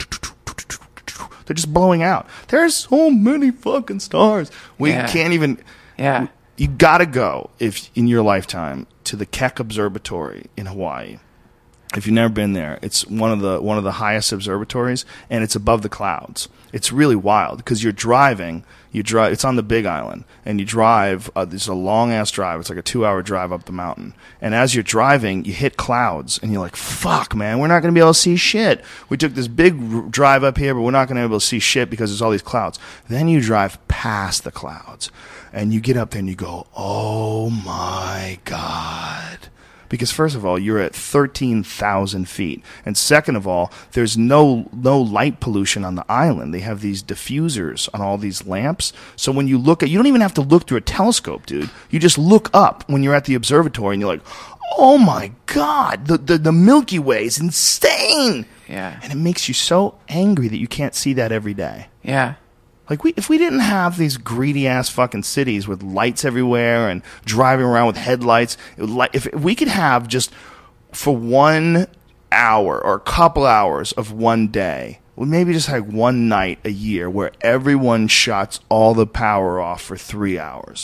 they're just blowing out. There's so many fucking stars. We Yeah. can't even. Yeah. You gotta go if in your lifetime to the Keck Observatory in Hawaii. If you've never been there, it's one of the one of the highest observatories, and it's above the clouds. It's really wild because you're driving. You drive. It's on the Big Island, and you drive. Uh, this is a long ass drive. It's like a two hour drive up the mountain. And as you're driving, you hit clouds, and you're like, "Fuck, man, we're not going to be able to see shit." We took this big r- drive up here, but we're not going to be able to see shit because there's all these clouds. Then you drive past the clouds, and you get up there, and you go, "Oh my god." Because first of all, you're at thirteen thousand feet. And second of all, there's no no light pollution on the island. They have these diffusers on all these lamps. So when you look at, you don't even have to look through a telescope, dude. You just look up when you're at the observatory and you're like, oh my God, the, the, the Milky Way is insane. Yeah. And it makes you so angry that you can't see that every day. Yeah. Like, we, if we didn't have these greedy-ass fucking cities with lights everywhere and driving around with headlights, it would li- if, if we could have just for one hour or a couple hours of one day, well, maybe just like one night a year where everyone shuts all the power off for three hours.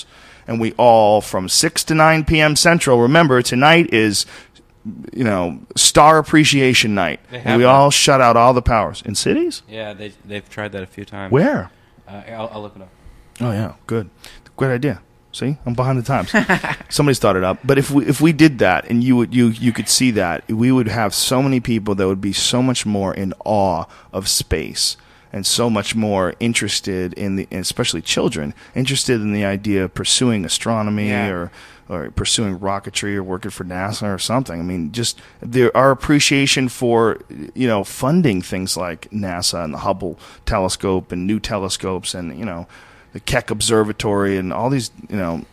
and we all, from six to nine p.m. Central, remember, tonight is, you know, Star Appreciation Night. They have And we that. all shut out all the powers. In cities? Yeah, they, they've tried that a few times. Where? Uh, I'll, I'll look it up. Oh, yeah, good. Great idea. See, I'm behind the times. Somebody started up, but if we if we did that and you would you you could see that, we would have so many people that would be so much more in awe of space and so much more interested in the, especially children, interested in the idea of pursuing astronomy Yeah. or or pursuing rocketry or working for NASA or something. I mean, just there our appreciation for, you know, funding things like NASA and the Hubble telescope and new telescopes and, you know, the Keck Observatory and all these, you know,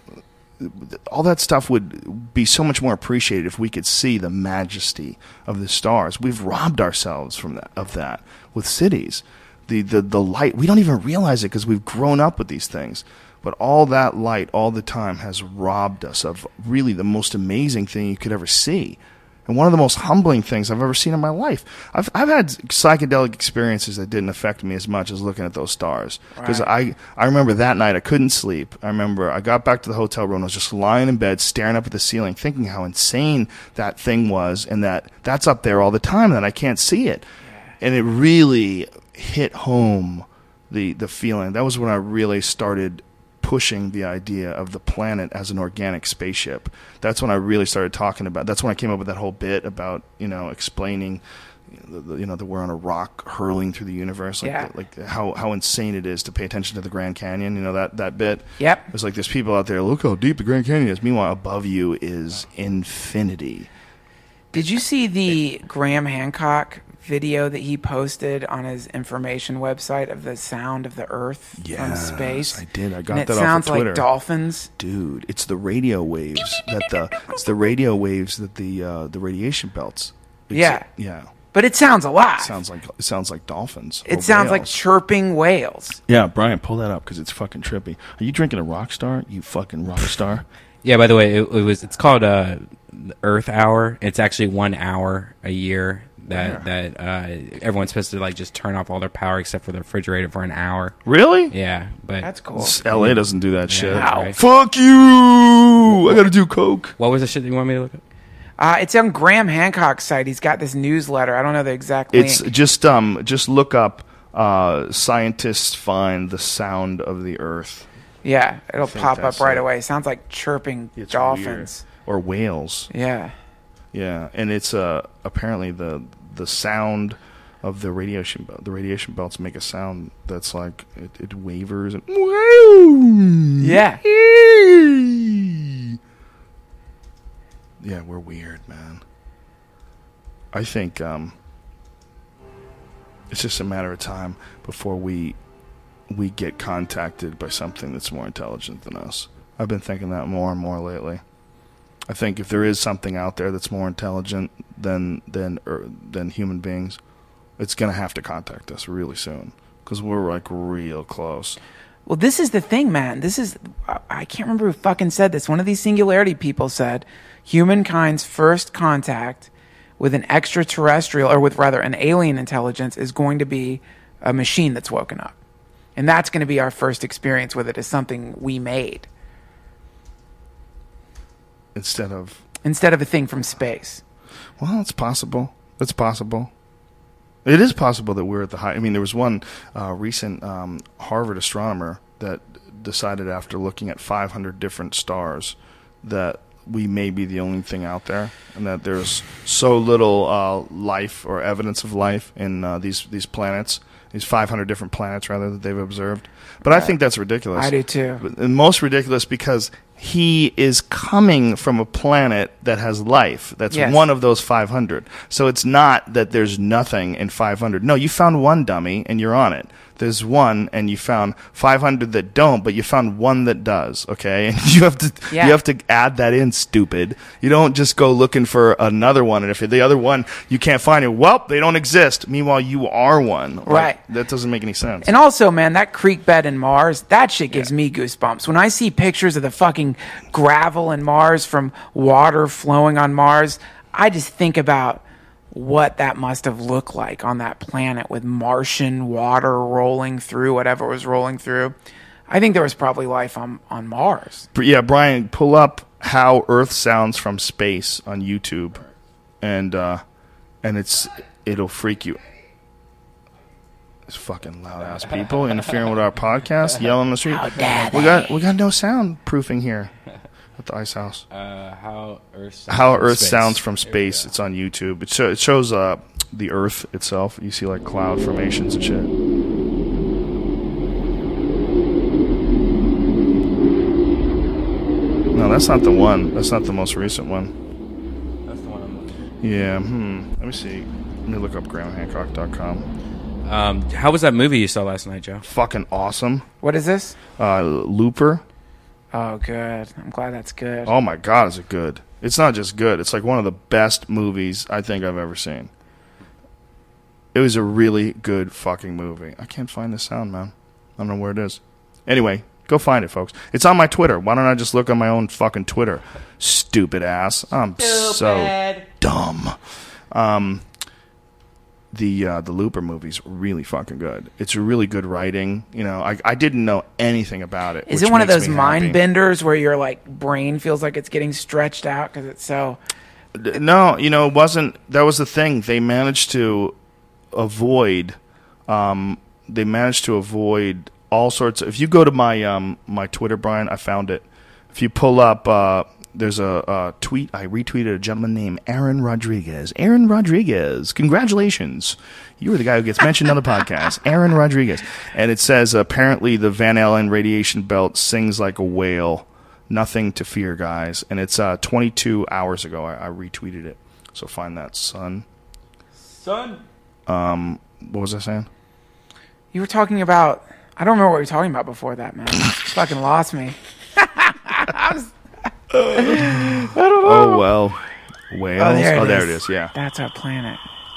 all that stuff would be so much more appreciated if we could see the majesty of the stars. We've robbed ourselves from that, of that with cities. The, the, the light, we don't even realize it because we've grown up with these things. But all that light all the time has robbed us of really the most amazing thing you could ever see. And one of the most humbling things I've ever seen in my life. I've I've had psychedelic experiences that didn't affect me as much as looking at those stars. Because Right. I, I remember that night I couldn't sleep. I remember I got back to the hotel room. I was just lying in bed, staring up at the ceiling, thinking how insane that thing was, and that that's up there all the time, and that I can't see it. And it really hit home the the feeling. That was when I really started pushing the idea of the planet as an organic spaceship. That's when I really started talking about. That's when I came up with that whole bit about, you know, explaining, the, the, you know, that we're on a rock hurling through the universe, like, Yeah. the, like how how insane it is to pay attention to the Grand Canyon. You know, that that bit. Yep. It's like there's people out there. Look how deep the Grand Canyon is. Meanwhile, above you is infinity. Did you see the Graham Hancock video that he posted on his information website of the sound of the Earth from Yes, space? I did. I got and it that off of sounds Twitter. like dolphins. Dude, it's the radio waves that the it's the radio waves that the uh, the radiation belts. It's- Yeah. yeah. But it sounds alive. It sounds like it sounds like dolphins. it or sounds like whales. chirping whales. Yeah, Brian, pull that up because it's fucking trippy. Are you drinking a rock star? You fucking rock star. Yeah, by the way, it, it was it's called uh, the Earth Hour. It's actually one hour a year that Yeah. that uh, everyone's supposed to like just turn off all their power except for the refrigerator for an hour. Really? Yeah, but That's cool. L A doesn't do that shit. Yeah, right. Fuck you! I gotta do coke. What was the shit that you want me to look at? Uh, it's on Graham Hancock's site. He's got this newsletter. I don't know the exact link. It's just um just look up uh scientists find the sound of the earth. yeah, it'll think pop up that's right it. away. It sounds like chirping It's dolphins. weird. Or whales. Yeah. Yeah, and it's uh apparently the the sound of the radiation belt. The radiation belts make a sound that's like it, it wavers and Yeah. Yeah, we're weird, man. I think um it's just a matter of time before we we get contacted by something that's more intelligent than us. I've been thinking that more and more lately. I think if there is something out there that's more intelligent than than er, than human beings, it's going to have to contact us really soon because we're like real close. Well, this is the thing, man. This is, I can't remember who fucking said this. One of these singularity people said humankind's first contact with an extraterrestrial, or with rather an alien intelligence, is going to be a machine that's woken up. And that's going to be our first experience with it, as something we made Instead of, instead of a thing from space. well, it's possible. It's possible. It is possible that we're at the high. I mean, there was one uh, recent um, Harvard astronomer that decided after looking at five hundred different stars that we may be the only thing out there, and that there's so little uh, life or evidence of life in uh, these these planets, these five hundred different planets rather that they've observed. But I think that's ridiculous. I do too. But- and most ridiculous because he is coming from a planet that has life. That's Yes. one of those five hundred. So it's not that there's nothing in five hundred. No, you found one dummy and you're on it. There's one and you found five hundred that don't, but you found one that does, okay? And you have to Yeah. you have to add that in, stupid. You don't just go looking for another one, and if the other one you can't find it, well, they don't exist. Meanwhile, you are one. Like, Right. that doesn't make any sense. And also, man, that creek bed in Mars, that shit gives me goosebumps. When I see pictures of the fucking gravel in Mars from water flowing on Mars, I just think about what that must have looked like on that planet with Martian water rolling through whatever was rolling through. I think there was probably life on, on Mars. But yeah, Brian, pull up how Earth sounds from space on YouTube, and uh, and it's it'll freak you. It's fucking loud ass people interfering with our podcast, yelling on the street. How dare We got we got no soundproofing here at the Ice House. Uh, how Earth sounds How from Earth space. sounds from space. It's on YouTube. It, show, it shows uh, the Earth itself. You see like cloud formations and shit. No, that's not the one. That's not the most recent one. That's the one I'm looking Yeah. Hmm. Let me see. Let me look up graham hancock dot com. at. Um, how was that movie you saw last night, Joe? Fucking awesome. What is this? Uh, Looper. Oh, good. I'm glad that's good. Oh my God, is it good? It's not just good. It's like one of the best movies I think I've ever seen. It was a really good fucking movie. I can't find the sound, man. I don't know where it is. Anyway, go find it, folks. It's on my Twitter. Why don't I just look on my own fucking Twitter? Stupid ass. I'm so dumb. Um, the uh, the Looper movie's really fucking good. It's really good writing. You know, I I didn't know anything about it. Is which it one of makes those me mind happy. benders where your like brain feels like it's getting stretched out because it's so? No, you know, it wasn't. That was the thing. They managed to avoid. Um, they managed to avoid all sorts of. If you go to my um my Twitter, Brian, I found it. If you pull up, uh, there's a, a tweet. I retweeted a gentleman named Aaron Rodriguez. Aaron Rodriguez, congratulations! You were the guy who gets mentioned on the podcast, Aaron Rodriguez. And it says apparently the Van Allen radiation belt sings like a whale. Nothing to fear, guys. And it's uh, twenty-two hours ago. I, I retweeted it. So find that, son. Son. Um, what was I saying? You were talking about. I don't remember what you were talking about before that, man. You fucking lost me. I was- I don't know. Oh well, whales. Oh, there it oh, there is. it is. Yeah. That's our planet.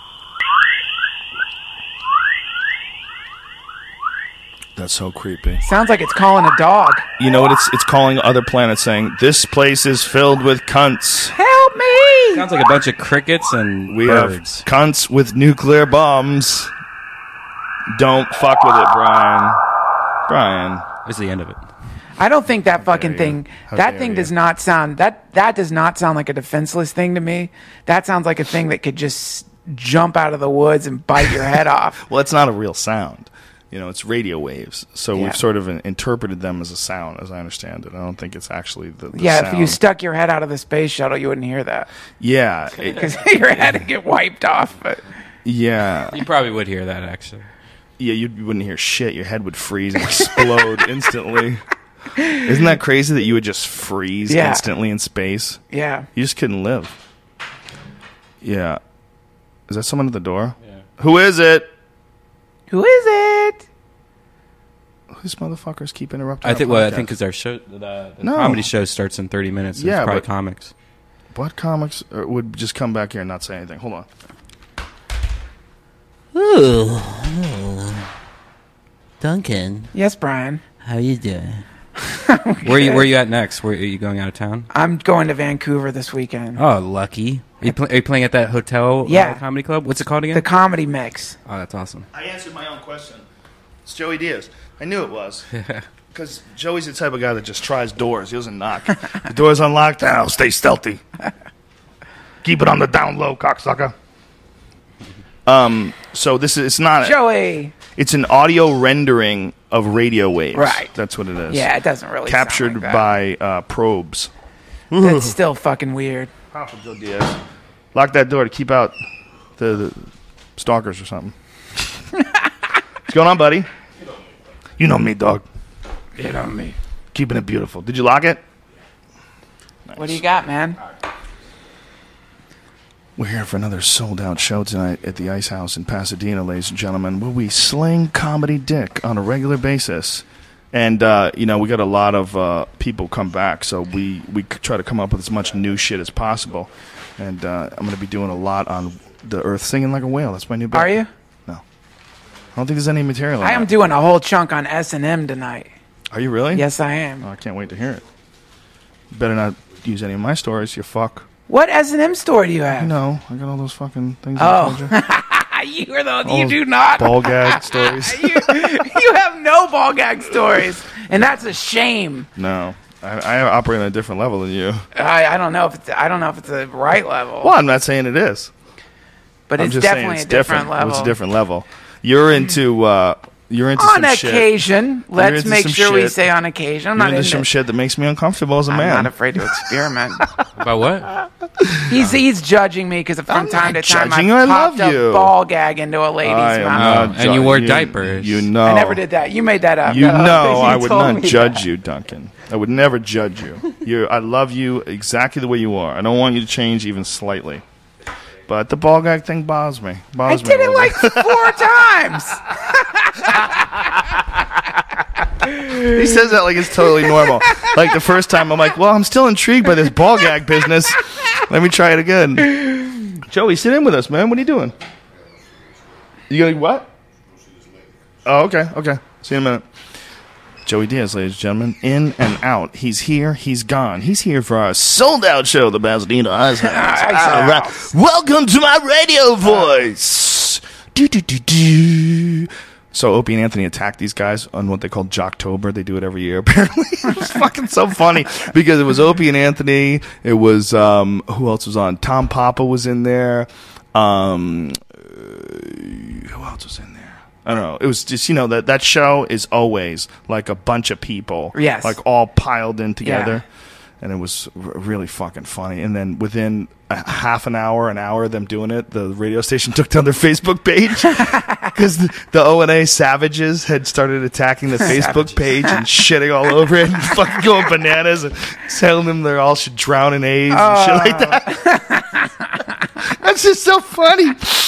That's so creepy. Sounds like it's calling a dog. You know what? It's it's calling other planets, saying this place is filled with cunts. Help me! Sounds like a bunch of crickets and We birds. have cunts with nuclear bombs. Don't fuck with it, Brian. Brian. This is the end of it. I don't think that fucking you. thing. How That dare thing you. does not sound. That that does not sound like a defenseless thing to me. That sounds like a thing that could just jump out of the woods and bite your head off. Well, it's not a real sound. You know, it's radio waves. So Yeah. we've sort of interpreted them as a sound, as I understand it. I don't think it's actually the, the Yeah, sound. if you stuck your head out of the space shuttle, you wouldn't hear that Yeah. it- because your head would get wiped off. But yeah. You probably would hear that, actually. Yeah, you wouldn't hear shit. Your head would freeze and explode instantly. Isn't that crazy that you would just freeze Yeah. instantly in space? yeah, You just couldn't live. Yeah. Is that someone at the door? Yeah. Who is it? who is it? These motherfuckers keep interrupting. I our think. Well, I podcast. think because our show, the, the No. comedy show starts in thirty minutes. So Yeah, it's probably but- comics. What comics uh, would just come back here and not say anything? Hold on. Ooh. Duncan, Yes, Brian. how you doing? Where are you? Where are you at next? Where are you going out of town? I'm going to Vancouver this weekend. Oh, lucky. Are you, pl- are you playing at that hotel? Yeah. uh, comedy club. What's it called again? The Comedy Mix. Oh, that's awesome. I answered my own question. It's Joey Diaz. I knew it was. Because Joey's the type of guy that just tries doors. He doesn't knock. The door's unlocked. Now stay stealthy. Keep it on the down low, cocksucker. Um. So this is it's not. Joey. It's an audio rendering of radio waves. Right. That's what it is. Yeah, it doesn't really Captured sound like by uh, probes. that. That's still fucking weird. Powerful Joe Diaz. Lock that door to keep out the, the stalkers or something. What's going on, buddy? You know me, dog. Get on me. Keeping it beautiful. Did you lock it? What do you got, man? We're here for another sold-out show tonight at the Ice House in Pasadena, ladies and gentlemen, where we sling comedy dick on a regular basis. And, uh, you know, we got a lot of uh, people come back, so we, we try to come up with as much new shit as possible. And uh, I'm going to be doing a lot on the Earth singing like a whale. That's my new bit. Are you? No. I don't think there's any material on I am that. doing a whole chunk on S and M tonight. Are you really? Yes, I am. Oh, I can't wait to hear it. Better not use any of my stories, you fuck. What S and M store do you You have? know, I got all those fucking things I told you. Oh, you are the All you those do not. Ball gag stories. you, you have no ball gag stories. and that's a shame. No, I, I operate on a different level than you. I, I don't know if it's I don't know if it's the right level. Well, I'm not saying it is, but I'm it's just definitely saying it's a different, different level. It's a different level. You're into uh, you're into on some shit. occasion. You're Let's into make some sure we shit. say on occasion. I'm You're not into into some shit that makes me uncomfortable as a I'm man. not afraid to experiment. About what? He's he's judging me because from I'm time not to time judging I you. I popped love a you. ball gag into a lady's I am mouth. not Oh, and you ju- wore diapers. You know, I never did that. You made that up. You No, know, you I would told not me judge that. you, Duncan. I would never judge you. You, I love you exactly the way you are. I don't want you to change even slightly. But the ball gag thing bothers me. I Bothers me did a it little like bit. four times. He says that like it's totally normal. Like the first time, I'm like, well, I'm still intrigued by this ball gag business. Let me try it again. Joey, sit in with us, man. What are you doing? You gonna what? Oh, okay, okay. See you in a minute. Joey Diaz, ladies and gentlemen, in and out. He's here, he's gone. He's here for our sold-out show, the Pasadena Ice House. All right. Welcome to my radio voice. Do, do, do, do. So Opie and Anthony attacked these guys on what they call Jocktober. They do it every year, apparently. It was fucking so funny because it was Opie and Anthony. It was, um, who else was on? Tom Papa was in there. Um, uh, who else was in there? I don't know. It was just, you know, that, that show is always like a bunch of people. Yes. Like all piled in together. Yeah. And it was r- really fucking funny. And then within a half an hour, an hour of them doing it, the radio station took down their Facebook page because the, the O and A savages had started attacking the Facebook page and shitting all over it and fucking going bananas and telling them they all should drown in AIDS and shit like that. That's just so funny.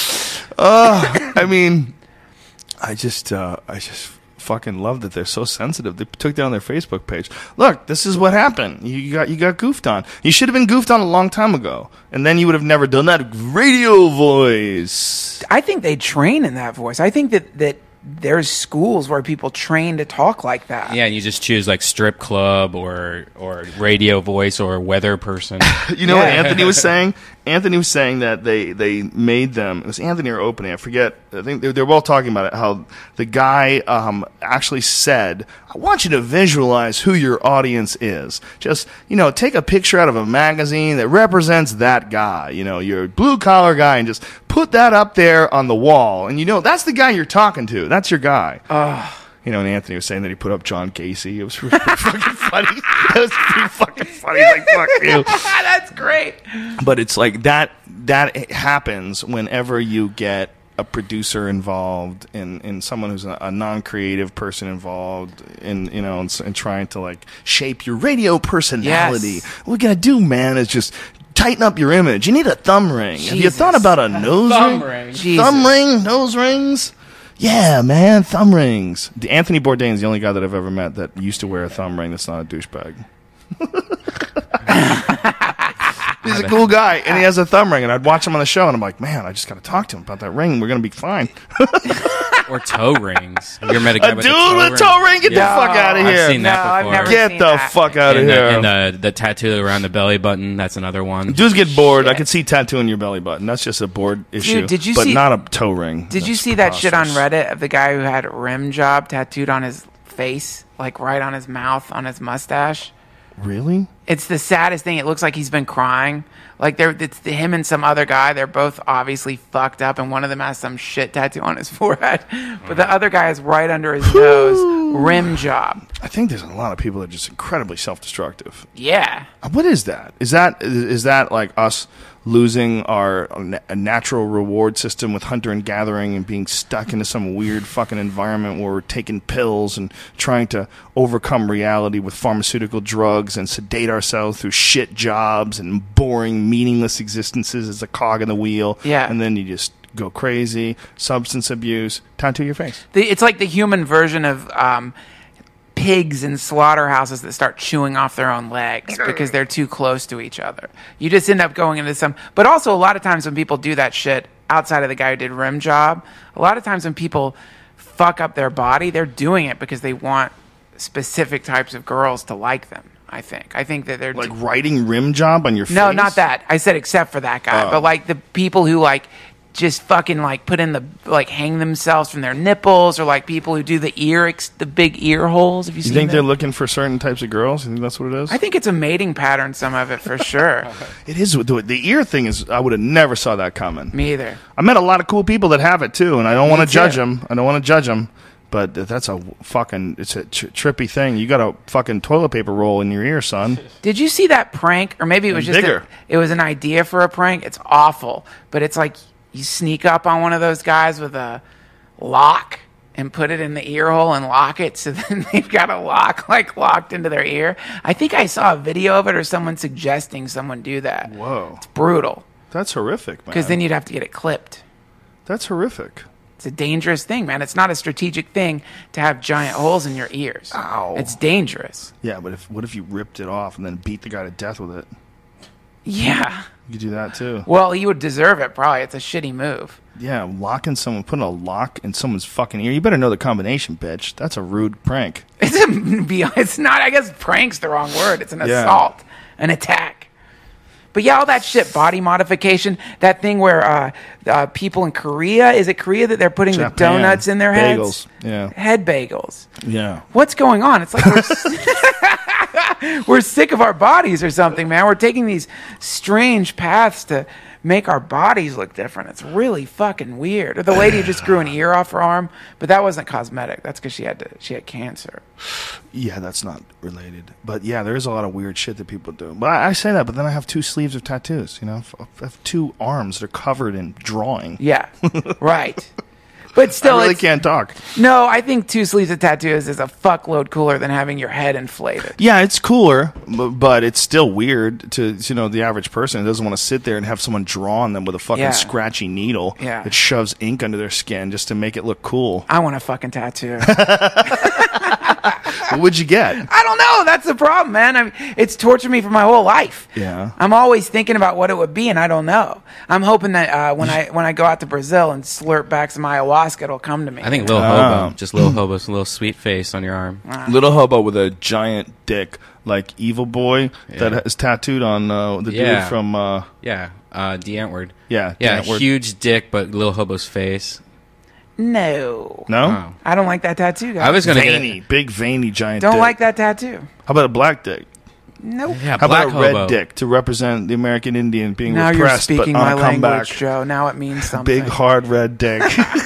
Oh, I mean, I just, uh, I just fucking love that they're so sensitive. They took down their Facebook page. Look, this is what happened. You got, you got goofed on. You should have been goofed on a long time ago, and then you would have never done that radio voice. I think they train in that voice. I think that, that there's schools where people train to talk like that. Yeah, and you just choose like strip club or or radio voice or weather person. You know Yeah. what Anthony was saying? Anthony was saying that they, they made them, it was Anthony or Opening, I forget, I think they, they were both talking about it, how the guy um, actually said, I want you to visualize who your audience is. Just, you know, take a picture out of a magazine that represents that guy, you know, your blue-collar guy, and just put that up there on the wall. And, you know, that's the guy you're talking to. That's your guy. Ugh. You know, and Anthony was saying that he put up John Casey. It was pretty fucking funny. That was pretty fucking funny. He's like, fuck you. That's great. But it's like that that happens whenever you get a producer involved and, and someone who's a, a non-creative person involved in, you know, and, and trying to like shape your radio personality. Yes. What we gotta do, man, is just tighten up your image. You need a thumb ring. Have you Jesus. thought about a nose thumb ring? ring. Jesus. Thumb ring? Nose rings? Yeah, man, thumb rings. The Anthony Bourdain is the only guy that I've ever met that used to wear a thumb ring that's not a douchebag. He's a cool guy, and he has a thumb ring, and I'd watch him on the show, and I'm like, man, I just got to talk to him about that ring. We're going to be fine. Or toe rings. Have you ever met a guy A with dude a toe with a ring? toe ring? Get Yeah. the fuck out of I've here. seen that No, I've before. never Get seen the that. fuck out of and, here. the, and the, the tattoo around the belly button, that's another one. Dudes get bored. I Shit. can see tattooing your belly button. That's just a bored issue. did you but see- not a toe ring. Did you That's see that shit on preposterous. Reddit of the guy who had rim job tattooed on his face, like right on his mouth, on his mustache? Really? It's the saddest thing. It looks like he's been crying. Like they're it's the, him and some other guy. They're both obviously fucked up, and one of them has some shit tattoo on his forehead, but the other guy is right under his nose. Rim job. I think there's a lot of people that are just incredibly self-destructive. Yeah. What is that? Is that is that like us losing our na- natural reward system with hunter and gathering and being stuck into some weird fucking environment where we're taking pills and trying to overcome reality with pharmaceutical drugs and sedate ourselves through shit jobs and boring, meaningless existences as a cog in the wheel? Yeah. And then you just go crazy, substance abuse, tattoo your face. The, it's like the human version of um, pigs in slaughterhouses that start chewing off their own legs because they're too close to each other. You just end up going into some... But also, a lot of times when people do that shit, outside of the guy who did rim job, a lot of times when people fuck up their body, they're doing it because they want specific types of girls to like them, I think. I think that they're... Like writing rim job on your face? No, not that. I said except for that guy. Oh. But like the people who like just fucking like put in the like hang themselves from their nipples, or like people who do the ear ex- the big ear holes. Have you, You seen think that? they're looking for certain types of girls? You think that's what it is? I think it's a mating pattern, some of it for sure. It is. The, the ear thing is. I would have never saw that coming. Me either. I met a lot of cool people that have it too, and I don't Me want to judge too. them. I don't want to judge them, but that's a fucking. It's a tr- trippy thing. You got a fucking toilet paper roll in your ear, son. Did you see that prank? Or maybe it was And just a, bigger. it was an idea for a prank. It's awful, but it's like you sneak up on one of those guys with a lock and put it in the ear hole and lock it, so then they've got a lock like locked into their ear. I think I saw a video of it, or someone suggesting someone do that. Whoa, It's brutal, that's horrific, man. because then you'd have to get it clipped. That's horrific. It's a dangerous thing, man. It's not a strategic thing to have giant holes in your ears. Ow. It's dangerous. Yeah, but if what if you ripped it off and then beat the guy to death with it? Yeah. You could do that too. Well, he would deserve it, probably. It's a shitty move. Yeah, locking someone, putting a lock in someone's fucking ear. You better know the combination, bitch. That's a rude prank. It's a, it's not, I guess prank's the wrong word. It's an Yeah. assault, an attack. But yeah, all that shit, body modification, that thing where uh, uh, people in Korea, is it Korea that they're putting the Japan. donuts in their Bagels. heads? Yeah. Head bagels. Yeah. What's going on? It's like we're, s- we're sick of our bodies or something, man. We're taking these strange paths to make our bodies look different. It's really fucking weird. Or the lady who just grew an ear off her arm, but that wasn't cosmetic. That's because she had to, she had cancer. Yeah, that's not related. But yeah, there is a lot of weird shit that people do. But I, I say that, but then I have two sleeves of tattoos. You know, I have two arms that are covered in drawing. Yeah, right. But still, I really it's, can't talk. no, I think two sleeves of tattoos is a fuckload cooler than having your head inflated. Yeah, it's cooler, but, but it's still weird to you know the average person who doesn't want to sit there and have someone draw on them with a fucking Yeah. scratchy needle Yeah. that shoves ink under their skin just to make it look cool. I want a fucking tattoo. What would you get? I don't know. That's the problem, man. I mean, it's tortured me for my whole life. Yeah. I'm always thinking about what it would be, and I don't know. I'm hoping that uh, when I when I go out to Brazil and slurp back some ayahuasca, it'll come to me. I think Lil Oh. Hobo, just Lil Hobo's little sweet face on your arm. Little hobo with a giant dick, like Evil Boy, Yeah. that is tattooed on uh, the Yeah. dude from. Uh, Yeah, uh, D. Antwoord. Yeah, yeah, Antwoord. huge dick, but Lil Hobo's face. No. no, Oh. I don't like that tattoo, guys. I was gonna get veiny, it. big veiny giant. Don't dick. like that tattoo. How about a black dick? Nope. Yeah, How black about a red hobo. dick to represent the American Indian being Now you're repressed, speaking but on my a comeback? language, Joe. Now it means something. Big hard red dick,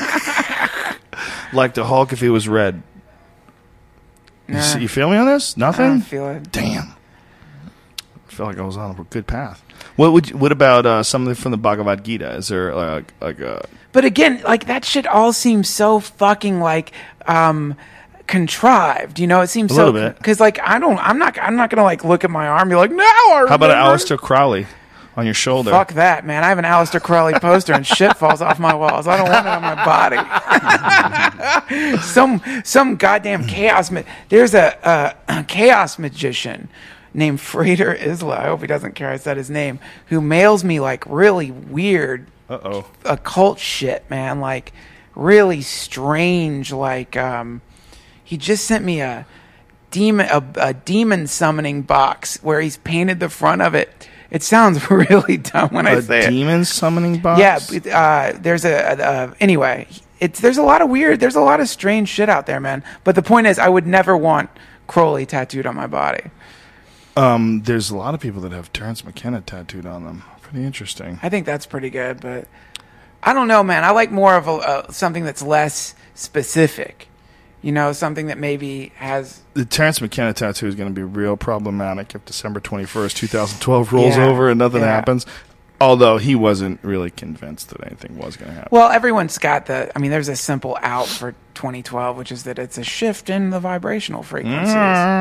like the Hulk if he was red. You, Nah. see, you feel me on this? I Nothing. don't feel it. Damn. I felt like I was on a good path. What would? You, what about uh, something from the Bhagavad Gita? Is there like like a? But again, like that shit all seems so fucking like um contrived. You know, it seems A so little bit. because like I don't, I'm not, I'm not gonna like look at my arm and be like, now I How about an remember." Aleister Crowley on your shoulder? Fuck that, man! I have an Aleister Crowley poster and shit falls off my walls. I don't want it on my body. some some goddamn chaos. Ma- There's a, a chaos magician named Frater Isla. I hope he doesn't care I said his name. Who mails me like really weird Uh oh. occult shit, man. Like really strange. Like um, he just sent me a demon a, a demon summoning box where he's painted the front of it. It sounds really dumb when I A say it. demon summoning box. Yeah, but, uh, there's a, a, a anyway. It's there's a lot of weird. There's a lot of strange shit out there, man. But the point is, I would never want Crowley tattooed on my body. Um, there's a lot of people that have Terrence McKenna tattooed on them. Pretty interesting. I think that's pretty good, but I don't know, man. I like more of a, uh, something that's less specific. You know, something that maybe has. The Terrence McKenna tattoo is going to be real problematic if December twenty-first, twenty twelve rolls Yeah, over and nothing yeah. happens. Although he wasn't really convinced that anything was going to happen. Well, everyone's got the. I mean, there's a simple out for twenty twelve, which is that it's a shift in the vibrational frequencies.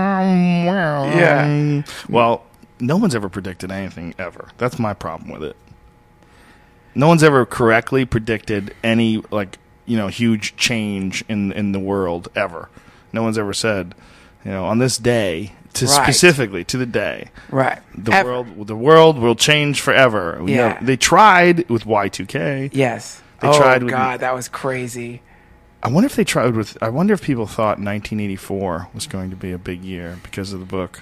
Yeah. Well, no one's ever predicted anything ever. That's my problem with it. No one's ever correctly predicted any like you know huge change in in the world ever. No one's ever said, you know, on this day to Right. specifically to the day. Right. The Ever. world, the world will change forever. You Yeah. know, they tried with Y two K. Yes. They oh tried with- God, that was crazy. I wonder if they tried with. I wonder if people thought nineteen eighty-four was going to be a big year because of the book.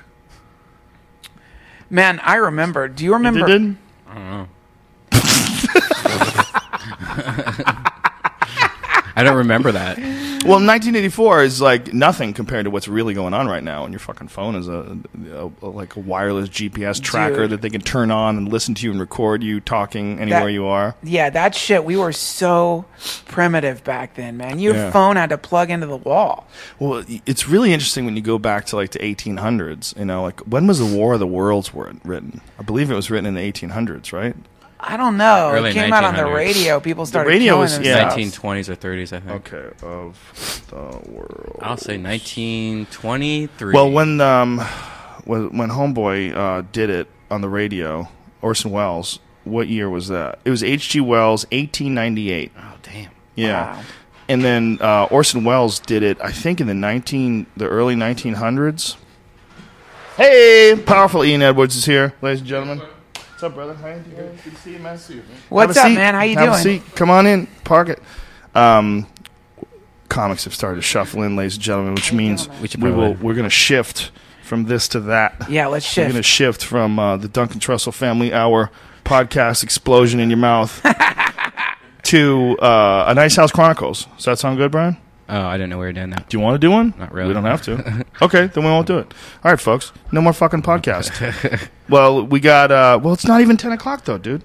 Man, I remember. Do you remember? They did. I don't know. I don't remember that. Well, nineteen eighty-four is like nothing compared to what's really going on right now. And your fucking phone is a, a, a like a wireless G P S tracker Dude. that they can turn on and listen to you and record you talking anywhere That- you are. Yeah, that shit. We were so primitive back then, man. Your Yeah. phone had to plug into the wall. Well, it's really interesting when you go back to like the eighteen hundreds. You know, like when was the War of the Worlds wor- written? I believe it was written in the eighteen hundreds, right? I don't know. Early it came out on the nineteen hundreds. radio. People started radio killing was- themselves. yeah. nineteen twenties or thirties, I think. Okay, of the world. I'll say nineteen twenty-three. Well, when um, when, when Homeboy uh, did it on the radio, Orson Welles, what year was that? It was H G. Wells, eighteen ninety-eight. Oh, damn. Yeah. Wow. And then uh, Orson Welles did it, I think, in the nineteen, the early nineteen hundreds. Hey, powerful Ian Edwards is here, ladies and gentlemen. What's up, brother? Hey, good to see you, man. See you, man. What's Have a up, seat. man? How you Have doing? A seat. Come on in. Park it. Um, comics have started to shuffle in, ladies and gentlemen, which means Which we will. brother? We're going to shift from this to that. Yeah, let's We're shift. going to shift from uh, the Duncan Trussell Family Hour podcast explosion in your mouth to uh, a Nice House Chronicles. Does that sound good, Brian? Oh, I didn't know we were doing that. Do you want to do one? Not really. We don't have to. Okay, then we won't do it. All right, folks. No more fucking podcast. Well, we got... Uh, well, it's not even ten o'clock, though, dude.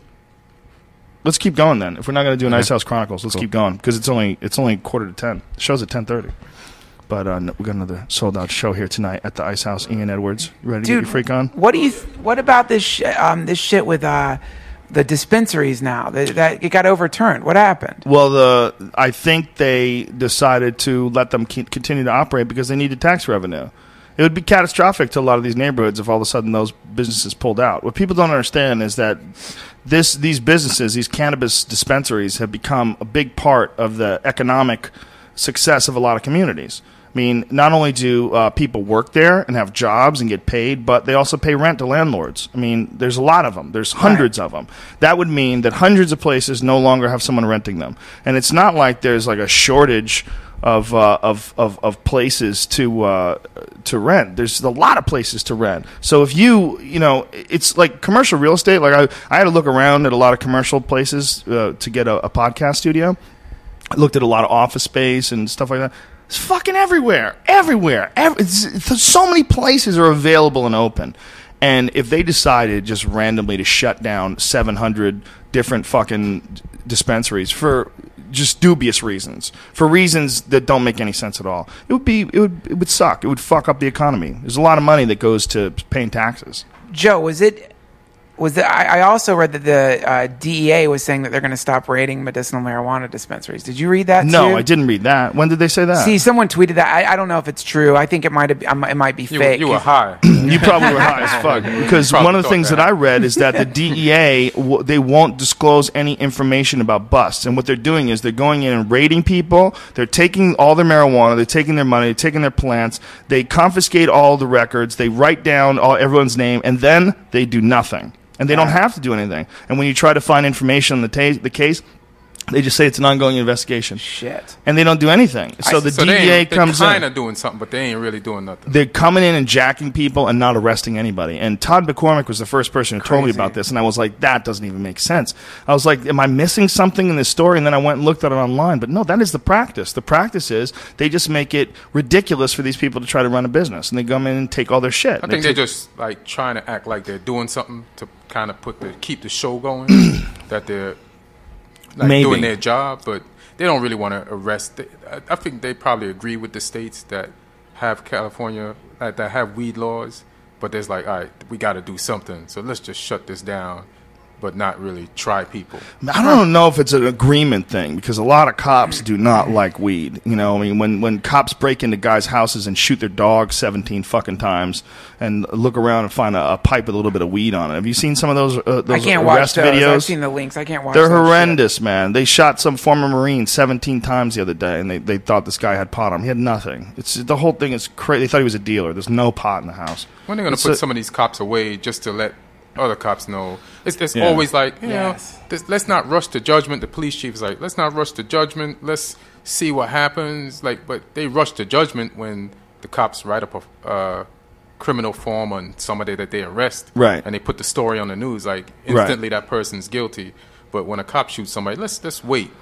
Let's keep going, then. If we're not going to do a Nice House Chronicles, let's Cool. keep going. Because it's only it's only quarter to ten. The show's at ten thirty. But uh, no, we got another sold-out show here tonight at the Ice House. Ian Edwards. You ready to Dude, get your freak on? What do you? Th- what about this? Sh- um, this shit with uh, the dispensaries now that, that it got overturned. What happened? Well, the I think they decided to let them keep, continue to operate because they needed tax revenue. It would be catastrophic to a lot of these neighborhoods if all of a sudden those businesses pulled out. What people don't understand is that this these businesses, these cannabis dispensaries, have become a big part of the economic success of a lot of communities. I mean, not only do uh, people work there and have jobs and get paid, but they also pay rent to landlords. I mean, there's a lot of them. There's hundreds of them. That would mean that hundreds of places no longer have someone renting them. And it's not like there's like a shortage of uh, of, of of places to uh, to rent. There's a lot of places to rent. So if you you know, it's like commercial real estate. Like I I had to look around at a lot of commercial places uh, to get a, a podcast studio. I looked at a lot of office space and stuff like that. It's fucking everywhere, everywhere. Every, it's, it's, so many places are available and open. And if they decided just randomly to shut down seven hundred different fucking dispensaries for just dubious reasons, for reasons that don't make any sense at all, it would be it would it would suck. It would fuck up the economy. There's a lot of money that goes to paying taxes. Joe, was it? Was it, I, I also read that the uh, D E A was saying that they're going to stop raiding medicinal marijuana dispensaries. Did you read that? No, too? I didn't read that. When did they say that? See, someone tweeted that. I, I don't know if it's true. I think it might have. It might be You, fake. you were high. You probably were high as fuck. Because Probably one of the thought things that. that. I read is that the D E A, w- they won't disclose any information about busts. And what they're doing is they're going in and raiding people. They're taking all their marijuana. They're taking their money. They're taking their plants. They confiscate all the records. They write down all everyone's name. And then they do nothing. And they don't have to do anything. And when you try to find information on the, ta- the case, they just say it's an ongoing investigation. Shit. And they don't do anything. So the so D E A they comes They're in. kind of doing something, but they ain't really doing nothing. They're coming in and jacking people and not arresting anybody. And Todd McCormick was the first person who told me Crazy. about this, and I was like, that doesn't even make sense. I was like, am I missing something in this story? And then I went and looked at it online. But no, that is the practice. The practice is they just make it ridiculous for these people to try to run a business, and they come in and take all their shit. I They think they're take- just like trying to act like they're doing something to kind of put the keep the show going. That they're like Maybe. doing their job, but they don't really want to arrest. They, I, I think they probably agree with the states that have California that, that have weed laws, but there's like, all right, we got to do something, so let's just shut this down, but not really try people. I don't know if it's an agreement thing because a lot of cops do not like weed. You know, I mean, when, when cops break into guys' houses and shoot their dog seventeen fucking times and look around and find a, a pipe with a little bit of weed on it. Have you seen some of those, uh, those I can't watch arrest those. videos? I've seen the links. I can't watch. They're that shit. horrendous, man. They shot some former Marine seventeen times the other day, and they, they thought this guy had pot on him. He had nothing. It's the whole thing is crazy. They thought he was a dealer. There's no pot in the house. When are they going It's to put a- some of these cops away just to let other cops know? It's, it's Yeah. always like, you Yes. know, this, let's not rush to judgment. The police chief is like, let's not rush to judgment. Let's see what happens. Like, but they rush to judgment when the cops write up a uh, criminal form on somebody that they arrest, Right. And they put the story on the news. Like Right. instantly, that person's guilty. But when a cop shoots somebody, let's let's wait.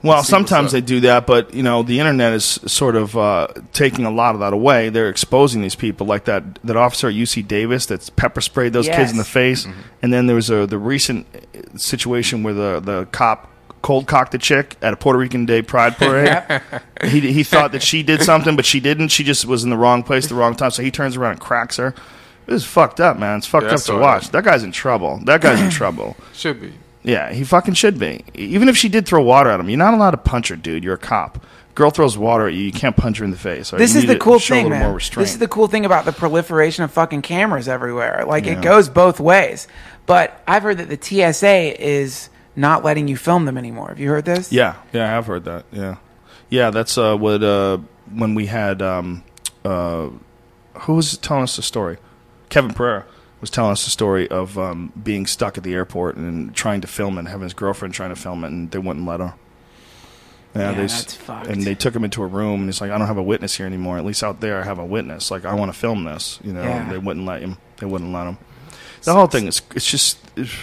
Well, see sometimes what's they up. do that, but you know, the internet is sort of uh, taking a lot of that away. They're exposing these people, like that that officer at U C Davis that's pepper sprayed those Yes. kids in the face, Mm-hmm. and then there was a, the recent situation where the the cop cold cocked a chick at a Puerto Rican Day Pride parade. he he thought that she did something, but she didn't. She just was in the wrong place, at the wrong time. So he turns around and cracks her. It is fucked up, man. It's fucked Yeah, I up to saw watch. that. That guy's in trouble. That guy's in trouble. Should be. Yeah, he fucking should be. Even if she did throw water at him, you're not allowed to punch her, dude. You're a cop. Girl throws water at you, you can't punch her in the face. Or This you is need the to cool show a thing, little man. more restraint. This is the cool thing about the proliferation of fucking cameras everywhere. Like, Yeah. it goes both ways. But I've heard that the T S A is not letting you film them anymore. Have you heard this? Yeah, yeah, I have heard that. Yeah, yeah, that's uh, what uh, when we had um, uh, who was telling us the story? Kevin Pereira was telling us the story of um, being stuck at the airport and trying to film it, and having his girlfriend trying to film it, and they wouldn't let her. Yeah, Yeah, they, s- that's fucked. and they took him into a room, and he's like, "I don't have a witness here anymore. At least out there, I have a witness. Like, I want to film this." You know, Yeah. and they wouldn't let him. They wouldn't let him. The whole thing is, it's just, it's,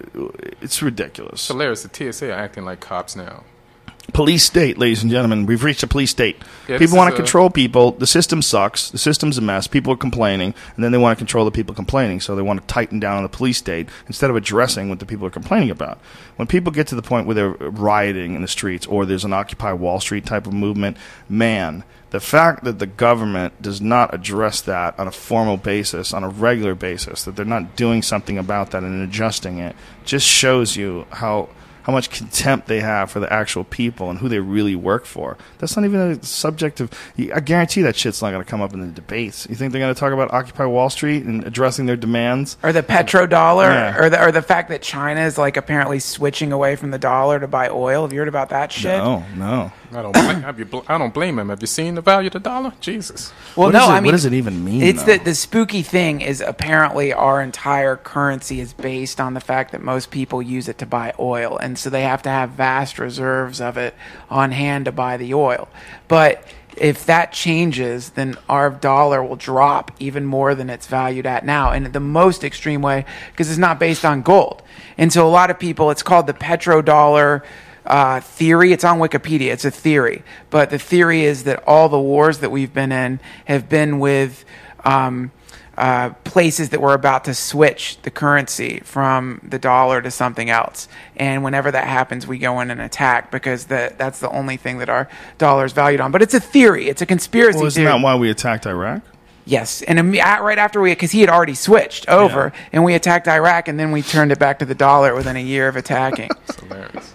it's ridiculous. It's hilarious. The T S A are acting like cops now. Police state, ladies and gentlemen. We've reached a police state. Yeah, this people want to is a- control people. The system sucks. The system's a mess. People are complaining, and then they want to control the people complaining. So they want to tighten down on the police state instead of addressing what the people are complaining about. When people get to the point where they're rioting in the streets, or there's an Occupy Wall Street type of movement, man, the fact that the government does not address that on a formal basis, on a regular basis, that they're not doing something about that and adjusting it, just shows you how how much contempt they have for the actual people and who they really work for. That's not even a subject of... I guarantee that shit's not going to come up in the debates. You think they're going to talk about Occupy Wall Street and addressing their demands? Or the petrodollar, Yeah. or the or the fact that China is like apparently switching away from the dollar to buy oil. Have you heard about that shit? No, no. I don't. Blame, have you bl- I don't blame him. Have you seen the value of the dollar? Jesus. Well, What no, does it- I what mean, does it even mean, It's though? the the spooky thing is apparently our entire currency is based on the fact that most people use it to buy oil, and so they have to have vast reserves of it on hand to buy the oil. But if that changes, then our dollar will drop even more than it's valued at now, and the most extreme way, because it's not based on gold. And so a lot of people, it's called the petrodollar uh, theory. It's on Wikipedia. It's a theory. But the theory is that all the wars that we've been in have been with um, uh, places that were about to switch the currency from the dollar to something else. And whenever that happens, we go in and attack because the, that's the only thing that our dollar is valued on. But it's a theory. It's a conspiracy Well, isn't theory. that why we attacked Iraq? Yes, and imme- at- right after we, because he had already switched over, and we attacked Iraq, and then we turned it back to the dollar within a year of attacking. It's hilarious.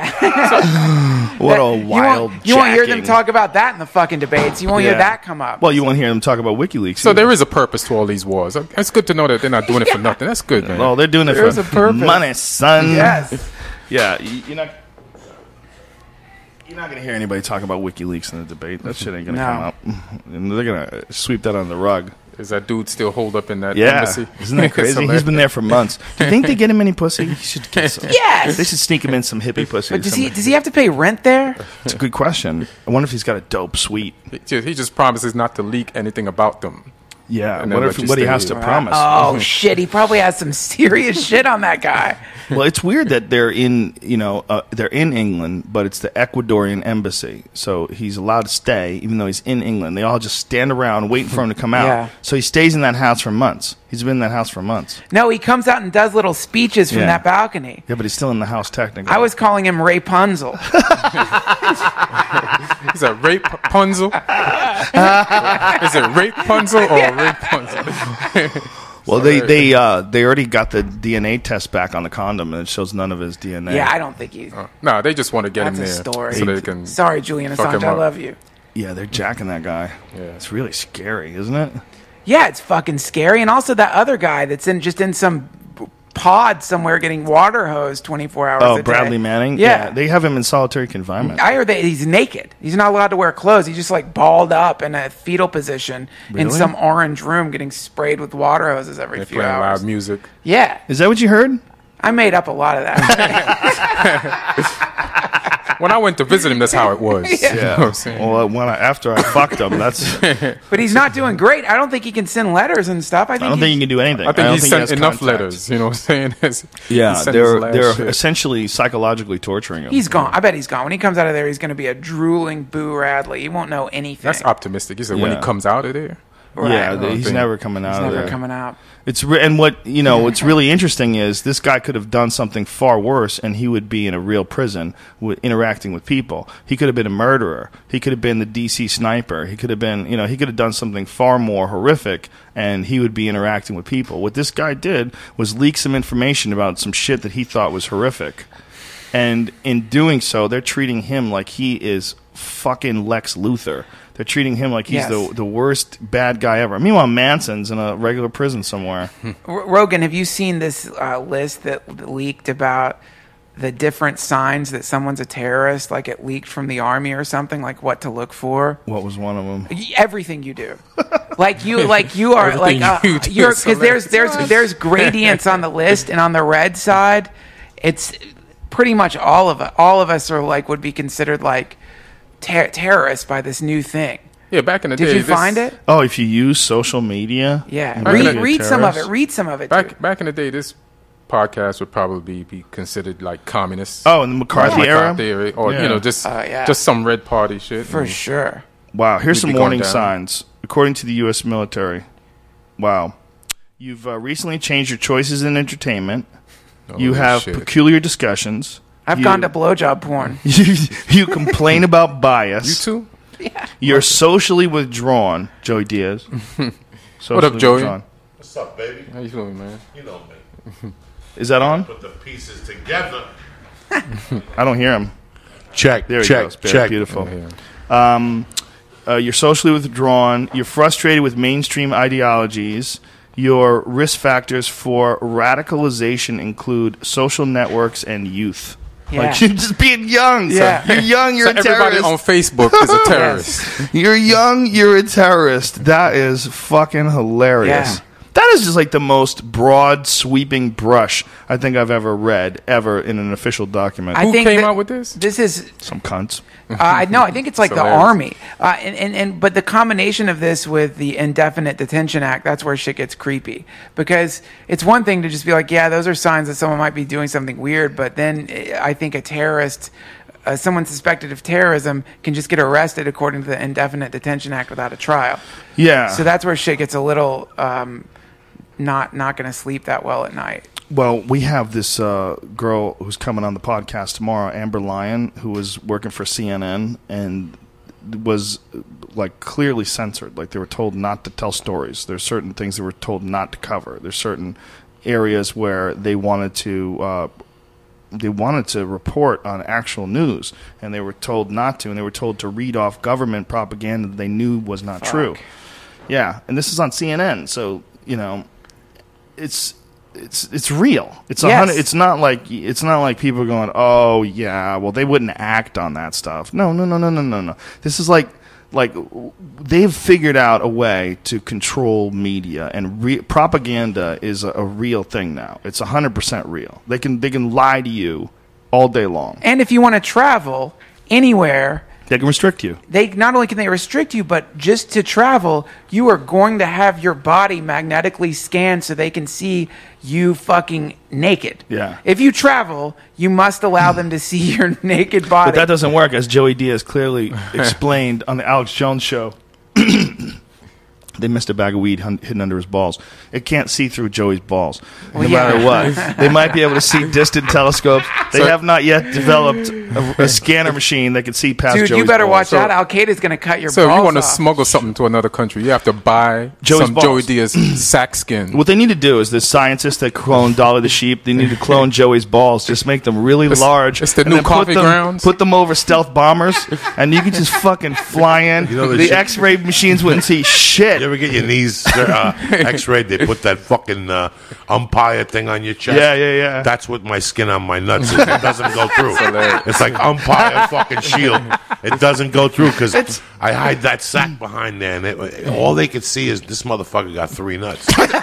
Yeah. What That- a you wild won't, you won't hear them jacking. talk about that in the fucking debates. You won't hear Yeah. that come up. Well, you won't hear them talk about WikiLeaks. So either. there is a purpose to all these wars. It's good to know that they're not doing it for nothing. That's good, man. Well, they're doing it There's for a purpose. money, son. Yes. Yeah, you- you're not. You're not going to hear anybody talk about WikiLeaks in the debate. That shit ain't going to No. come up. And they're going to sweep that under the rug. Is that dude still holed up in that Yeah. embassy? Isn't that It's crazy? He's hilarious. been there for months. Do you think they get him any pussy? He should get some. Yes. They should sneak him in some hippie pussy. But does he does he have to pay rent there? It's a good question. I wonder if he's got a dope suite. He just, he just promises not to leak anything about them. Yeah. And What then if let you what he stay has to here. promise? Oh shit! He probably has some serious shit on that guy. Well, it's weird that they're in, you know, uh, they're in England, but it's the Ecuadorian embassy. So he's allowed to stay, even though he's in England. They all just stand around waiting for him to come out. Yeah. So he stays in that house for months. He's been in that house for months. No, he comes out and does little speeches from Yeah. that balcony. Yeah, but he's still in the house technically. I was calling him Rapunzel. Is it Rapunzel? Is it Rapunzel or Rapunzel? Well, they they uh, they already got the D N A test back on the condom, and it shows none of his D N A. Yeah, I don't think he's. No, they just want to get That's him a there story. so they can. Sorry, Julian fuck Assange. him I up. love you. Yeah, they're jacking that guy. Yeah. It's really scary, isn't it? Yeah, it's fucking scary. And also that other guy that's in just in some pod somewhere getting water hosed twenty-four hours a Oh, day. Bradley Manning. Yeah. They have him in solitary confinement. I heard that he's naked. He's not allowed to wear clothes. He's just like balled up in a fetal position in Really? some orange room getting sprayed with water hoses every They're few playing hours. loud music. Yeah. Is that what you heard? I made up a lot of that. when I went to visit him, that's how it was. Yeah. You know what I'm saying? Well, when I, after I fucked him, that's. I But he's not doing great. I don't think he can send letters and stuff. I think don't think he's- you can do anything. I think don't he think sent has enough contact. letters. You know what I'm saying? He Yeah, sent his they're last they're shit. essentially psychologically torturing him. He's gone. I bet he's gone. When he comes out of there, he's going to be a drooling Boo Radley. He won't know anything. That's optimistic. He said when he Yeah. comes out of there. Right. Yeah, I don't he's think- never coming out He's of never there. coming out. It's re- and what you know. What's really interesting is this guy could have done something far worse, and he would be in a real prison, with, interacting with people. He could have been a murderer. He could have been the D C sniper. He could have been, you know, he could have done something far more horrific, and he would be interacting with people. What this guy did was leak some information about some shit that he thought was horrific, and in doing so, they're treating him like he is fucking Lex Luthor. They're treating him like he's Yes. the the worst bad guy ever. Meanwhile, Manson's in a regular prison somewhere. R- Rogan, have you seen this uh, list that leaked about the different signs that someone's a terrorist? Like it leaked from the army or something. Like what to look for. What was one of them? Y- Everything you do, like you, like you are, like Everything uh, you do you're is because there's there's hilarious. there's gradients on the list, and on the red side, it's pretty much all of it. All of us are like would be considered like ter- terrorists by this new thing. Yeah, back in the Did day. you this- find it? Oh, if you use social media, Yeah, Back in read, the- read some of it. terrorists? Read some of it. too. Back back in the day, this podcast would probably be considered like communist. Oh, in the McCarthy Like era? McCarthy era, or Yeah. you know, just Oh, yeah. just some red party shit. For and- sure. Wow, here's We'd some be going warning down. signs. According to the U S military, wow, you've uh, recently changed your choices in entertainment. you Holy have shit. peculiar discussions. I've You- gone to blowjob porn. you, you complain about bias. You too? You're socially withdrawn, Joey Diaz. Socially What up, Joey? withdrawn. What's up, baby? How you feeling, man? You know me. Is that on? Put the pieces together. I don't hear him. Check. There he check. goes. Be- Check. Beautiful. Yeah. Um, uh, you're socially withdrawn. You're frustrated with mainstream ideologies. Your risk factors for radicalization include social networks and youth. Yeah. Like you're just being young. Yeah. So you're young. You're So a everybody terrorist. on Facebook is a terrorist. You're young. You're a terrorist. That is fucking hilarious. Yeah. That is just like the most broad, sweeping brush I think I've ever read ever in an official document. I Who think came that out with this? This is Some cunts. Uh, I no, I think it's like It's the hilarious. army, uh, and, and and but the combination of this with the Indefinite Detention Act, that's where shit gets creepy. Because it's one thing to just be like, yeah, those are signs that someone might be doing something weird, but then uh, I think a terrorist, uh, someone suspected of terrorism, can just get arrested according to the Indefinite Detention Act without a trial. Yeah. So that's where shit gets a little um, not not going to sleep that well at night. Well, we have this uh, girl who's coming on the podcast tomorrow, Amber Lyon, who was working for C N N and was like clearly censored. Like they were told not to tell stories. There's certain things they were told not to cover. There's certain areas where they wanted to uh, they wanted to report on actual news, and they were told not to, and they were told to read off government propaganda that they knew was not Fuck. true. Yeah, and this is on C N N, so you know, it's. It's it's real. It's a Yes. hundred. It's not like it's not like people are going, oh yeah, well they wouldn't act on that stuff. No, no, no, no, no, no, no. This is like like they've figured out a way to control media, and re- propaganda is a, a real thing now. It's a hundred percent real. They can they can lie to you all day long. And if you want to travel anywhere, They can restrict you. they not only can they restrict you, but just to travel, you are going to have your body magnetically scanned so they can see you fucking naked. Yeah. If you travel, you must allow them to see your naked body. But that doesn't work, as Joey Diaz clearly explained on the Alex Jones show. They missed a bag of weed hun- hidden under his balls. It can't see through Joey's balls, no Well, yeah. matter what. They might be able to see distant telescopes. They So- have not yet developed a, a scanner machine that can see past Dude, Joey's you better balls. watch So- out. Al Qaeda's going to cut your So if balls you want to off. smuggle something to another country, you have to buy Joey's some balls. Joey Diaz sack skin. What they need to do is the scientists that clone Dolly the sheep, they need to clone Joey's balls, just make them really It's- large. it's the and new then put coffee them, grounds. Put them over stealth bombers, and you can just fucking fly in. You know, they the should- X-ray machines wouldn't see shit. You ever get your knees uh, X-rayed? They put that fucking uh, umpire thing on your chest. Yeah, yeah, yeah. That's what my skin on my nuts is. It doesn't go through. hilarious. It's like umpire fucking shield. It doesn't go through because I hide that sack behind there, and it, all they could see is this motherfucker got three nuts.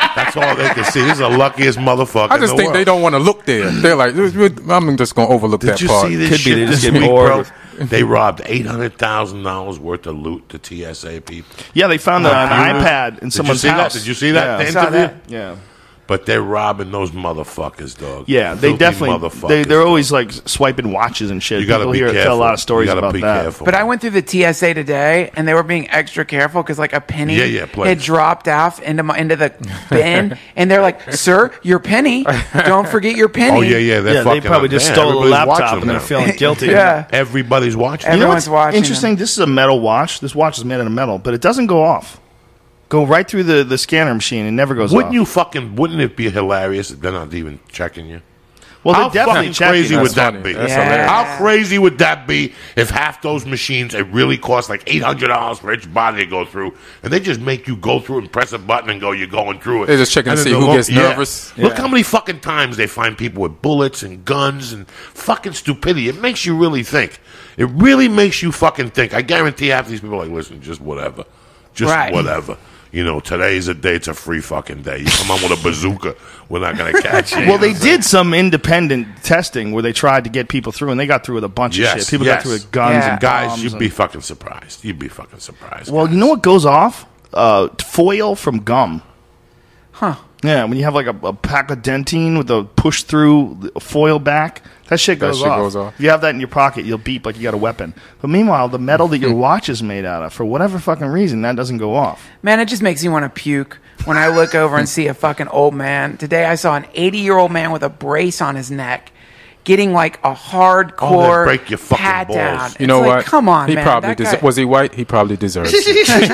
That's all they can see. This is the luckiest motherfucker. I just in the think world. they don't want to look there. They're like, I'm just going to overlook Did that you part. see this Could be shit they just this get week, bored. bro? They robbed eight hundred thousand dollars worth of loot to T S A people. Yeah, they found an iPad in Did someone's you see house. That? Did you see that? Yeah. The I saw interview? that. Yeah. But they're robbing those motherfuckers, dog. Yeah, they Filthy definitely motherfuckers, they, they're dog. always like swiping watches and shit. You gotta People be hear careful. tell a lot of stories You gotta about be that. careful. But I went through the T S A today, and they were being extra careful because, like, a penny Yeah, yeah, please. had dropped off into my, into the bin, and they're like, "Sir, your penny. Don't forget your penny." Oh yeah, yeah. They're Yeah, they fucking probably up. just Man, stole a everybody's laptop watching and they're now. feeling guilty. Yeah. Everybody's watching. You know Everyone's what's watching interesting? This is a metal watch. This watch is made out of metal, but it doesn't go off. Go right through the, the scanner machine. It never goes Wouldn't off. you fucking? Wouldn't it be hilarious if they're not even checking you? Well, How they're definitely fucking checking. crazy That's would that funny. be? That's Yeah. hilarious. How crazy would that be if half those machines it really cost like eight hundred dollars for each body to go through, and they just make you go through and press a button and go, you're going through it. They're just checking And to then see the who lo- gets yeah. nervous. Look how many fucking times they find people with bullets and guns and fucking stupidity. It makes you really think. It really makes you fucking think. I guarantee half these people are like, listen, just whatever, just Right. whatever. You know, today's a day. It's a free fucking day. You come on with a bazooka, we're not going to catch you. Well, they did some independent testing where they tried to get people through, and they got through with a bunch of Yes, shit. People yes. got through with guns Yeah. and Guys, bombs you'd and- be fucking surprised. You'd be fucking surprised. Well, guys. you know what goes off? Uh, foil from gum. Huh. Yeah, when you have like a, a pack of dentine with a push through foil back, that shit That goes shit off. goes off. If you have that in your pocket, you'll beep like you got a weapon. But meanwhile, the metal that your watch is made out of, for whatever fucking reason, that doesn't go off. Man, it just makes me want to puke when I look over and see a fucking old man. Today I saw an eighty-year-old man with a brace on his neck getting like a hardcore Oh, they break your fucking pat balls. down. You know It's like, what? Come on, he man. Probably That des- guy- was he white? He probably deserves it.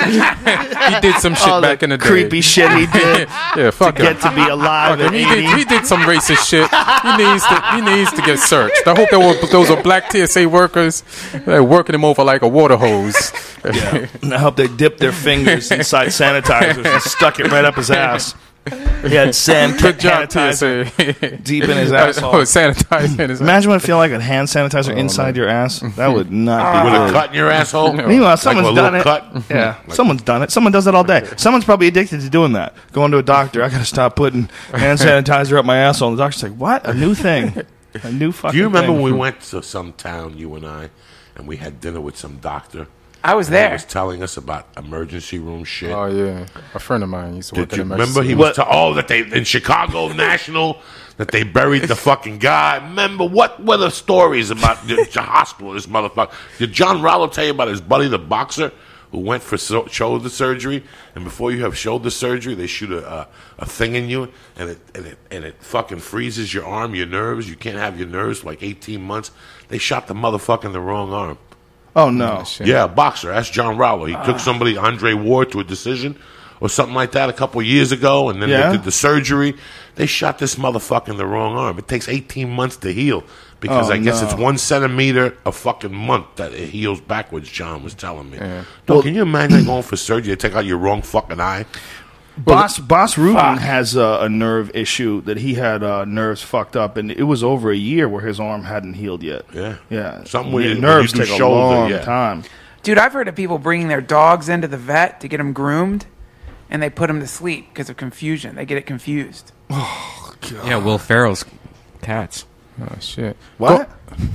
He did some shit All back the in the day. creepy shit he did Yeah, fuck to him. get to be alive Fuck at him. He did, eighty. he did some racist shit. He needs to. He needs to get searched. I hope there were those are black T S A workers. They're working him over like a water hose. And I hope they dipped their fingers inside sanitizers and stuck it right up his ass. He had sand Good job, T S sanitizer A. deep in his Oh, asshole. sanitizing his Imagine what it feel like a hand sanitizer Oh, inside man. your ass. That would not be With a good. cut in your asshole? Meanwhile, Like someone's a little done it. cut? Yeah, someone's done it. Someone does it all day. Someone's probably addicted to doing that. Going to a doctor, I got to stop putting hand sanitizer up my asshole. And the doctor's like, "What? A new thing? A new fucking." Do you remember thing. when we went to some town, you and I, and we had dinner with some doctor? I was And He there. was telling us about emergency room shit. Oh yeah, a friend of mine used to work Did in you emergency. remember he room. was ta- oh that they in Chicago National that they buried the fucking guy? Remember what were the stories about the, the hospital? This motherfucker. Did John Rollo tell you about his buddy the boxer who went for so- shoulder surgery, and before you have shoulder surgery, they shoot a a, a thing in you, and it, and it and it fucking freezes your arm, your nerves. You can't have your nerves for like eighteen months. They shot the motherfucker in the wrong arm. Oh no! Yeah, boxer. That's John Rollo. He took somebody, Andre Ward, to a decision or something like that a couple of years ago, and then Yeah. they did the surgery. They shot this motherfucker in the wrong arm. It takes eighteen months to heal because Oh, I guess no. it's one centimeter a fucking month that it heals backwards, John was telling me. Yeah. Dog, can you imagine going for surgery to take out your wrong fucking eye? Boss Boss Ruben has a, a nerve issue that he had uh, nerves fucked up, and it was over a year where his arm hadn't healed yet. Yeah. Yeah, Something with Yeah, you- when nerves you do take a shoulder, long yeah. time. Dude, I've heard of people bringing their dogs into the vet to get them groomed, and they put them to sleep because of confusion. They get it confused. Yeah, Will Ferrell's cats. Oh shit! What?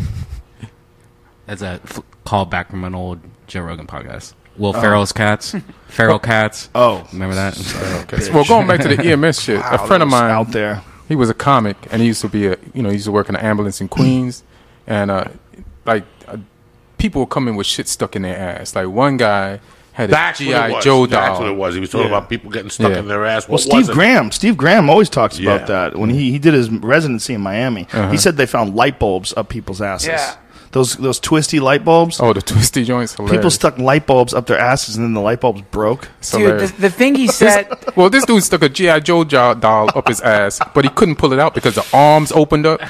That's a f- callback from an old Joe Rogan podcast. Will Ferrell's cats. Feral cats. Oh, Remember that? Okay. So, well, going back to the E M S shit, Wow, a friend of that was mine out there. He was a comic, and he used to be a you know he used to work in an ambulance in Queens, and uh, like uh, people would come in with shit stuck in their ass. Like one guy had a That's G what it I was. Joe That's doll. what it was. He was talking Yeah. about people getting stuck Yeah. in their ass. Well, What Steve was it? Graham. Steve Graham always talks about Yeah. that. When he, he did his residency in Miami, Uh-huh. he said they found light bulbs up people's asses. Yeah. Those those twisty light bulbs. Oh, the twisty joints. Hilarious. People stuck light bulbs up their asses, and then the light bulbs broke. It's Dude, hilarious. the, the thing he said. Well, this dude stuck a G I Joe jo- doll up his ass, but he couldn't pull it out because the arms opened up.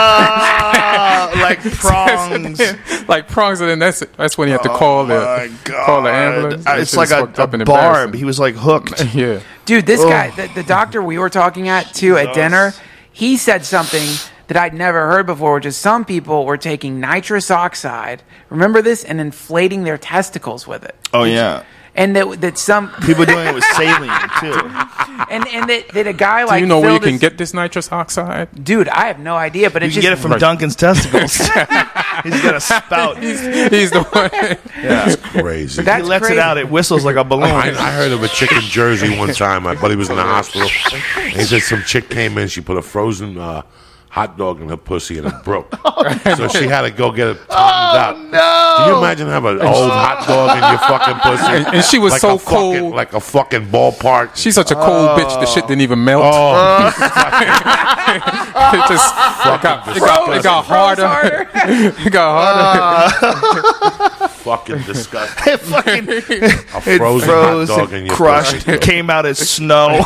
Ah, like prongs. like prongs, and then that's that's when he had to call Oh, my the God. call the ambulance. Uh, That It's shit like is a, fucked up a and barb. embarrassing. He was like hooked. Yeah. Dude, this Ugh. guy, the, the doctor we were talking at too at dinner, he said something that I'd never heard before, which is some people were taking nitrous oxide, remember this, and inflating their testicles with it. Oh yeah. And that, that some People doing it with saline too. and and that, that a guy like Do you know where you filled can his- get this nitrous oxide? Dude, I have no idea, but You it's can just get it from Duncan's testicles. He's got a spout. He's, he's the one. Yeah. It's crazy. He lets it out. It whistles like a balloon. I, I heard of a chick in Jersey one time. My buddy was in the hospital. And he said some chick came in. She put a frozen uh, hot dog in her pussy and it broke. So she had to go get it tightened up. No. Can you imagine having an old hot dog in your fucking pussy? And, and she was like so a fucking, cold. like a fucking ballpark. She's such a cold bitch. The shit didn't even melt. Oh, it just it got, it got, it got harder. it got harder. fucking disgusting. It fucking A it frozen froze, hot dog it in your crushed, pussy. it came out as snow.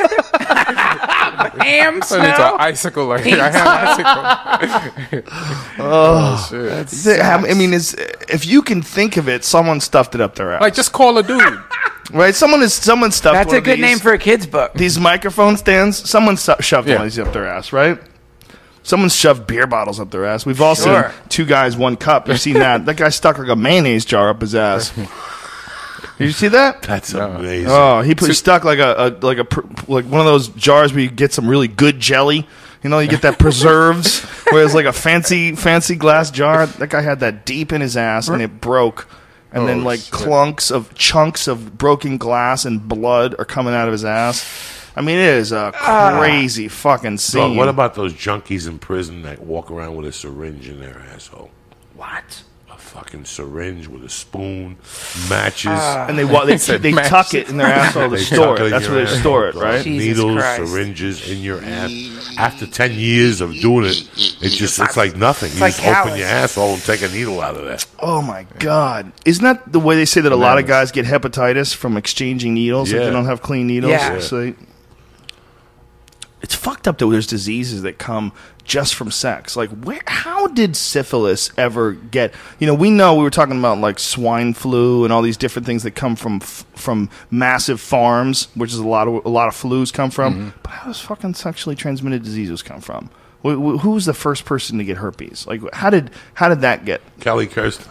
ham Turned into snow. an icicle. Like I had an icicle. Oh, shit. Th- I mean, is if you can think of it, someone stuffed it up their ass. Like just call a dude. Right? Someone is someone stuffed. That's one a of good these, name for a kid's book. these microphone stands. Someone stu- shoved Yeah. one of these up their ass, right? Someone shoved beer bottles up their ass. We've all Sure. seen Two Guys, One Cup. You've seen that. That guy stuck like a mayonnaise jar up his ass. Did you see that? That's amazing. Oh, he put stuck like a, a like a pr- like one of those jars where you get some really good jelly. You know, you get that preserves, where it's like a fancy fancy glass jar. That guy had that deep in his ass, and it broke. And Oh, then like shit. clunks of chunks of broken glass and blood are coming out of his ass. I mean, it is a crazy fucking Bro, scene. what about those junkies in prison that walk around with a syringe in their asshole? what? A fucking syringe with a spoon, matches. And they wa- they, said they matches. tuck it in their asshole to They store tuck it. in That's your where they asshole, store it, bro. right? Jesus Needles, Christ. syringes in your ass. After ten years of doing it, it's just it's like nothing. You like just open callous. your asshole and take a needle out of there. Oh my god! Isn't that the way they say that a lot of Bananas. guys get hepatitis from exchanging needles if Yeah. they don't have clean needles? Yeah. So they- it's fucked up that there's diseases that come just from sex. Like, where? How did syphilis ever get? You know, we know we were talking about like swine flu and all these different things that come from f- from massive farms, which is a lot of a lot of flus come from. But how does fucking sexually transmitted diseases come from? Wh- wh- Who was the first person to get herpes? Like, how did how did that get? Kelly Kirsten.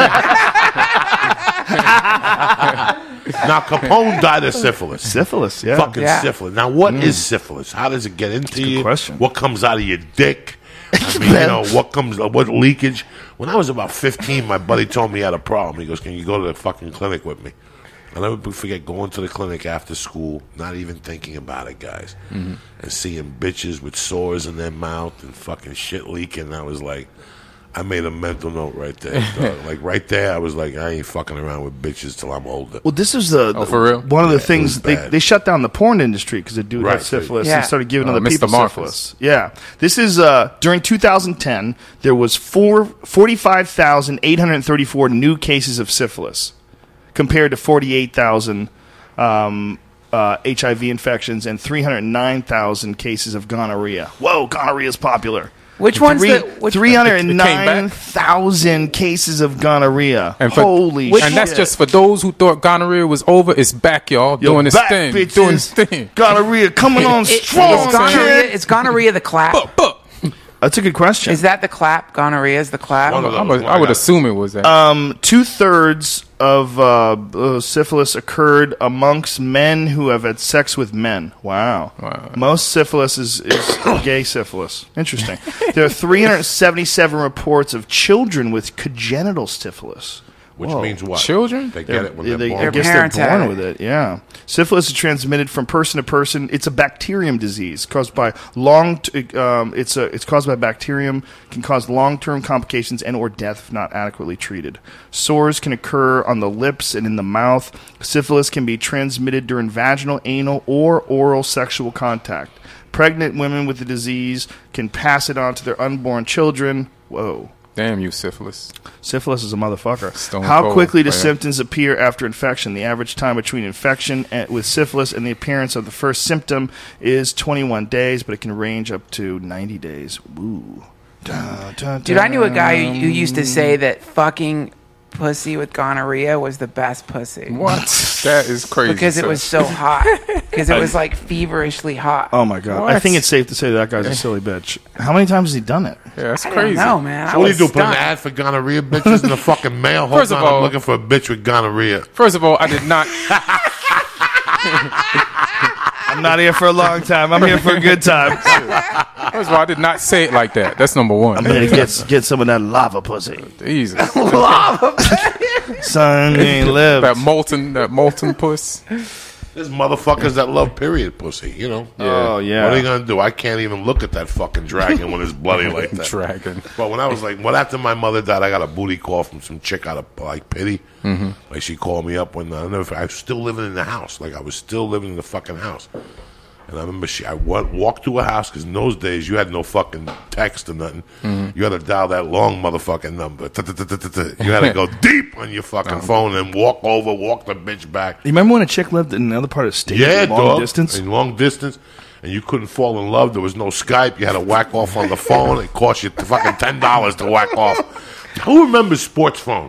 Now Capone died of syphilis. Syphilis, yeah. Fucking Yeah. syphilis. Now, what is syphilis? How does it get into good you? question. What comes out of your dick? I mean, you know, what comes, what leakage? When I was about fifteen, my buddy told me he had a problem. He goes, "Can you go to the fucking clinic with me?" I'll never forget going to the clinic after school, not even thinking about it, guys, and seeing bitches with sores in their mouth and fucking shit leaking. I was like, I made a mental note right there. dog. Like right there, I was like, I ain't fucking around with bitches till I'm older. Well, this is the, Oh, for real? one of the Yeah, it things was they, bad. they shut down the porn industry because the dude Right, had syphilis yeah. and started giving Uh, other Mister people Marcus. syphilis. Yeah, this is uh, during two thousand ten. There was four forty-five thousand eight hundred thirty-four new cases of syphilis, compared to forty-eight thousand um, uh, H I V infections and three hundred nine thousand cases of gonorrhea. Whoa, gonorrhea is popular. Which one's Three, the which, three hundred It came nine back? thousand cases of gonorrhea. And for- Holy and shit. that's just for those who thought gonorrhea was over. It's back, y'all, Yo, doing its back, thing, bitches. doing its thing. Gonorrhea coming on It- strong, is gonorrhea, kid. is gonorrhea the clap? But, but That's a good question. Is that the clap? Gonorrhea is the clap? One of I those. would, I would assume it was that. um, two thirds of uh, uh, syphilis occurred amongst men who have had sex with men. Wow. Wow. Most syphilis is, is gay syphilis. Interesting. There are three hundred seventy-seven reports of children with congenital syphilis. Which Whoa. means what? Children? They get it when they're they, born. I guess they're parents had born it. with it. Yeah, syphilis is transmitted from person to person. It's a bacterium disease caused by long. T- um, it's a. It's caused by bacterium. Can cause long term complications and or death if not adequately treated. Sores can occur on the lips and in the mouth. Syphilis can be transmitted during vaginal, anal, or oral sexual contact. Pregnant women with the disease can pass it on to their unborn children. Whoa. Damn you, syphilis. Syphilis is a motherfucker. Stone How cold, quickly do man. symptoms appear after infection? The average time between infection and, with syphilis and the appearance of the first symptom is twenty-one days, but it can range up to ninety days. Ooh. Dun, dun, Dude, I knew a guy who, dun. who used to say that fucking pussy with gonorrhea was the best pussy. What? That is crazy. Because it sir. was so hot. Because it was like feverishly hot. Oh my god! I What? think it's safe to say that guy's a silly bitch. How many times has he done it? Yeah, that's I crazy. don't know, man. So I what do was you do? Put an stunned. ad for gonorrhea bitches in the fucking mail? Hold First of on, I'm all- looking for a bitch with gonorrhea. First of all, I did not. I'm not here for a long time. I'm here for a good time. First of all, I did not say it like that. That's number one. I'm here to get get some of that lava pussy. Jesus. Lava. Son, you ain't live. That molten, that molten puss. There's motherfuckers that love period pussy, you know. Oh, yeah. What are you gonna do? I can't even look at that fucking dragon when it's bloody like that. Dragon. But when I was like, well, after my mother died, I got a booty call from some chick out of like pity. Mm-hmm. Like she called me up when I never. I was still living in the house. Like I was still living in the fucking house. And I remember she, I went, walked to a house because in those days you had no fucking text or nothing. Mm-hmm. You had to dial that long motherfucking number. You had to go deep on your fucking phone and walk over, walk the bitch back. You remember when a chick lived in another part of the state? Yeah, long dog. distance? In long distance. And you couldn't fall in love. There was no Skype. You had to whack off on the phone. It cost you fucking ten dollars to whack off. Who remembers Sports Phone?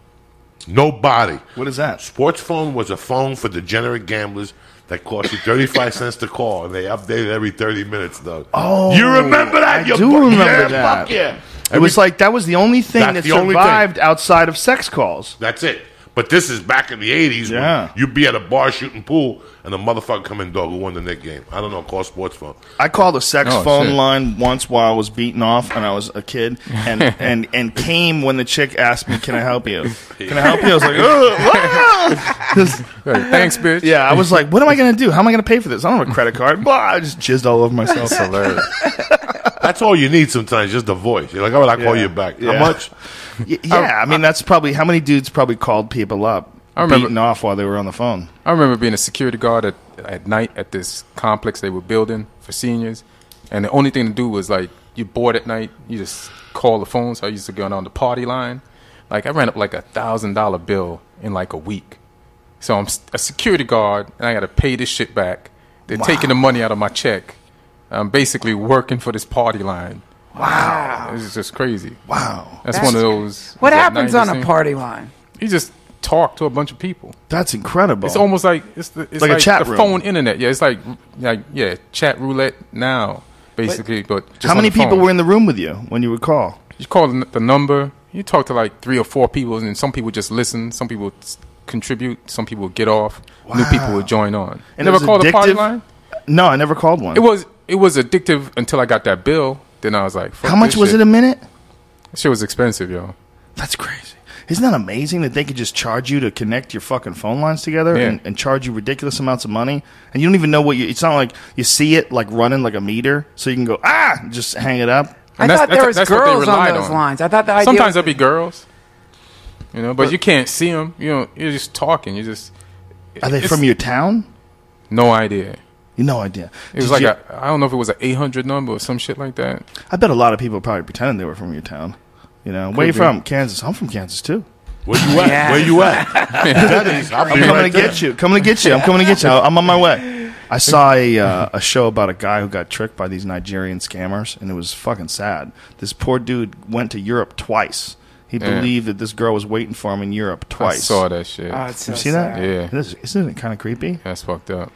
Nobody. What is that? Sports Phone was a phone for degenerate gamblers that cost you thirty-five cents to call, and they updated every thirty minutes, though. Oh, you remember that? I you do bu- remember yeah, that. Fuck yeah. It was like that was the only thing That's that the only survived thing. outside of sex calls. That's it. But this is back in the eighties Yeah. when you'd be at a bar shooting pool, and a motherfucker come in, dog, who won the Knick game. I don't know, call Sports Phone. I called a sex Oh, phone shit. line once while I was beaten off and I was a kid, and, and, and came when the chick asked me, "Can I help you? Can I help you?" I was like, "Ugh, ah!" 'Cause- Hey, thanks, bitch. yeah, I was like, "What am I gonna do? How am I gonna pay for this? I don't have a credit card." Blah, I just jizzed all over myself. That's hilarious. That's all you need sometimes, just a voice. You're like, all right, I'll call Yeah. you back. Yeah. How much? Y- yeah, I mean that's probably how many dudes probably called people up, I remember- beaten off while they were on the phone. I remember being a security guard at, at night at this complex they were building for seniors, and the only thing to do was like you bored at night, you just call the phone. So I used to go on the party line. Like I ran up like a thousand dollar bill in like a week. So I'm s- a security guard, and I got to pay this shit back. They're taking the money out of my check. I'm basically working for this party line. Wow, It's just crazy. wow, That's, That's- one of those. What was that happens on nineties a thing? party line? You just talk to a bunch of people. that's incredible. It's almost like it's the it's Like like, a chat the room. phone internet. Yeah, it's like like yeah, chat roulette now basically. But, just How on many the people phone. were in the room with you when you would call? You call the, the number. You talk to like three or four people, and some people just listen. Some people s- contribute. Some people get off. New people would join on. And it Never was called a party addictive? line. No, I never called one. It was it was addictive until I got that bill. Then I was like, fuck How much this was shit. it a minute? That shit was expensive, yo. That's crazy. Isn't that amazing that they could just charge you to connect your fucking phone lines together Yeah. and, and charge you ridiculous amounts of money? And you don't even know what you... It's not like you see it like running like a meter, so you can go, ah, just hang it up. I And that's- thought there that's- was that's what they girls on relied those on. lines. I thought the idea Sometimes was, there'll be girls, you know, but, you can't see them. You know, you're just talking. You just Are they it's- from your town? No idea. You no idea. It was Did like you- a, I don't know if it was an eight hundred number or some shit like that. I bet a lot of people probably pretended they were from your town. You know, where you be. from? Kansas. I'm from Kansas too. Where you at? Yeah. Where you at? That is, I'll be I'm coming right to there. get you. Coming to get you. I'm coming to get you. I'm on my way. I saw a uh, a show about a guy who got tricked by these Nigerian scammers, and it was fucking sad. This poor dude went to Europe twice. He Yeah. believed that this girl was waiting for him in Europe twice. I saw that shit. Oh, it's so You see that? sad. Yeah. It is, isn't it kind of creepy? That's fucked up.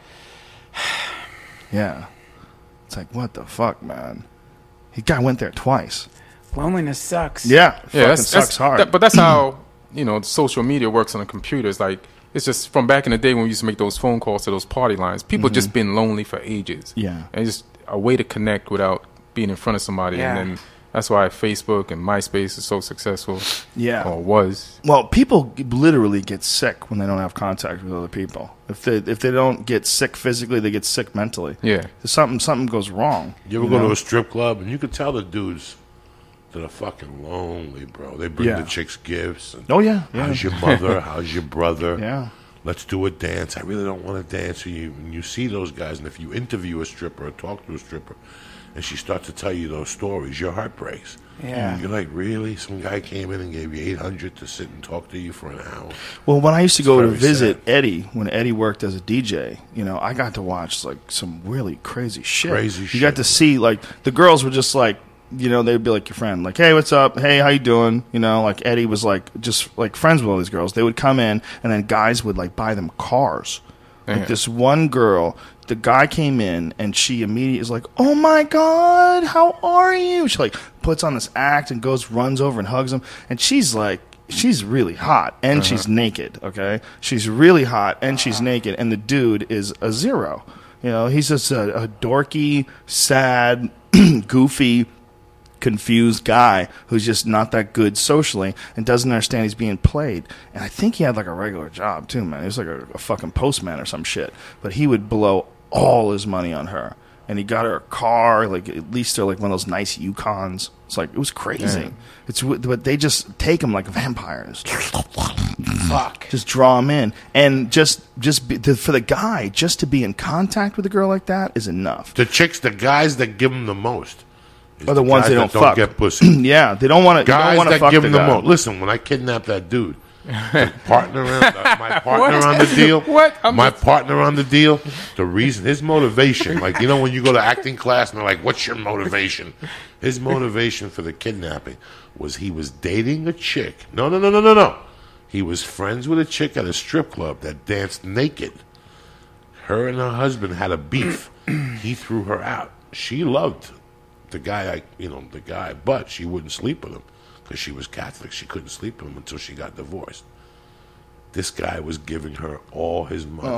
Yeah. It's like, what the fuck, man? He guy went there twice. Loneliness sucks. Yeah. Yeah, fucking that's, sucks that's, hard. that- but that's how you know social media works on a computer. It's like it's just from back in the day when we used to make those phone calls to those party lines. People just been lonely for ages. Yeah. and it's just a way to connect without being in front of somebody. Yeah. And then that's why Facebook and MySpace is so successful. Yeah. or was. Well, people literally get sick when they don't have contact with other people. If they if they don't get sick physically, they get sick mentally. Yeah. Something something goes wrong. You ever go know? to a strip club and you could tell the dudes that are fucking lonely, bro. They bring Yeah. the chicks gifts. And, Oh yeah. yeah. How's your mother? How's your brother? Yeah. Let's do a dance. I really don't want to dance with you. And you see those guys, and if you interview a stripper or talk to a stripper, and she starts to tell you those stories, your heart breaks. Yeah. You're like, really? Some guy came in and gave you eight hundred to sit and talk to you for an hour. Well, when I used to go to very visit sad. Eddie, when Eddie worked as a D J, you know, I got to watch like some really crazy shit. Crazy you shit. got to see like the girls were just like, you know, they'd be like your friend, like, hey, what's up? Hey, how you doing? You know, like Eddie was like just like friends with all these girls. They would come in, and then guys would like buy them cars. Yeah. Like this one girl, the guy came in, and she immediately is like, "Oh my god, how are you?" She like puts on this act and goes, runs over and hugs him, and she's like, she's really hot, and she's naked. Okay, she's really hot, and she's naked, and the dude is a zero. You know, he's just a, a dorky, sad, goofy, confused guy who's just not that good socially and doesn't understand he's being played. And I think he had like a regular job too, man. He was like a, a fucking postman or some shit. But he would blow all his money on her. And he got her a car, like at least they're like one of those nice Yukons. It's like it was crazy. Yeah. It's but they just take him like vampires. Fuck. Just draw him in, and just just be, to, for the guy just to be in contact with a girl like that is enough. The chicks, the guys that give him the most, are the ones guys they don't that fuck. Don't get pussy. Yeah, they don't want to. Guys don't that fuck give the him the guy. most. Listen, when I kidnapped that dude, the partner, uh, my partner on the deal, What? I'm my just- partner on the deal. The reason, his motivation, like you know, when you go to acting class and they're like, "What's your motivation?" His motivation for the kidnapping was he was dating a chick. No, no, no, no, no, no. He was friends with a chick at a strip club that danced naked. Her and her husband had a beef. He threw her out. She loved the guy, I, you know, the guy, but she wouldn't sleep with him because she was Catholic. She couldn't sleep with him until she got divorced. This guy was giving her all his money.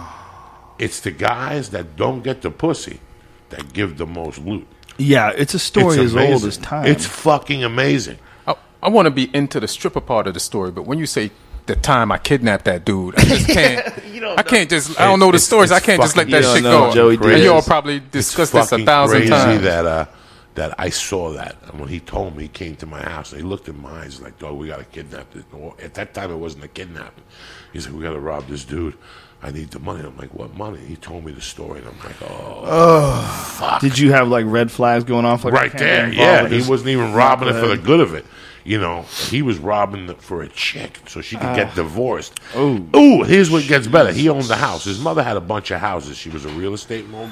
Oh. It's the guys that don't get the pussy that give the most loot. Yeah, it's a story It's as old amazing. as time. It's fucking amazing. I, I want to be into the stripper part of the story, but when you say the time I kidnapped that dude, I just can't. I can't just. I don't know the It's- stories. it's I can't just let fucking- that You shit don't know go. Joey And Diaz. you all probably discussed this a fucking thousand crazy times. That uh, that I saw that, and when he told me, he came to my house and he looked in my eyes like, "Dog, we got to kidnap this." Well, at that time, it wasn't a kidnapping. He said, "We got to rob this dude. I need the money." I'm like, "What money?" He told me the story, and I'm like, "Oh, oh, fuck!" Did you have like red flags going off? Like, I Right can't get there, involved yeah. with He this? wasn't even Go robbing it for the ahead. good of it. You know, he was robbing it for a chick so she could get Ah. divorced. Oh. Ooh, here's what gets better. He owned the house. His mother had a bunch of houses. She was a real estate mogul.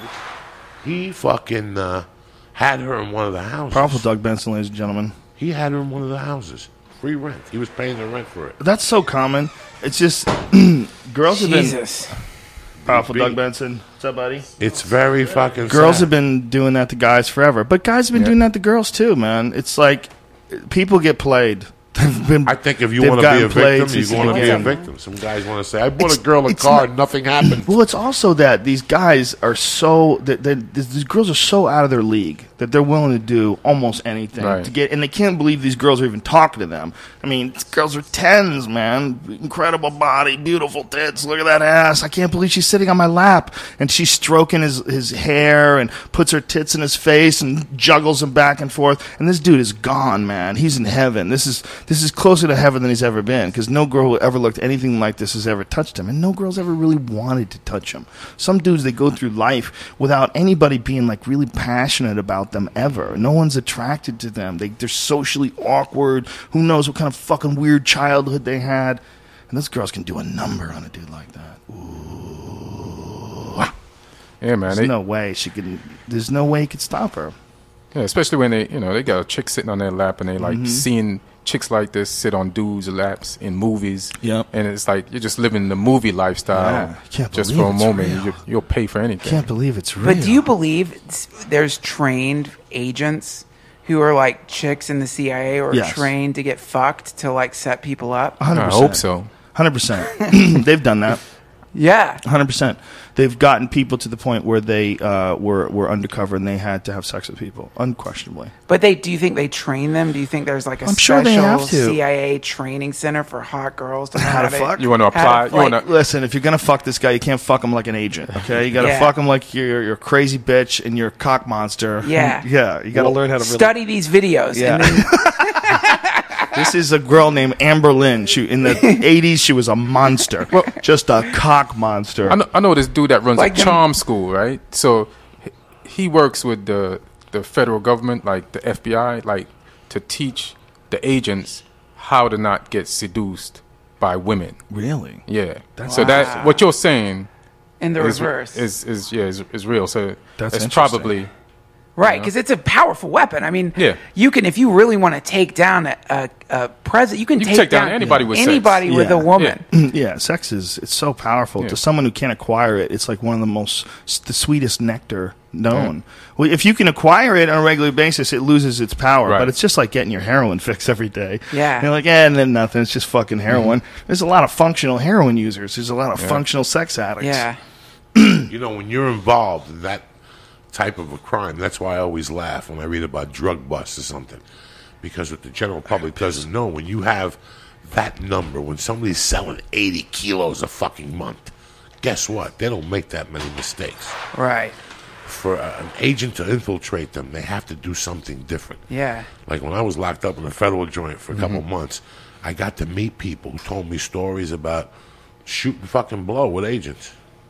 He fucking uh, had her in one of the houses. Powerful Doug Benson, ladies and gentlemen. He had her in one of the houses. Free rent. He was paying the rent for it. That's so common. It's just girls have been Jesus. powerful. B. Doug Benson, what's up, buddy? It's very fucking Girls sad. have been doing that to guys forever, but guys have been Yeah. doing that to girls too, man. It's like people get played. They've been, I think if you they've want to be gotten a played victim, since you the want to be a beginning. victim. Some guys want to say, "I bought It's- a girl a it's car not- and nothing happened." Well, it's also that these guys are so that these girls are so out of their league that they're willing to do almost anything Right. to get, and they can't believe these girls are even talking to them. I mean, these girls are tens, man. Incredible body, beautiful tits. Look at that ass. I can't believe she's sitting on my lap and she's stroking his his hair and puts her tits in his face and juggles him back and forth. And this dude is gone, man. He's in heaven. This is this is closer to heaven than he's ever been because no girl who ever looked anything like this has ever touched him, and no girls ever really wanted to touch him. Some dudes, they go through life without anybody being like really passionate about them ever. No one's attracted to them. They, they're socially awkward. Who knows what kind of fucking weird childhood they had. And those girls can do a number on a dude like that. Ooh. Yeah, man. There's They, no way she can. There's no way he could stop her. yeah, especially when they, you know, they got a chick sitting on their lap and they like Mhm. seeing chicks like this sit on dudes' laps in movies. Yep. And it's like you're just living the movie lifestyle. Yeah, I can't just believe for a it's moment, real. you, you'll pay for anything. Can't believe it's real. But do you believe s- there's trained agents who are like chicks in the C I A or Yes. trained to get fucked to like set people up? one hundred percent. I hope so. one hundred percent. They've done that. Yeah. one hundred percent. They've gotten people to the point where they uh, were were undercover and they had to have sex with people, unquestionably. But they do you think they train them? Do you think there's like a I'm sure special they have to. C I A training center for hot girls to know How to fuck? You want to how apply? to, You want like- to? Listen, if you're gonna fuck this guy, you can't fuck him like an agent. Okay, you gotta Yeah. fuck him like you're you're a crazy bitch and you're a cock monster. Yeah. yeah. You gotta Well, learn how to really. study these videos. Yeah. And then, This is a girl named Amber Lynn. She in the eighties, she was a monster, just a cock monster. I know, I know this dude that runs Like a them- charm school, right? So h- he works with the the federal government, like the F B I, like to teach the agents how to not get seduced by women. Really? Yeah. That's so that what you're saying in the is, reverse. is is yeah is, is real. So That's it's interesting. probably Right, because it's a powerful weapon. I mean, Yeah. you can if you really want to take down a, a, a president, you can, You can take, take down anybody with sex. anybody with Yeah. a woman. Yeah, sex is it's so powerful. Yeah. To someone who can't acquire it, it's like one of the most the sweetest nectar known. Well, if you can acquire it on a regular basis, it loses its power. Right. But it's just like getting your heroin fix every day. Yeah. You're like, eh, and then nothing. It's just fucking heroin. There's a lot of functional heroin users. There's a lot of Yeah. functional sex addicts. Yeah. You know, when you're involved in that type of a crime, that's why I always laugh when I read about drug busts or something. Because what the general public doesn't know, when you have that number, when somebody's selling eighty kilos a fucking month, guess what? They don't make that many mistakes. Right. For uh, an agent to infiltrate them, they have to do something different. Yeah. Like when I was locked up in a federal joint for a couple Mm-hmm. months, I got to meet people who told me stories about shooting fucking blow with agents.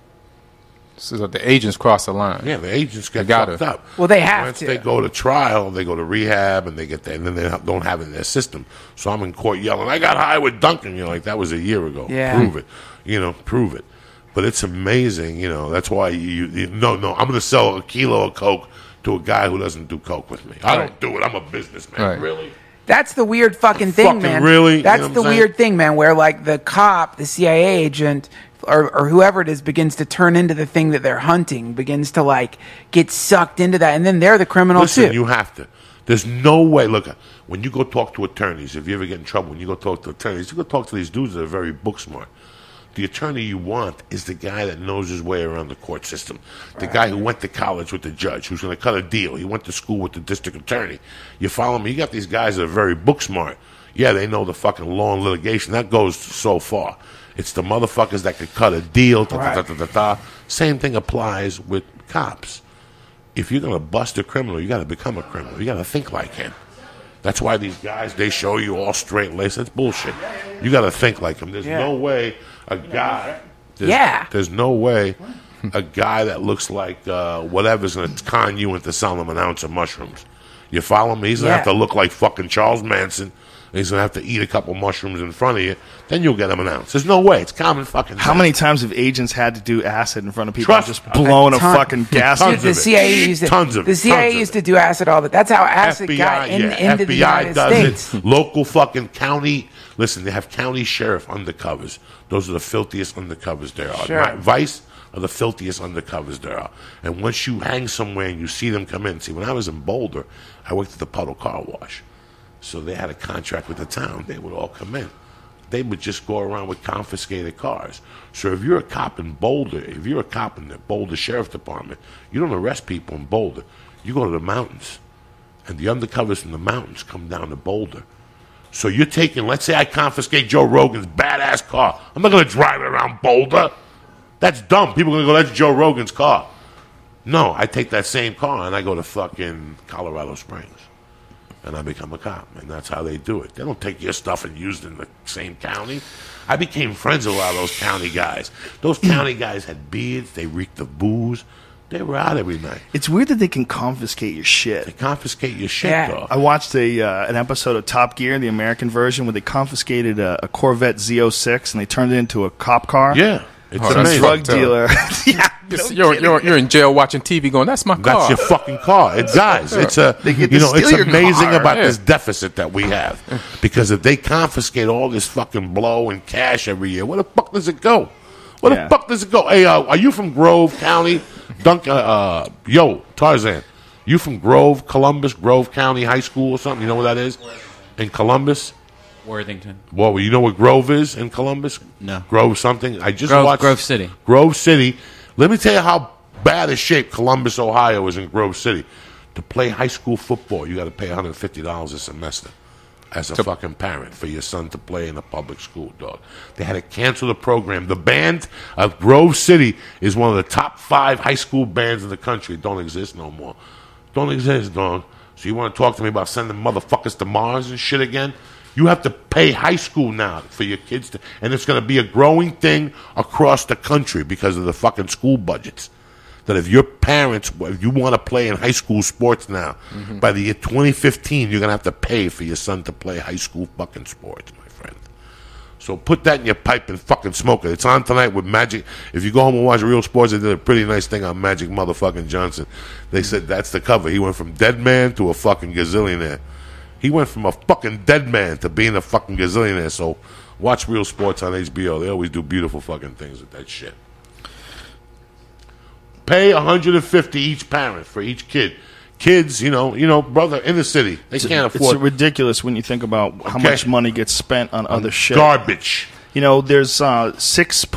So that the agents cross the line. Yeah, the agents get They gotta. fucked up. Well, they have Once to. they go to trial, they go to rehab, and they get there, and then they don't have it in their system. So I'm in court yelling, "I got high with Duncan." You're like, that was a year ago. Yeah. Prove it. You know, prove it. But it's amazing. You know, that's why you, you no, no. I'm going to sell a kilo of coke to a guy who doesn't do coke with me. I don't do it. I'm a businessman. Right. Really. That's the weird fucking thing, Fucking man. really? You That's know what the I'm saying? weird thing, man, where like the cop, the C I A agent, or, or whoever it is begins to turn into the thing that they're hunting, begins to like get sucked into that, and then they're the criminal Listen, too. you have to. There's no way. Look, when you go talk to attorneys, if you ever get in trouble, when you go talk to attorneys, you go talk to these dudes that are very book smart. The attorney you want is the guy that knows his way around the court system. The guy who went to college with the judge, who's going to cut a deal. He went to school with the district attorney. You follow me? You got these guys that are very book smart. Yeah, they know the fucking law and litigation. That goes so far. It's the motherfuckers that could cut a deal. Da, da, da, da, da, da. Same thing applies with cops. If you're going to bust a criminal, you got to become a criminal. You got to think like him. That's why these guys, they show you all straight laced. That's bullshit. You got to think like him. There's Yeah. no way a guy. There's, Yeah. There's no way a guy that looks like uh, whatever's going to con you into selling him an ounce of mushrooms. You follow me? He's going to Yeah. have to look like fucking Charles Manson. He's going to have to eat a couple mushrooms in front of you. Then you'll get him an ounce. There's no way. It's common fucking How sense. many times have agents had to do acid in front of people Trust- and just blown a, A ton. fucking gas? Tons the of it. C I A used to, Tons of the it. C I A Tons of used it. to do acid all that. That's how acid F B I, got in, yeah, into F B I the United does States. it. Local fucking county. Listen, they have county sheriff undercovers. Those are the filthiest undercovers there are. Sure. My- Vice are the filthiest undercovers there are. And once you hang somewhere and you see them come in, see, when I was in Boulder, I worked at the Puddle Car Wash. So they had a contract with the town. They would all come in. They would just go around with confiscated cars. So if you're a cop in Boulder, if you're a cop in the Boulder Sheriff Department, you don't arrest people in Boulder. You go to the mountains. And the undercovers from the mountains come down to Boulder. So you're taking, let's say I confiscate Joe Rogan's badass car. I'm not going to drive it around Boulder. That's dumb. People are going to go, that's Joe Rogan's car. No, I take that same car and I go to fucking Colorado Springs. And I become a cop. And that's how they do it. They don't take your stuff and use it in the same county. I became friends with a lot of those county guys. Those county guys had beards. They reeked of booze. They were out every night. It's weird that they can confiscate your shit. They confiscate your shit, Yeah. though. I watched a uh, an episode of Top Gear, the American version, where they confiscated a, a Corvette Z oh six and they turned it into a cop car. Yeah. It's Oh, Some that's amazing. drug fucked up. dealer. yeah, You're, no you're, kidding. you're, you're in jail watching T V going, that's my car. That's your fucking car. It guys. It's a They get you to know, it's steal your amazing car. about Yeah. this deficit that we have. Because if they confiscate all this fucking blow and cash every year, where the fuck does it go? Where Yeah. the fuck does it go? Hey, uh, are you from Grove County? Dunk, uh, uh, yo, Tarzan, you from Grove, Columbus, Grove County High School or something? You know where that is? In Columbus? Worthington. Well, you know what Grove is in Columbus? No. Grove something. I just Grove- watched Grove City. Grove City. Let me tell you how bad a shape Columbus, Ohio is in Grove City. To play high school football, you got to pay one hundred fifty dollars a semester as a To- fucking parent for your son to play in a public school, dog. They had to cancel the program. The band of Grove City is one of the top five high school bands in the country. It don't exist no more. Don't exist, dog. So you want to talk to me about sending motherfuckers to Mars and shit again? You have to pay high school now for your kids to, and it's going to be a growing thing across the country because of the fucking school budgets. That if your parents, if you want to play in high school sports now, Mm-hmm. by the year twenty fifteen, you're going to have to pay for your son to play high school fucking sports, my friend. So put that in your pipe and fucking smoke it. It's on tonight with Magic. If you go home and watch Real Sports, they did a pretty nice thing on Magic motherfucking Johnson. They said that's the cover. He went from dead man to a fucking gazillionaire. He went from a fucking dead man to being a fucking gazillionaire. So watch Real Sports on H B O. They always do beautiful fucking things with that shit. Pay one hundred fifty each parent for each kid. Kids, you know, you know, brother, in the city, they can't It's afford ridiculous when you think about how Okay. much money gets spent on other shit. garbage. You know, there's uh, six point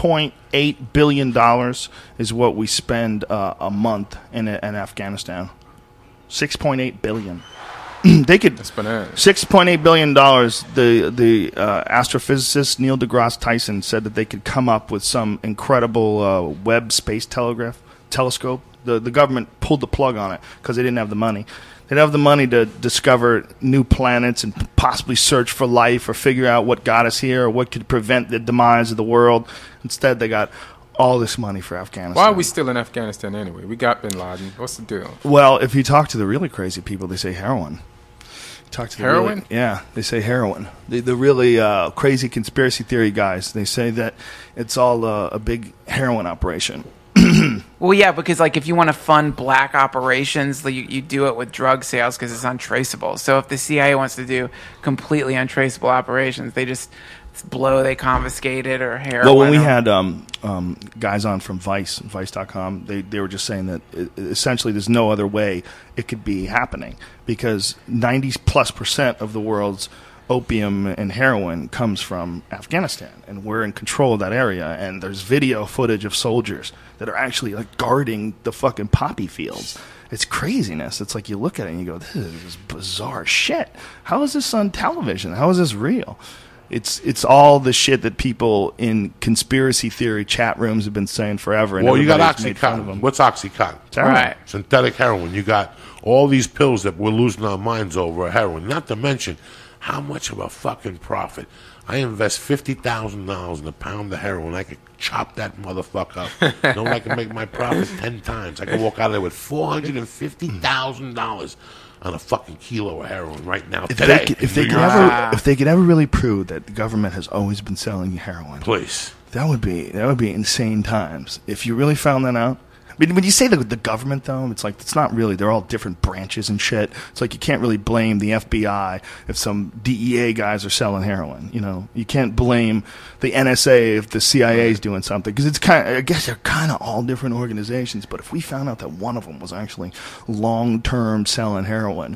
eight billion dollars is what we spend uh, a month in, in Afghanistan. six point eight billion dollars. They could six point eight billion dollars. The the uh, astrophysicist Neil deGrasse Tyson said that they could come up with some incredible uh, Webb space telegraph telescope. The the government pulled the plug on it because they didn't have the money. They didn't have the money to discover new planets and possibly search for life or figure out what got us here or what could prevent the demise of the world. Instead, they got all this money for Afghanistan. Why are we still in Afghanistan anyway? We got Bin Laden. What's the deal? Well, if you talk to the really crazy people, they say heroin. Talk to the heroin? Really, yeah, they say heroin. The, the really uh, crazy conspiracy theory guys, they say that it's all uh, a big heroin operation. Well, yeah, because like if you want to fund black operations, you, you do it with drug sales because it's untraceable. So if the C I A wants to do completely untraceable operations, they just blow, they confiscate it or heroin. Well, when we or, had um, um, guys on from Vice, Vice dot com, they, they were just saying that it, essentially there's no other way it could be happening because ninety plus percent of the world's opium and heroin comes from Afghanistan, and we're in control of that area, and there's video footage of soldiers that are actually like guarding the fucking poppy fields. It's craziness. It's like you look at it and you go, this is bizarre shit. How is this on television? How is this real? It's it's all the shit that people in conspiracy theory chat rooms have been saying forever. And well, you got everybody's made fun of Oxycontin. them. What's Oxycontin? Heroin. Right. Synthetic heroin. You got all these pills that we're losing our minds over are heroin. Not to mention how much of a fucking profit. I invest fifty thousand dollars in a pound of heroin. I could chop that motherfucker up. You know, I can make my profit ten times. I could walk out of there with four hundred fifty thousand dollars on a fucking kilo of heroin right now. If today, they could, if they in could New York ever, City. if they could ever really prove that the government has always been selling you heroin, please, that would be that would be insane times. If you really found that out. I mean, when you say the, the government, though, it's like it's not really. They're all different branches and shit. It's like you can't really blame the F B I if some D E A guys are selling heroin. You know, you can't blame the N S A if the C I A is doing something because it's kind of. I guess they're kind of all different organizations. But if we found out that one of them was actually long term selling heroin,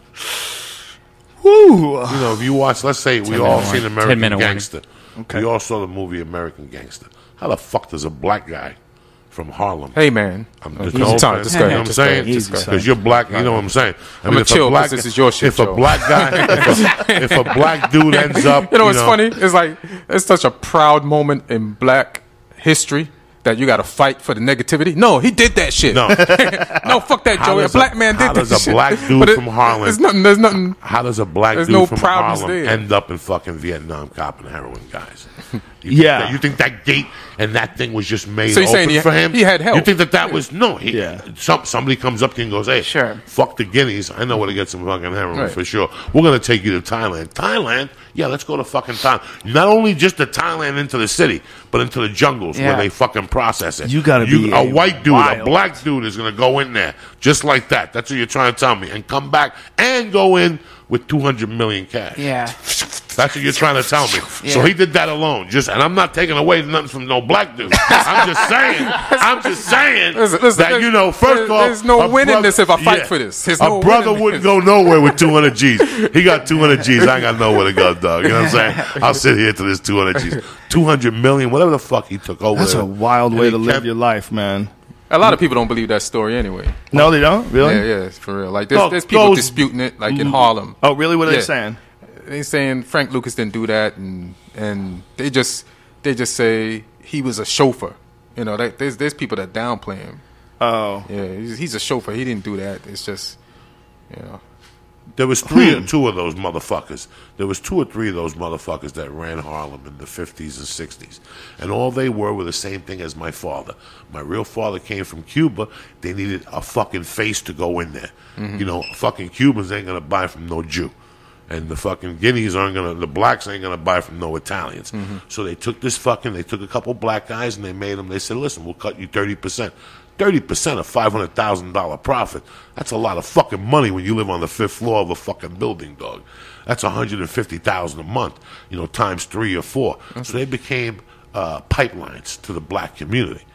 whoo! You know, if you watch, let's say we all seen American Gangster. Okay. We all saw the movie American Gangster. How the fuck does a black guy from Harlem? Hey, man. I'm Easy just time. you Just know go what ahead. I'm Just go saying? ahead. Just go ahead. Because you're black, you know what I'm saying? I I'm mean, a if chill, black 'cause this guy- is your shit If a show. black guy, if a, if a black dude ends up, You know what's funny? It's like it's such a proud moment in black history that you got to fight for the negativity. No, he did that shit. No, no, fuck that, How Joey. A does black man did how that does a shit. black dude But it- from Harlem? There's nothing. There's nothing. How does a black There's dude no from proudness Harlem there. end up in fucking Vietnam copping heroin, guys? You Yeah. think that, you think that gate and that thing was just made So you're open saying he- for him? he had help? You think that that was no? He, some, somebody comes up to you and goes, "Hey, Sure. fuck the guineas. I know where to get some fucking heroin Right. for sure. We're gonna take you to Thailand. Thailand, yeah, let's go to fucking Thailand. Not only just to Thailand into the city, but into the jungles Yeah. where they fucking process it. You gotta be a a white dude, wild- a black dude is gonna go in there just like that. That's what you're trying to tell me, and come back and go in with two hundred million cash. Yeah. That's what you're trying to tell me. So Yeah. he did that alone. Just, and I'm not taking away nothing from no black dude. I'm just saying. I'm just saying Listen, listen, that you know. First there's- off, there's no a winning brother- this if I fight yeah. for this. There's a no brother winning wouldn't this. go nowhere with two hundred G's. He got two hundred G's. I ain't got nowhere to go, dog. You know what I'm saying? I'll sit here to this two hundred G's, two hundred million, whatever the fuck he took over. That's there. a wild And way he to live kept- your life, man. A lot of people don't believe that story anyway. No, they don't. Really? Yeah, yeah, it's for real. Like there's, No, there's people those- disputing it, like in Harlem. Oh, really? What are Yeah. they saying? They saying Frank Lucas didn't do that, and and they just they just say he was a chauffeur. You know, they, there's there's people that downplay him. Oh, Yeah, he's, he's a chauffeur. He didn't do that. It's just, you know. There was three or two of those motherfuckers. There was two or three of those motherfuckers that ran Harlem in the fifties and sixties. And all they were were the same thing as my father. My real father came from Cuba. They needed a fucking face to go in there. Mhm. You know, fucking Cubans ain't going to buy from no Jew. And the fucking Guineas aren't going to, the blacks ain't going to buy from no Italians. Mm-hmm. So they took this fucking, they took a couple black guys and they made them, they said, listen, we'll cut you thirty percent. thirty percent of five hundred thousand dollars profit. That's a lot of fucking money when you live on the fifth floor of a fucking building, dog. That's one hundred fifty thousand dollars a month, you know, times three or four. So they became uh, pipelines to the black community.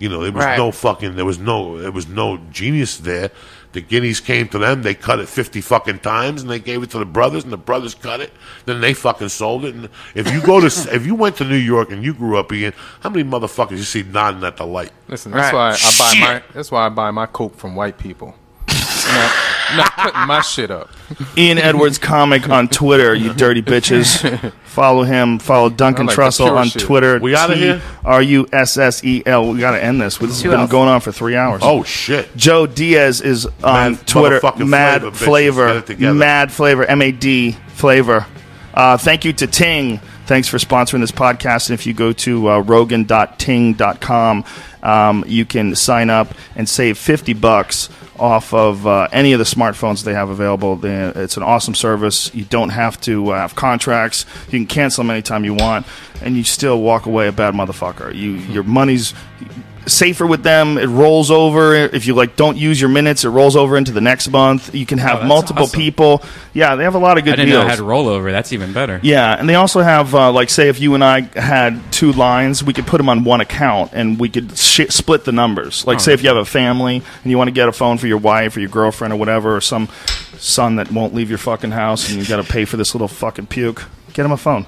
You know, there was Right. no fucking, there was no, there was no genius there. The guineas came to them. They cut it fifty fucking times, and they gave it to the brothers, and the brothers cut it. Then they fucking sold it. And if you go to, if you went to New York and you grew up again, how many motherfuckers you see nodding at the light? Listen, that's Right. why I buy Shit. my. That's why I buy my coke from white people. not, not putting my shit up. Ian Edwards comic on Twitter, you dirty bitches. Follow him. Follow Duncan I like the Trussell pure on shit. Twitter. We outta here? R U S S E L. We got to end this. This has Who been else? going on for three hours. Oh shit! Joe Diaz is on Mad Twitter. motherfucking Mad flavor, bitches. Get Flavor. it together. Mad Flavor. M A D Flavor. Uh, thank you to Ting. Thanks for sponsoring this podcast. And if you go to uh, rogan dot ting dot com, um, you can sign up and save fifty bucks off of uh, any of the smartphones they have available. They, it's an awesome service. You don't have to uh, have contracts. You can cancel them anytime you want, and you still walk away a bad motherfucker. You, your money's safer with them. It rolls over. If you like don't use your minutes, it rolls over into the next month. You can have that's multiple awesome. people. Yeah, they have a lot of good I didn't deals. know it had rollover. That's even better. Yeah, and they also have, uh, like, say if you and I had two lines, we could put them on one account, and we could sh- split the numbers. Like, Oh, say if you have a family, and you want to get a phone for your wife or your girlfriend or whatever, or some son that won't leave your fucking house, and you got to pay for this little fucking puke, get him a phone.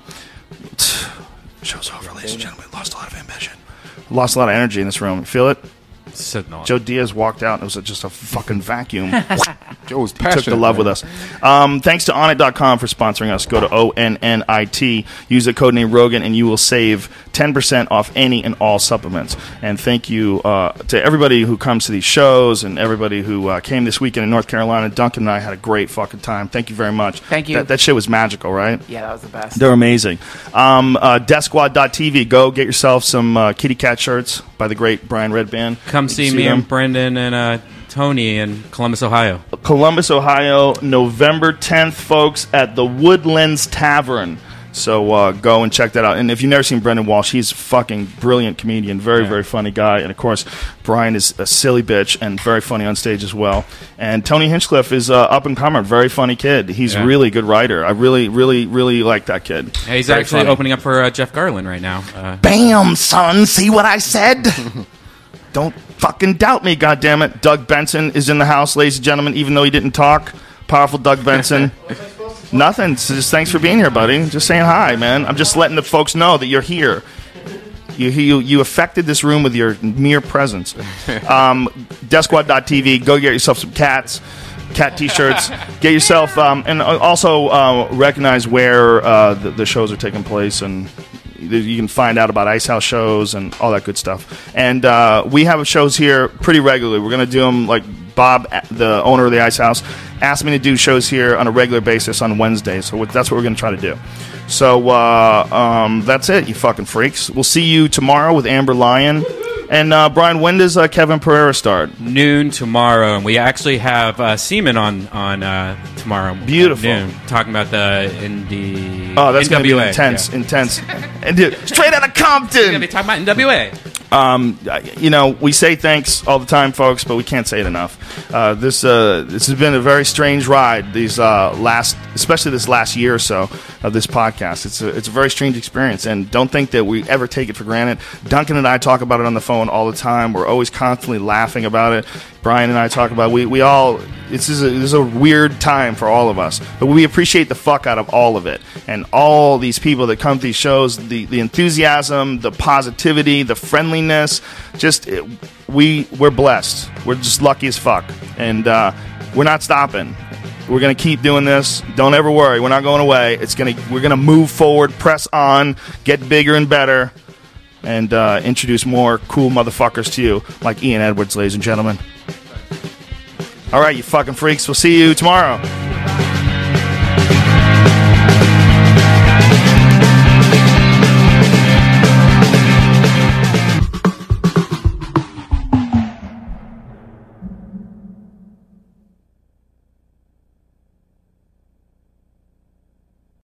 Show's over, ladies and gentlemen. Lost a lot of ambition. Lost a lot of energy in this room. You feel it? So not. Joe Diaz walked out, and it was just a fucking vacuum. Joe's Took passionate. the love man. with us. Um, thanks to Onnit dot com for sponsoring us. Go to O N N I T. Use the code name Rogan, and you will save ten percent off any and all supplements. And thank you uh, to everybody who comes to these shows and everybody who uh, came this weekend in North Carolina. Duncan and I had a great fucking time. Thank you very much. Thank you. That, that shit was magical, right? Yeah, that was the best. They're amazing. Um, uh, death squad dot T V. Go get yourself some uh, kitty cat shirts by the great Brian Redband. Come You see can me them. and Brendan and uh, Tony in Columbus, Ohio. Columbus, Ohio, November tenth, folks, at the Woodlands Tavern. So uh, go and check that out. And if you've never seen Brendan Walsh, he's a fucking brilliant comedian, very, Yeah. very funny guy. And, of course, Brian is a silly bitch and very funny on stage as well. And Tony Hinchcliffe is uh, up-and-comer, very funny kid. He's Yeah. a really good writer. I really, really, really like that kid. Yeah, he's Very actually funny. opening up for uh, Jeff Garland right now. Uh, Bam, son. See what I said? Don't fucking doubt me, goddammit. Doug Benson is in the house, ladies and gentlemen, even though he didn't talk. Powerful Doug Benson. Nothing. So just thanks for being here, buddy. Just saying hi, man. I'm just letting the folks know that you're here. You you, you affected this room with your mere presence. Um, death squad dot T V. Go get yourself some cats. Cat T-shirts. Get yourself, um, and also uh, recognize where uh, the, the shows are taking place, and you can find out about Ice House shows and all that good stuff. And uh, we have shows here pretty regularly. We're going to do them like Bob, the owner of the Ice House, asked me to do shows here on a regular basis on Wednesdays. So that's what we're going to try to do. So uh, um, that's it, you fucking freaks. We'll see you tomorrow with Amber Lyon. And uh, Brian, when does uh, Kevin Pereira start? Noon tomorrow, and we actually have uh, Seaman on on uh, tomorrow. Beautiful. At noon, talking about the indie. Oh, that's going to N W A, be intense, yeah. intense. And dude, straight out of Compton. We're gonna be talking about N W A. Um, you know, we say thanks all the time, folks, but we can't say it enough. Uh, this uh, this has been a very strange ride. These uh, last, especially this last year or so of this podcast. It's a it's a very strange experience, and don't think that we ever take it for granted. Duncan and I talk about it on the phone all the time. We're always constantly laughing about it. Brian and I talk about it. we we all. This is a, this is a weird time for all of us, but we appreciate the fuck out of all of it, and all these people that come to these shows, the the enthusiasm, the positivity, the friendliness. Just it, we we're blessed. We're just lucky as fuck, and uh, we're not stopping. We're gonna keep doing this. Don't ever worry. We're not going away. It's gonna we're gonna move forward, press on, get bigger and better, and uh, introduce more cool motherfuckers to you, like Ian Edwards, ladies and gentlemen. All right, you fucking freaks. We'll see you tomorrow.